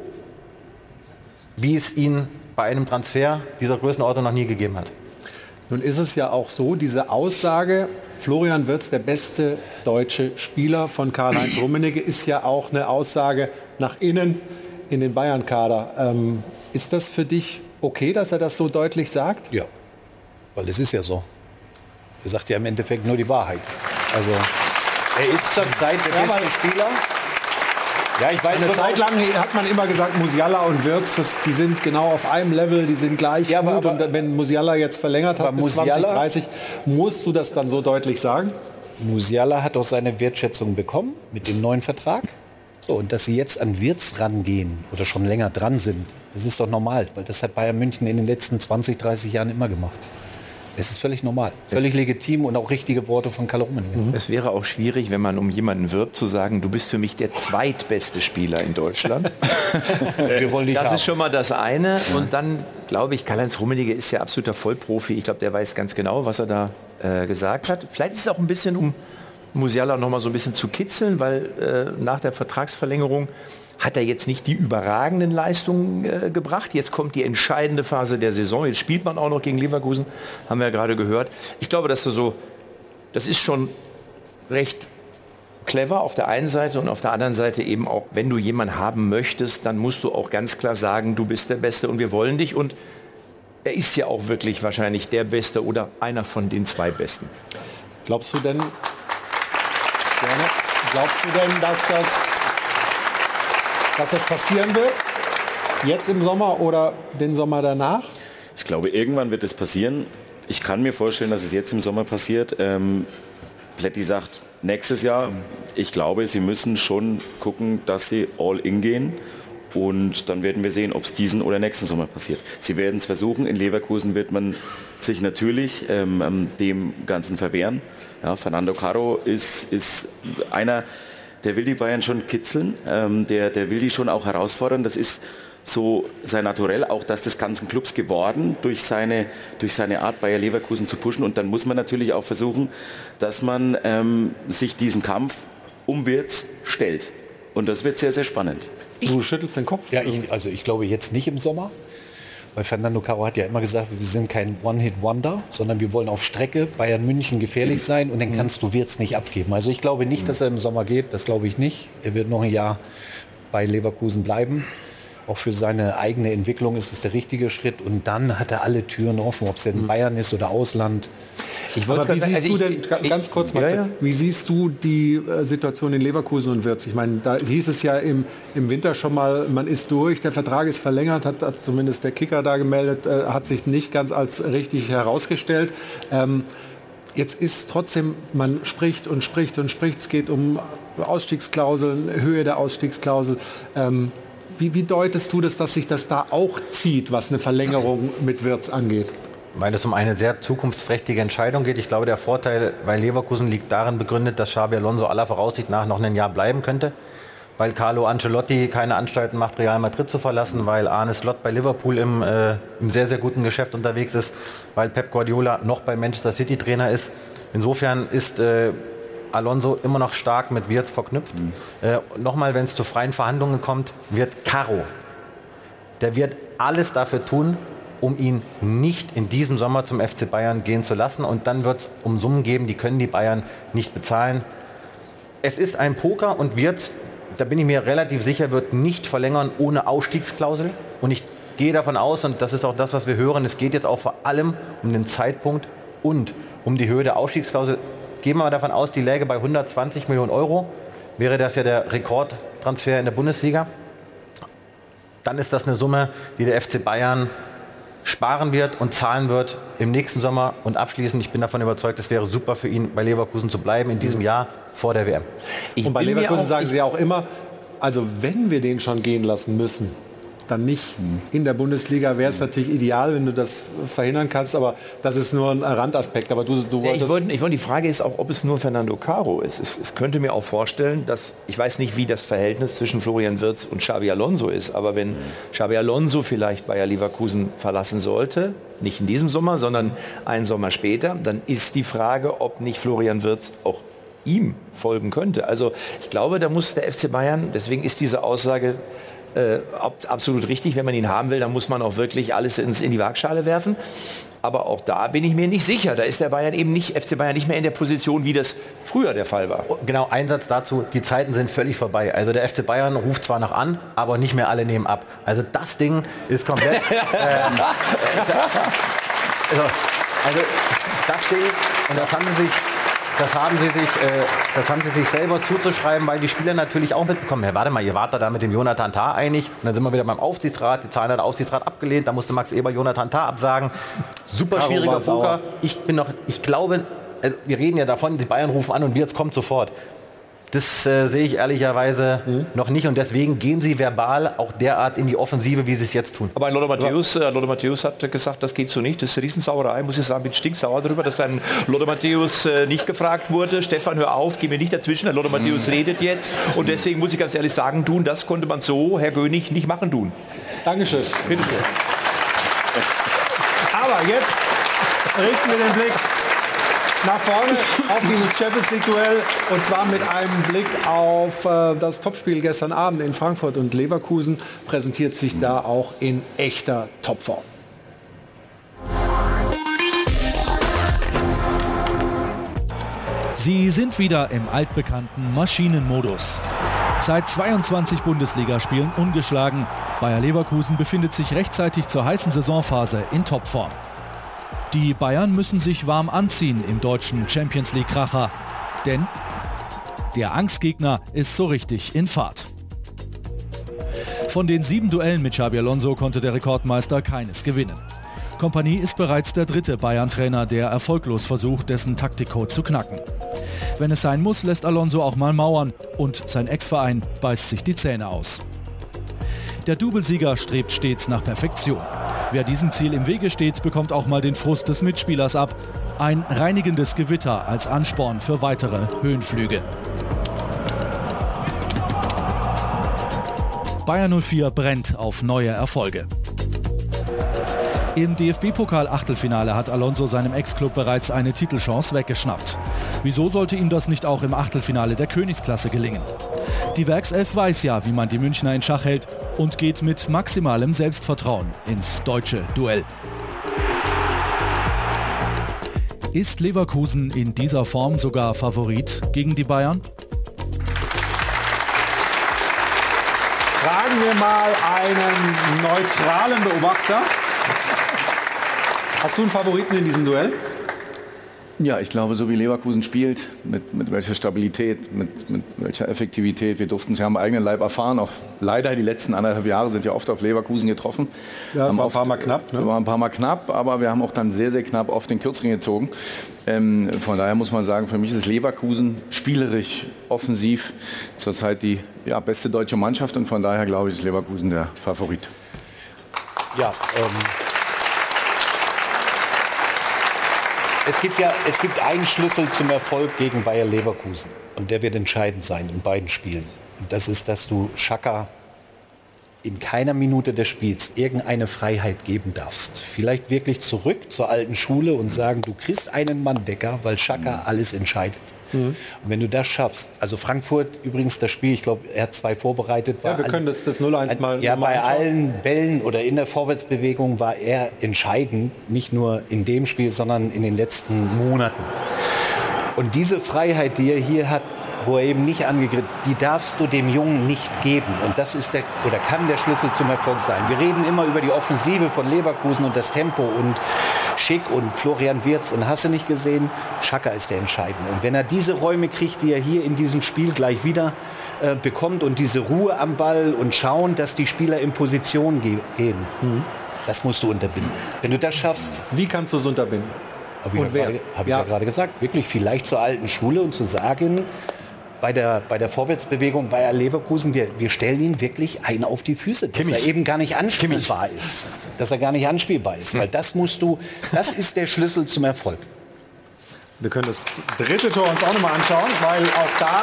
wie es ihn bei einem Transfer dieser Größenordnung noch nie gegeben hat. Nun ist es ja auch so, diese Aussage, Florian Wirtz, der beste deutsche Spieler von Karl-Heinz Rummenigge, ist ja auch eine Aussage nach innen in den Bayern-Kader. Ähm, ist das für dich okay, dass er das so deutlich sagt? Ja, weil es ist ja so. Er sagt ja im Endeffekt nur die Wahrheit. Also er ist zur Zeit der ja, beste Spieler. Ja, ich weiß, eine Zeit lang hat man immer gesagt, Musiala und Wirtz, das, die sind genau auf einem Level, die sind gleich ja, gut. Aber, und wenn Musiala jetzt verlängert hat bis Musiala, zwanzig dreißig, musst du das dann so deutlich sagen? Musiala hat auch seine Wertschätzung bekommen mit dem neuen Vertrag. So, und dass sie jetzt an Wirtz rangehen oder schon länger dran sind, das ist doch normal, weil das hat Bayern München in den letzten zwanzig, dreißig Jahren immer gemacht. Es ist völlig normal, völlig legitim und auch richtige Worte von Karl Rummenigge. Mhm. Es wäre auch schwierig, wenn man um jemanden wirbt, zu sagen, du bist für mich der zweitbeste Spieler in Deutschland. Wir wollen dich das haben. Ist schon mal das eine. Und dann, glaube ich, Karl-Heinz Rummenigge ist ja absoluter Vollprofi. Ich glaube, der weiß ganz genau, was er da äh, gesagt hat. Vielleicht ist es auch ein bisschen, um Musiala noch mal so ein bisschen zu kitzeln, weil äh, nach der Vertragsverlängerung hat er jetzt nicht die überragenden Leistungen äh, gebracht. Jetzt kommt die entscheidende Phase der Saison. Jetzt spielt man auch noch gegen Leverkusen, haben wir ja gerade gehört. Ich glaube, dass er so, das ist schon recht clever auf der einen Seite und auf der anderen Seite eben auch, wenn du jemanden haben möchtest, dann musst du auch ganz klar sagen, du bist der Beste und wir wollen dich. Und er ist ja auch wirklich wahrscheinlich der Beste oder einer von den zwei Besten. Glaubst du denn, gerne, glaubst du denn, dass das, dass das passieren wird? Jetzt im Sommer oder den Sommer danach? Ich glaube, irgendwann wird es passieren. Ich kann mir vorstellen, dass es jetzt im Sommer passiert. Ähm, Plätti sagt, nächstes Jahr. Ich glaube, sie müssen schon gucken, dass sie all in gehen. Und dann werden wir sehen, ob es diesen oder nächsten Sommer passiert. Sie werden es versuchen. In Leverkusen wird man sich natürlich ähm, dem Ganzen verwehren. Ja, Fernando Caro ist, ist einer, der will die Bayern schon kitzeln. Ähm, der, der will die schon auch herausfordern. Das ist so sein Naturell, auch das des ganzen Clubs geworden, durch seine, durch seine Art, Bayer Leverkusen zu pushen. Und dann muss man natürlich auch versuchen, dass man ähm, sich diesem Kampf um Wirtz stellt. Und das wird sehr, sehr spannend. Du schüttelst den Kopf? Ja, ich, also ich glaube jetzt nicht im Sommer. Weil Fernando Caro hat ja immer gesagt, wir sind kein One-Hit-Wonder, sondern wir wollen auf Strecke Bayern München gefährlich sein und dann kannst du Wirtz nicht abgeben. Also ich glaube nicht, dass er im Sommer geht, das glaube ich nicht. Er wird noch ein Jahr bei Leverkusen bleiben. Auch für seine eigene Entwicklung ist es der richtige Schritt. Und dann hat er alle Türen offen, ob es denn Bayern ist oder Ausland. Ich Aber wie siehst also du denn, ich, ganz kurz mal, ja, ja. wie siehst du die äh, Situation in Leverkusen und Wirtz? Ich meine, da hieß es ja im, im Winter schon mal, man ist durch, der Vertrag ist verlängert, hat, hat zumindest der Kicker da gemeldet, äh, hat sich nicht ganz als richtig herausgestellt. Ähm, jetzt ist trotzdem, man spricht und spricht und spricht, es geht um Ausstiegsklauseln, Höhe der Ausstiegsklausel. Ähm, Wie, wie deutest du das, dass sich das da auch zieht, was eine Verlängerung mit Wirtz angeht? Weil es um eine sehr zukunftsträchtige Entscheidung geht. Ich glaube, der Vorteil bei Leverkusen liegt darin begründet, dass Xabi Alonso aller Voraussicht nach noch ein Jahr bleiben könnte. Weil Carlo Ancelotti keine Anstalten macht, Real Madrid zu verlassen. Weil Arne Slot bei Liverpool im, äh, im sehr, sehr guten Geschäft unterwegs ist. Weil Pep Guardiola noch bei Manchester City Trainer ist. Insofern ist äh, Alonso immer noch stark mit Wirtz verknüpft. Mhm. Äh, Nochmal, wenn es zu freien Verhandlungen kommt, wird Caro, der wird alles dafür tun, um ihn nicht in diesem Sommer zum F C Bayern gehen zu lassen. Und dann wird es um Summen geben, die können die Bayern nicht bezahlen. Es ist ein Poker und Wirtz, da bin ich mir relativ sicher, wird nicht verlängern ohne Ausstiegsklausel. Und ich gehe davon aus, und das ist auch das, was wir hören, es geht jetzt auch vor allem um den Zeitpunkt und um die Höhe der Ausstiegsklausel. Gehen wir mal davon aus, die läge bei hundertzwanzig Millionen Euro. Wäre das ja der Rekordtransfer in der Bundesliga. Dann ist das eine Summe, die der F C Bayern sparen wird und zahlen wird im nächsten Sommer. Und abschließend, ich bin davon überzeugt, es wäre super für ihn, bei Leverkusen zu bleiben in diesem Jahr vor der W M. Ich und bei Leverkusen sagen sie ja auch immer, also wenn wir den schon gehen lassen müssen, dann nicht in der Bundesliga, wäre es natürlich ideal, wenn du das verhindern kannst, aber das ist nur ein Randaspekt. Aber du, du ja, ich wollte, ich wollte, die Frage ist auch, ob es nur Fernando Caro ist. Es, es könnte mir auch vorstellen, dass, ich weiß nicht, wie das Verhältnis zwischen Florian Wirtz und Xabi Alonso ist, aber wenn Xabi Alonso vielleicht Bayer Leverkusen verlassen sollte, nicht in diesem Sommer, sondern einen Sommer später, dann ist die Frage, ob nicht Florian Wirtz auch ihm folgen könnte. Also ich glaube, da muss der F C Bayern, deswegen ist diese Aussage Äh, absolut richtig, wenn man ihn haben will, dann muss man auch wirklich alles ins, in die Waagschale werfen. Aber auch da bin ich mir nicht sicher. Da ist der Bayern eben nicht, F C Bayern nicht mehr in der Position, wie das früher der Fall war. Genau, ein Satz dazu, die Zeiten sind völlig vorbei. Also der F C Bayern ruft zwar noch an, aber nicht mehr alle nehmen ab. Also das Ding ist komplett... ähm, äh, also, also das steht, und das haben sie sich... Das haben, sie sich, äh, das haben sie sich selber zuzuschreiben, weil die Spieler natürlich auch mitbekommen. Hey, warte mal, ihr wart da mit dem Jonathan Tah einig. Und dann sind wir wieder beim Aufsichtsrat. Die Zahlen hat der Aufsichtsrat abgelehnt. Da musste Max Eber Jonathan Tah absagen. Super schwieriger Poker. Ich bin noch, ich glaube, also wir reden ja davon, die Bayern rufen an und Wirtz kommt sofort. Das äh, sehe ich ehrlicherweise mhm. noch nicht und deswegen gehen sie verbal auch derart in die Offensive, wie sie es jetzt tun. Aber ein Lothar Matthäus, äh, Lothar Matthäus hat gesagt, das geht so nicht. Das ist eine Riesensauerei, muss ich sagen. Ich bin stinksauer darüber, dass ein Lothar Matthäus äh, nicht gefragt wurde. Stefan, hör auf, geh mir nicht dazwischen. Der Lothar Matthäus mhm. redet jetzt und deswegen muss ich ganz ehrlich sagen, tun, das konnte man so, Herr Gönig, nicht machen tun. Dankeschön. Bitte schön. Aber jetzt richten wir den Blick nach vorne auf dieses Champions League Duell und zwar mit einem Blick auf äh, das Topspiel gestern Abend in Frankfurt, und Leverkusen präsentiert sich da auch in echter Topform. Sie sind wieder im altbekannten Maschinenmodus. Seit zweiundzwanzig Bundesligaspielen ungeschlagen. Bayer Leverkusen befindet sich rechtzeitig zur heißen Saisonphase in Topform. Die Bayern müssen sich warm anziehen im deutschen Champions-League-Kracher. Denn der Angstgegner ist so richtig in Fahrt. Von den sieben Duellen mit Xabi Alonso konnte der Rekordmeister keines gewinnen. Kompanie ist bereits der dritte Bayern-Trainer, der erfolglos versucht, dessen Taktikcode zu knacken. Wenn es sein muss, lässt Alonso auch mal mauern und sein Ex-Verein beißt sich die Zähne aus. Der Doublesieger strebt stets nach Perfektion. Wer diesem Ziel im Wege steht, bekommt auch mal den Frust des Mitspielers ab. Ein reinigendes Gewitter als Ansporn für weitere Höhenflüge. Bayer null vier brennt auf neue Erfolge. Im D F B-Pokal-Achtelfinale hat Alonso seinem Ex-Club bereits eine Titelchance weggeschnappt. Wieso sollte ihm das nicht auch im Achtelfinale der Königsklasse gelingen? Die Werkself weiß ja, wie man die Münchner in Schach hält und geht mit maximalem Selbstvertrauen ins deutsche Duell. Ist Leverkusen in dieser Form sogar Favorit gegen die Bayern? Fragen wir mal einen neutralen Beobachter. Hast du einen Favoriten in diesem Duell? Ja, ich glaube, so wie Leverkusen spielt, mit, mit welcher Stabilität, mit, mit welcher Effektivität, wir durften es ja am eigenen Leib erfahren, auch leider die letzten anderthalb Jahre sind ja oft auf Leverkusen getroffen. Ja, es war oft, ein paar Mal knapp. Ne? War ein paar Mal knapp, aber wir haben auch dann sehr, sehr knapp auf den Kürzeren gezogen. Ähm, von daher muss man sagen, für mich ist Leverkusen spielerisch, offensiv zurzeit die ja, beste deutsche Mannschaft und von daher glaube ich, ist Leverkusen der Favorit. Ja, ähm Es gibt ja es gibt einen Schlüssel zum Erfolg gegen Bayer Leverkusen und der wird entscheidend sein in beiden Spielen. Und das ist, dass du Xhaka in keiner Minute des Spiels irgendeine Freiheit geben darfst. Vielleicht wirklich zurück zur alten Schule und sagen, du kriegst einen Manndecker, weil Xhaka alles entscheidet. Mhm. Und wenn du das schaffst, also Frankfurt übrigens das Spiel, ich glaube, er hat zwei vorbereitet. Ja, wir können das, das null eins mal Ja, mal bei anschauen. allen Bällen oder in der Vorwärtsbewegung war er entscheidend, nicht nur in dem Spiel, sondern in den letzten Monaten. Und diese Freiheit, die er hier hat, wo er eben nicht angegriffen, die darfst du dem Jungen nicht geben. Und das ist der, oder kann der Schlüssel zum Erfolg sein. Wir reden immer über die Offensive von Leverkusen und das Tempo und Schick und Florian Wirtz und hast du nicht gesehen, Xhaka ist der Entscheidende. Und wenn er diese Räume kriegt, die er hier in diesem Spiel gleich wieder äh, bekommt und diese Ruhe am Ball und schauen, dass die Spieler in Position ge- gehen, mhm. das musst du unterbinden. Wenn du das schaffst... Wie kannst du es unterbinden? Habe ich, Und ja wer? gerade- hab ich Ja. ja gerade gesagt. Wirklich vielleicht zur alten Schule und zu sagen... Bei der, bei der Vorwärtsbewegung Bayer Leverkusen, wir, wir stellen ihn wirklich ein auf die Füße, dass Kimmich. er eben gar nicht anspielbar ist. Dass er gar nicht anspielbar ist. Weil das musst du, das ist der Schlüssel zum Erfolg. Wir können das dritte Tor uns auch noch mal anschauen, weil auch da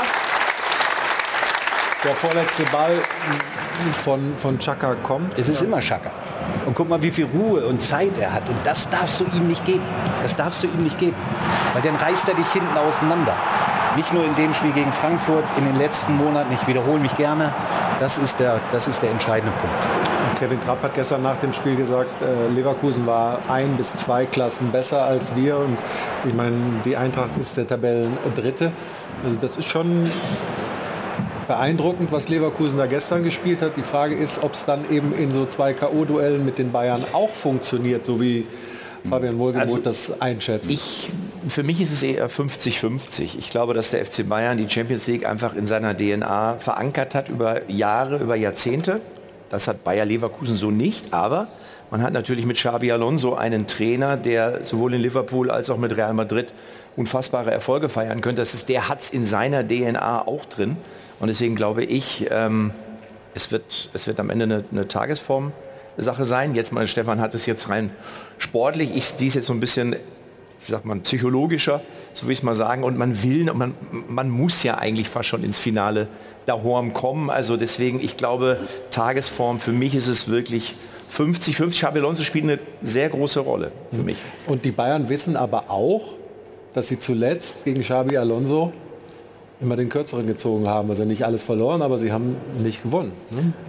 der vorletzte Ball von, von Xhaka kommt. Es ist immer Xhaka. Und guck mal, wie viel Ruhe und Zeit er hat. Und das darfst du ihm nicht geben. Das darfst du ihm nicht geben. Weil dann reißt er dich hinten auseinander. Nicht nur in dem Spiel gegen Frankfurt, in den letzten Monaten, ich wiederhole mich gerne, das ist der, das ist der entscheidende Punkt. Und Kevin Trapp hat gestern nach dem Spiel gesagt, äh, Leverkusen war ein bis zwei Klassen besser als wir. Und ich meine, die Eintracht ist der Tabellendritte. Also das ist schon beeindruckend, was Leverkusen da gestern gespielt hat. Die Frage ist, ob es dann eben in so zwei K O-Duellen mit den Bayern auch funktioniert, so wie Fabian Wohlgemuth Also, das einschätzt. Ich, für mich ist es eher fünfzig fünfzig. Ich glaube, dass der F C Bayern die Champions League einfach in seiner D N A verankert hat über Jahre, über Jahrzehnte. Das hat Bayer Leverkusen so nicht, aber man hat natürlich mit Xabi Alonso einen Trainer, der sowohl in Liverpool als auch mit Real Madrid unfassbare Erfolge feiern könnte. Das ist, der hat es in seiner D N A auch drin. Und deswegen glaube ich, ähm, es, wird, es wird am Ende eine, eine Tagesform Sache sein. Jetzt mal, Stefan hat es jetzt rein sportlich. Ich sehe es jetzt so ein bisschen, wie sagt man, psychologischer, so will ich es mal sagen. Und man will, man, man muss ja eigentlich fast schon ins Finale daheim kommen. Also deswegen, ich glaube, Tagesform, für mich ist es wirklich fünfzig fünfzig. Xabi Alonso spielt eine sehr große Rolle für mich. Und die Bayern wissen aber auch, dass sie zuletzt gegen Xabi Alonso immer den Kürzeren gezogen haben. Also nicht alles verloren, aber sie haben nicht gewonnen. Ne?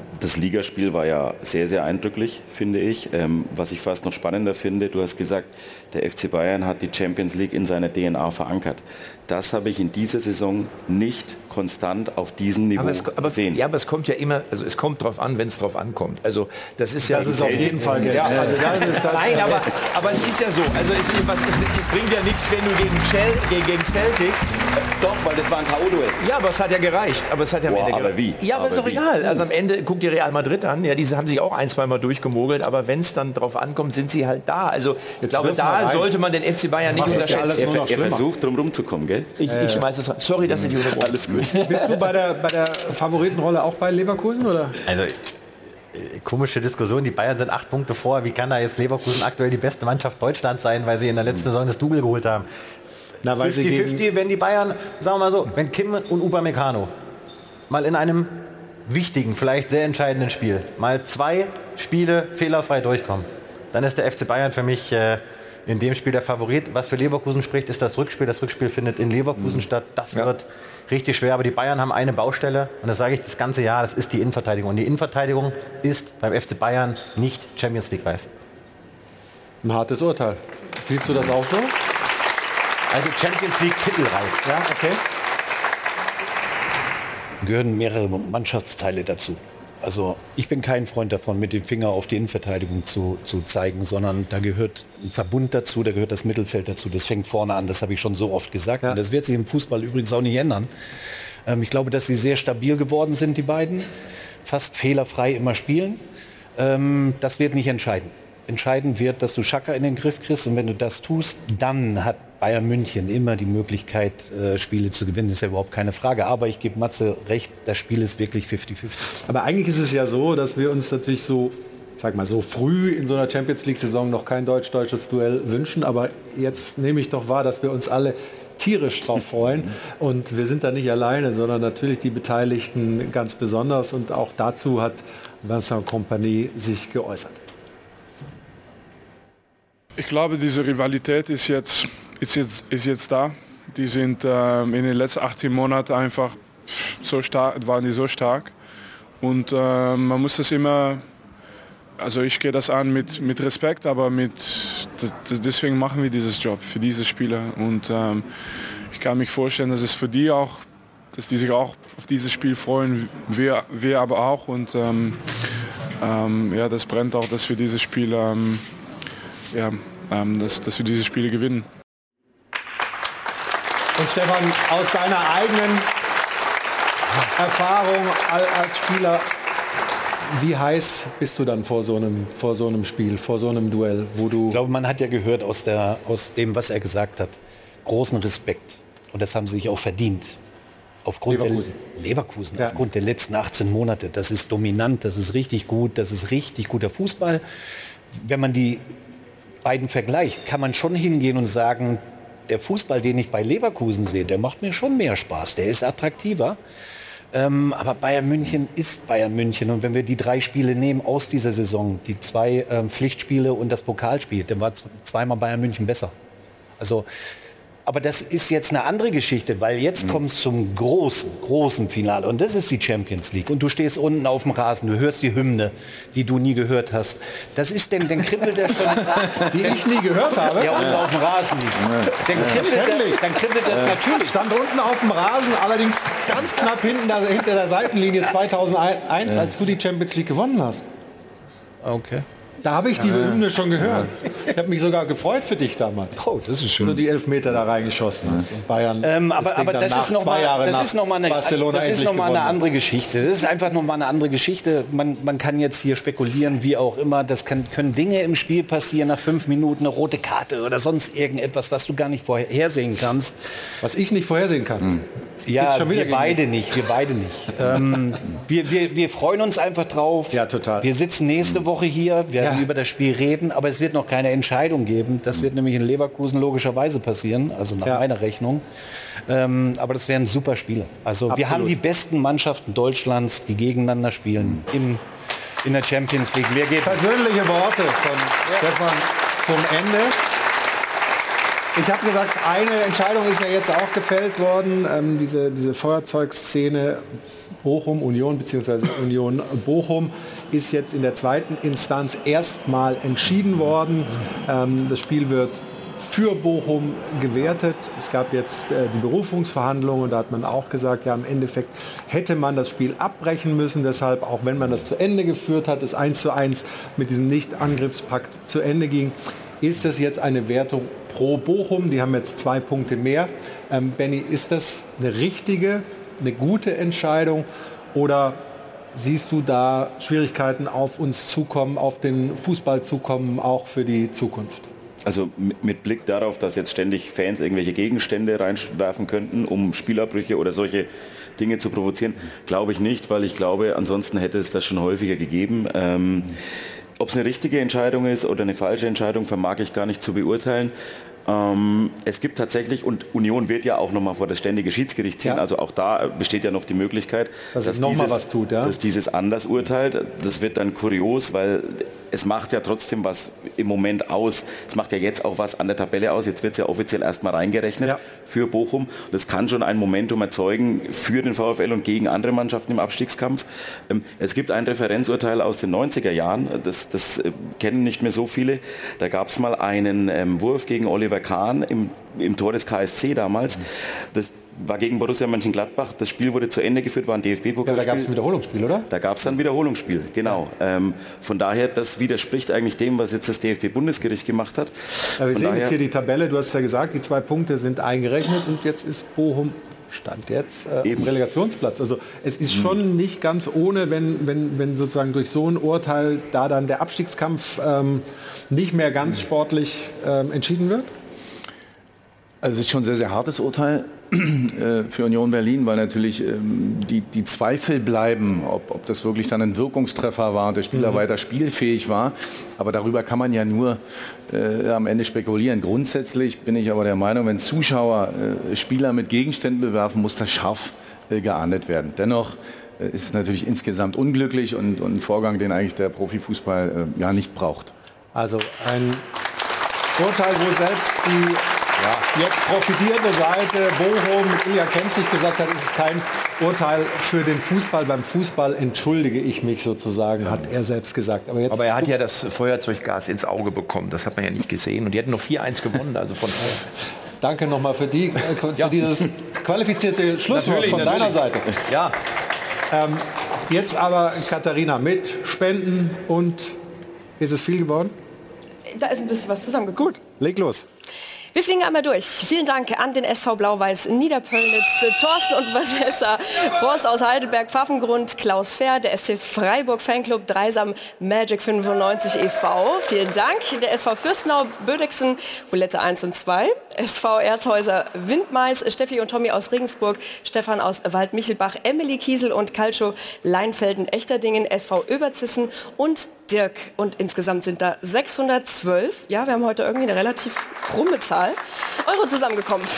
Das Ligaspiel war ja sehr, sehr eindrücklich, finde ich. Ähm, was ich fast noch spannender finde, du hast gesagt, der F C Bayern hat die Champions League in seiner D N A verankert. Das habe ich in dieser Saison nicht konstant auf diesem Niveau aber es, aber, gesehen. Ja, aber es kommt ja immer, also es kommt drauf an, wenn es drauf ankommt. Also das ist ja... Das ist auf jeden Fall Geld. Ja, also das ist das Nein, aber, aber es ist ja so. Also es, was, es, es bringt ja nichts, wenn du gegen, Chel, gegen, gegen Celtic... Doch, weil das war ein K O-Duell. Ja, aber es hat ja gereicht. Aber es hat ja am Boah, Ende aber gereicht. wie? Ja, aber, aber ist doch wie? Egal. Also am Ende guckt die Real Madrid an. Ja, diese haben sich auch ein, zweimal durchgemogelt. Aber wenn es dann drauf ankommt, sind sie halt da. Also ich Jetzt glaube, da sollte man den F C Bayern nicht unterschätzen. Ja er, er versucht, drum rumzukommen, gell? Ich, ich schmeiße es rein. Sorry, dass ich die unterbrochen. Alles gut. Bist du bei der, bei der Favoritenrolle auch bei Leverkusen, oder? Also, komische Diskussion. Die Bayern sind acht Punkte vor. Wie kann da jetzt Leverkusen aktuell die beste Mannschaft Deutschlands sein, weil sie in der letzten Saison das Double geholt haben? Na, weil fünfzig fünfzig, wenn die Bayern, sagen wir mal so, wenn Kim und Upamecano mal in einem wichtigen, vielleicht sehr entscheidenden Spiel mal zwei Spiele fehlerfrei durchkommen, dann ist der F C Bayern für mich äh, in dem Spiel der Favorit. Was für Leverkusen spricht, ist das Rückspiel. Das Rückspiel findet in Leverkusen mhm. statt. Das ja. wird richtig schwer. Aber die Bayern haben eine Baustelle. Und das sage ich das ganze Jahr, das ist die Innenverteidigung. Und die Innenverteidigung ist beim F C Bayern nicht Champions League reif. Ein hartes Urteil. Siehst du das auch so? Also Champions League titelreif. Ja, okay. Gehören mehrere Mannschaftsteile dazu. Also ich bin kein Freund davon, mit dem Finger auf die Innenverteidigung zu, zu zeigen, sondern da gehört ein Verbund dazu, da gehört das Mittelfeld dazu. Das fängt vorne an, das habe ich schon so oft gesagt. Ja. Und das wird sich im Fußball übrigens auch nicht ändern. Ähm, ich glaube, dass sie sehr stabil geworden sind, die beiden. Fast fehlerfrei immer spielen. Ähm, das wird nicht entscheiden. Entscheidend wird, dass du Xhaka in den Griff kriegst. Und wenn du das tust, dann hat Bayern München immer die Möglichkeit, äh, Spiele zu gewinnen. Das ist ja überhaupt keine Frage. Aber ich gebe Matze recht, das Spiel ist wirklich fünfzig fünfzig. Aber eigentlich ist es ja so, dass wir uns natürlich so, sag mal, so früh in so einer Champions League-Saison noch kein deutsch-deutsches Duell wünschen. Aber jetzt nehme ich doch wahr, dass wir uns alle tierisch drauf freuen. Und wir sind da nicht alleine, sondern natürlich die Beteiligten ganz besonders. Und auch dazu hat Vincent Kompany sich geäußert. Ich glaube, diese Rivalität ist jetzt, ist jetzt, ist jetzt da. Die sind ähm, in den letzten achtzehn Monaten einfach so stark, waren die so stark. Und äh, man muss das immer, also ich gehe das an mit, mit Respekt, aber mit, deswegen machen wir dieses Job für diese Spieler. Und ähm, ich kann mich vorstellen, dass es für die auch, dass die sich auch auf dieses Spiel freuen, wir, wir aber auch. Und ähm, ähm, ja, das brennt auch, dass wir dieses Spiel ähm, Ja, ähm, dass, dass wir diese Spiele gewinnen. Und Stefan, aus deiner eigenen Erfahrung als Spieler, wie heiß bist du dann vor so einem, vor so einem Spiel, vor so einem Duell, wo du... Ich glaube, man hat ja gehört aus, der, aus dem, was er gesagt hat, großen Respekt. Und das haben sie sich auch verdient. Aufgrund Leverkusen, der, Leverkusen ja. aufgrund der letzten achtzehn Monate. Das ist dominant, das ist richtig gut, das ist richtig guter Fußball. Wenn man die beiden vergleicht, kann man schon hingehen und sagen, der Fußball, den ich bei Leverkusen sehe, der macht mir schon mehr Spaß, der ist attraktiver. Ähm, aber Bayern München ist Bayern München. Und wenn wir die drei Spiele nehmen aus dieser Saison, die zwei ähm, Pflichtspiele und das Pokalspiel, dann war zweimal Bayern München besser. Also, aber das ist jetzt eine andere Geschichte, weil jetzt mhm. kommt es zum großen, großen Finale. Und das ist die Champions League. Und du stehst unten auf dem Rasen, du hörst die Hymne, die du nie gehört hast. Das ist denn, dann kribbelt der schon... Die ich nie gehört habe? Ja, unten ja. auf dem Rasen. Dann kribbelt, ja, der, dann kribbelt das ja. natürlich. Stand unten auf dem Rasen, allerdings ganz knapp hinten, da, hinter der Seitenlinie zweitausendeins, ja. als du die Champions League gewonnen hast. Okay. Da habe ich die Hymne schon gehört. Ich habe mich sogar gefreut für dich damals. Oh, das ist schön. So die Elfmeter da reingeschossen hast. Und Bayern ähm, aber das, aber das ist noch mal, das ist noch mal eine, das ist noch mal eine andere Geschichte. Das ist einfach noch mal eine andere Geschichte. Man, man kann jetzt hier spekulieren, wie auch immer. Das kann, können Dinge im Spiel passieren, nach fünf Minuten eine rote Karte oder sonst irgendetwas, was du gar nicht vorhersehen kannst. Was ich nicht vorhersehen kann. Hm. Ja, wir beide nicht, wir beide nicht. ähm, wir, wir, wir freuen uns einfach drauf. Ja, total. Wir sitzen nächste Woche hier, werden ja. über das Spiel reden, aber es wird noch keine Entscheidung geben. Das wird nämlich in Leverkusen logischerweise passieren, also nach ja. meiner Rechnung. Ähm, aber das wären super Spiele. Also Absolut. Wir haben die besten Mannschaften Deutschlands, die gegeneinander spielen im, in der Champions League. Wer geht persönliche Worte von ja. Stefan zum Ende. Ich habe gesagt, eine Entscheidung ist ja jetzt auch gefällt worden, ähm, diese, diese Feuerzeugszene Bochum, Union bzw. Union Bochum ist jetzt in der zweiten Instanz erstmal entschieden worden. Ähm, das Spiel wird für Bochum gewertet. Es gab jetzt äh, die Berufungsverhandlungen und da hat man auch gesagt, ja im Endeffekt hätte man das Spiel abbrechen müssen. Deshalb, auch wenn man das zu Ende geführt hat, das eins zu eins mit diesem Nicht-Angriffspakt zu Ende ging, ist das jetzt eine Wertung pro Bochum. Die haben jetzt zwei Punkte mehr. Ähm, Benny, ist das eine richtige, eine gute Entscheidung oder siehst du da Schwierigkeiten auf uns zukommen, auf den Fußball zukommen, auch für die Zukunft? Also mit Blick darauf, dass jetzt ständig Fans irgendwelche Gegenstände reinwerfen könnten, um Spielabbrüche oder solche Dinge zu provozieren, glaube ich nicht, weil ich glaube, ansonsten hätte es das schon häufiger gegeben. Ähm, ob es eine richtige Entscheidung ist oder eine falsche Entscheidung, vermag ich gar nicht zu beurteilen. Ähm, es gibt tatsächlich, und Union wird ja auch nochmal vor das ständige Schiedsgericht ziehen, ja. Also auch da besteht ja noch die Möglichkeit, dass, dass, noch dieses, mal was tut, ja? dass dieses anders urteilt. Das wird dann kurios, weil es macht ja trotzdem was im Moment aus. Es macht ja jetzt auch was an der Tabelle aus. Jetzt wird es ja offiziell erstmal reingerechnet ja. für Bochum. Das kann schon ein Momentum erzeugen für den VfL und gegen andere Mannschaften im Abstiegskampf. Es gibt ein Referenzurteil aus den neunziger Jahren. Das, das kennen nicht mehr so viele. Da gab es mal einen ähm, Wurf gegen Oliver Kahn im, im Tor des K S C damals. Das war gegen Borussia Mönchengladbach. Das Spiel wurde zu Ende geführt, war ein D F B-Pokalspiel. Ja, da gab es ein Wiederholungsspiel, oder? Da gab es dann ein Wiederholungsspiel, genau. Ähm, von daher, das widerspricht eigentlich dem, was jetzt das D F B-Bundesgericht gemacht hat. Ja, wir von sehen daher, jetzt hier die Tabelle. Du hast ja gesagt, die zwei Punkte sind eingerechnet und jetzt ist Bochum Stand jetzt äh, im Relegationsplatz. Also es ist schon nicht ganz ohne, wenn, wenn, wenn sozusagen durch so ein Urteil da dann der Abstiegskampf ähm, nicht mehr ganz sportlich ähm, entschieden wird. Also es ist schon ein sehr, sehr hartes Urteil für Union Berlin, weil natürlich ähm, die, die Zweifel bleiben, ob, ob das wirklich dann ein Wirkungstreffer war und der Spieler mhm. weiter spielfähig war. Aber darüber kann man ja nur äh, am Ende spekulieren. Grundsätzlich bin ich aber der Meinung, wenn Zuschauer äh, Spieler mit Gegenständen bewerfen, muss das scharf äh, geahndet werden. Dennoch äh, ist es natürlich insgesamt unglücklich und, und ein Vorgang, den eigentlich der Profifußball äh, ja nicht braucht. Also ein Urteil, wo selbst die Ja. jetzt profitierende Seite Bochum mit Ilja Kenzig gesagt hat, es ist kein Urteil für den Fußball. Beim Fußball entschuldige ich mich sozusagen, ja. hat er selbst gesagt. Aber, jetzt Aber er hat ja das Feuerzeuggas ins Auge bekommen. Das hat man ja nicht gesehen. Und die hätten noch vier eins gewonnen. Also von Danke nochmal für, die, für ja. dieses qualifizierte Schlusswort natürlich, von natürlich. deiner Seite. Ja. Ähm, jetzt aber, Katharina, mit Spenden und ist es viel geworden? Da ist ein bisschen was zusammengekommen. Gut, leg los. Wir fliegen einmal durch. Vielen Dank an den S V Blau-Weiß Niederpöllnitz, Thorsten und Vanessa Frost aus Heidelberg, Pfaffengrund, Klaus Fehr, der S C Freiburg Fanclub, Dreisam Magic fünfundneunzig e V. Vielen Dank. Der S V Fürstenau, Bödexen, Bulette eins und zwei. S V Erzhäuser Windmais, Steffi und Tommy aus Regensburg, Stefan aus Waldmichelbach, Emily Kiesel und Calcio Leinfelden Echterdingen, S V Überzissen und Dirk. Und insgesamt sind da sechshundertzwölf, ja, wir haben heute irgendwie eine relativ krumme Zahl, Euro zusammengekommen.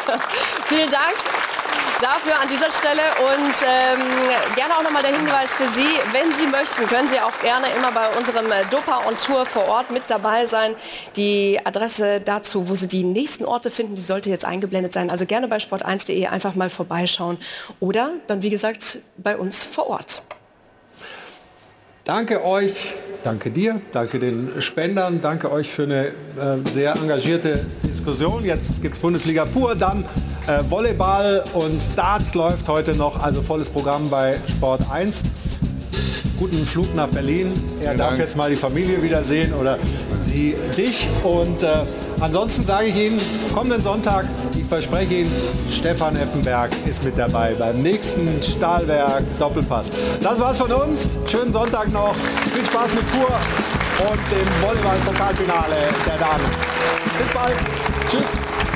Vielen Dank dafür an dieser Stelle und ähm, gerne auch nochmal der Hinweis für Sie, wenn Sie möchten, können Sie auch gerne immer bei unserem Dopa on Tour vor Ort mit dabei sein. Die Adresse dazu, wo Sie die nächsten Orte finden, die sollte jetzt eingeblendet sein. Also gerne bei sport eins punkt de einfach mal vorbeischauen oder dann wie gesagt bei uns vor Ort. Danke euch, danke dir, danke den Spendern, danke euch für eine äh, sehr engagierte Diskussion. Jetzt gibt es Bundesliga pur, dann äh, Volleyball und Darts läuft heute noch, also volles Programm bei Sport eins. Guten Flug nach Berlin. Er Vielen darf Dank. jetzt mal die Familie wiedersehen oder sie dich. Und äh, ansonsten sage ich Ihnen, kommenden Sonntag, ich verspreche Ihnen, Stefan Effenberg ist mit dabei beim nächsten Stahlwerk Doppelpass. Das war's von uns. Schönen Sonntag noch. Viel Spaß mit Pur und dem Volleyball-Pokalfinale der Damen. Bis bald. Tschüss.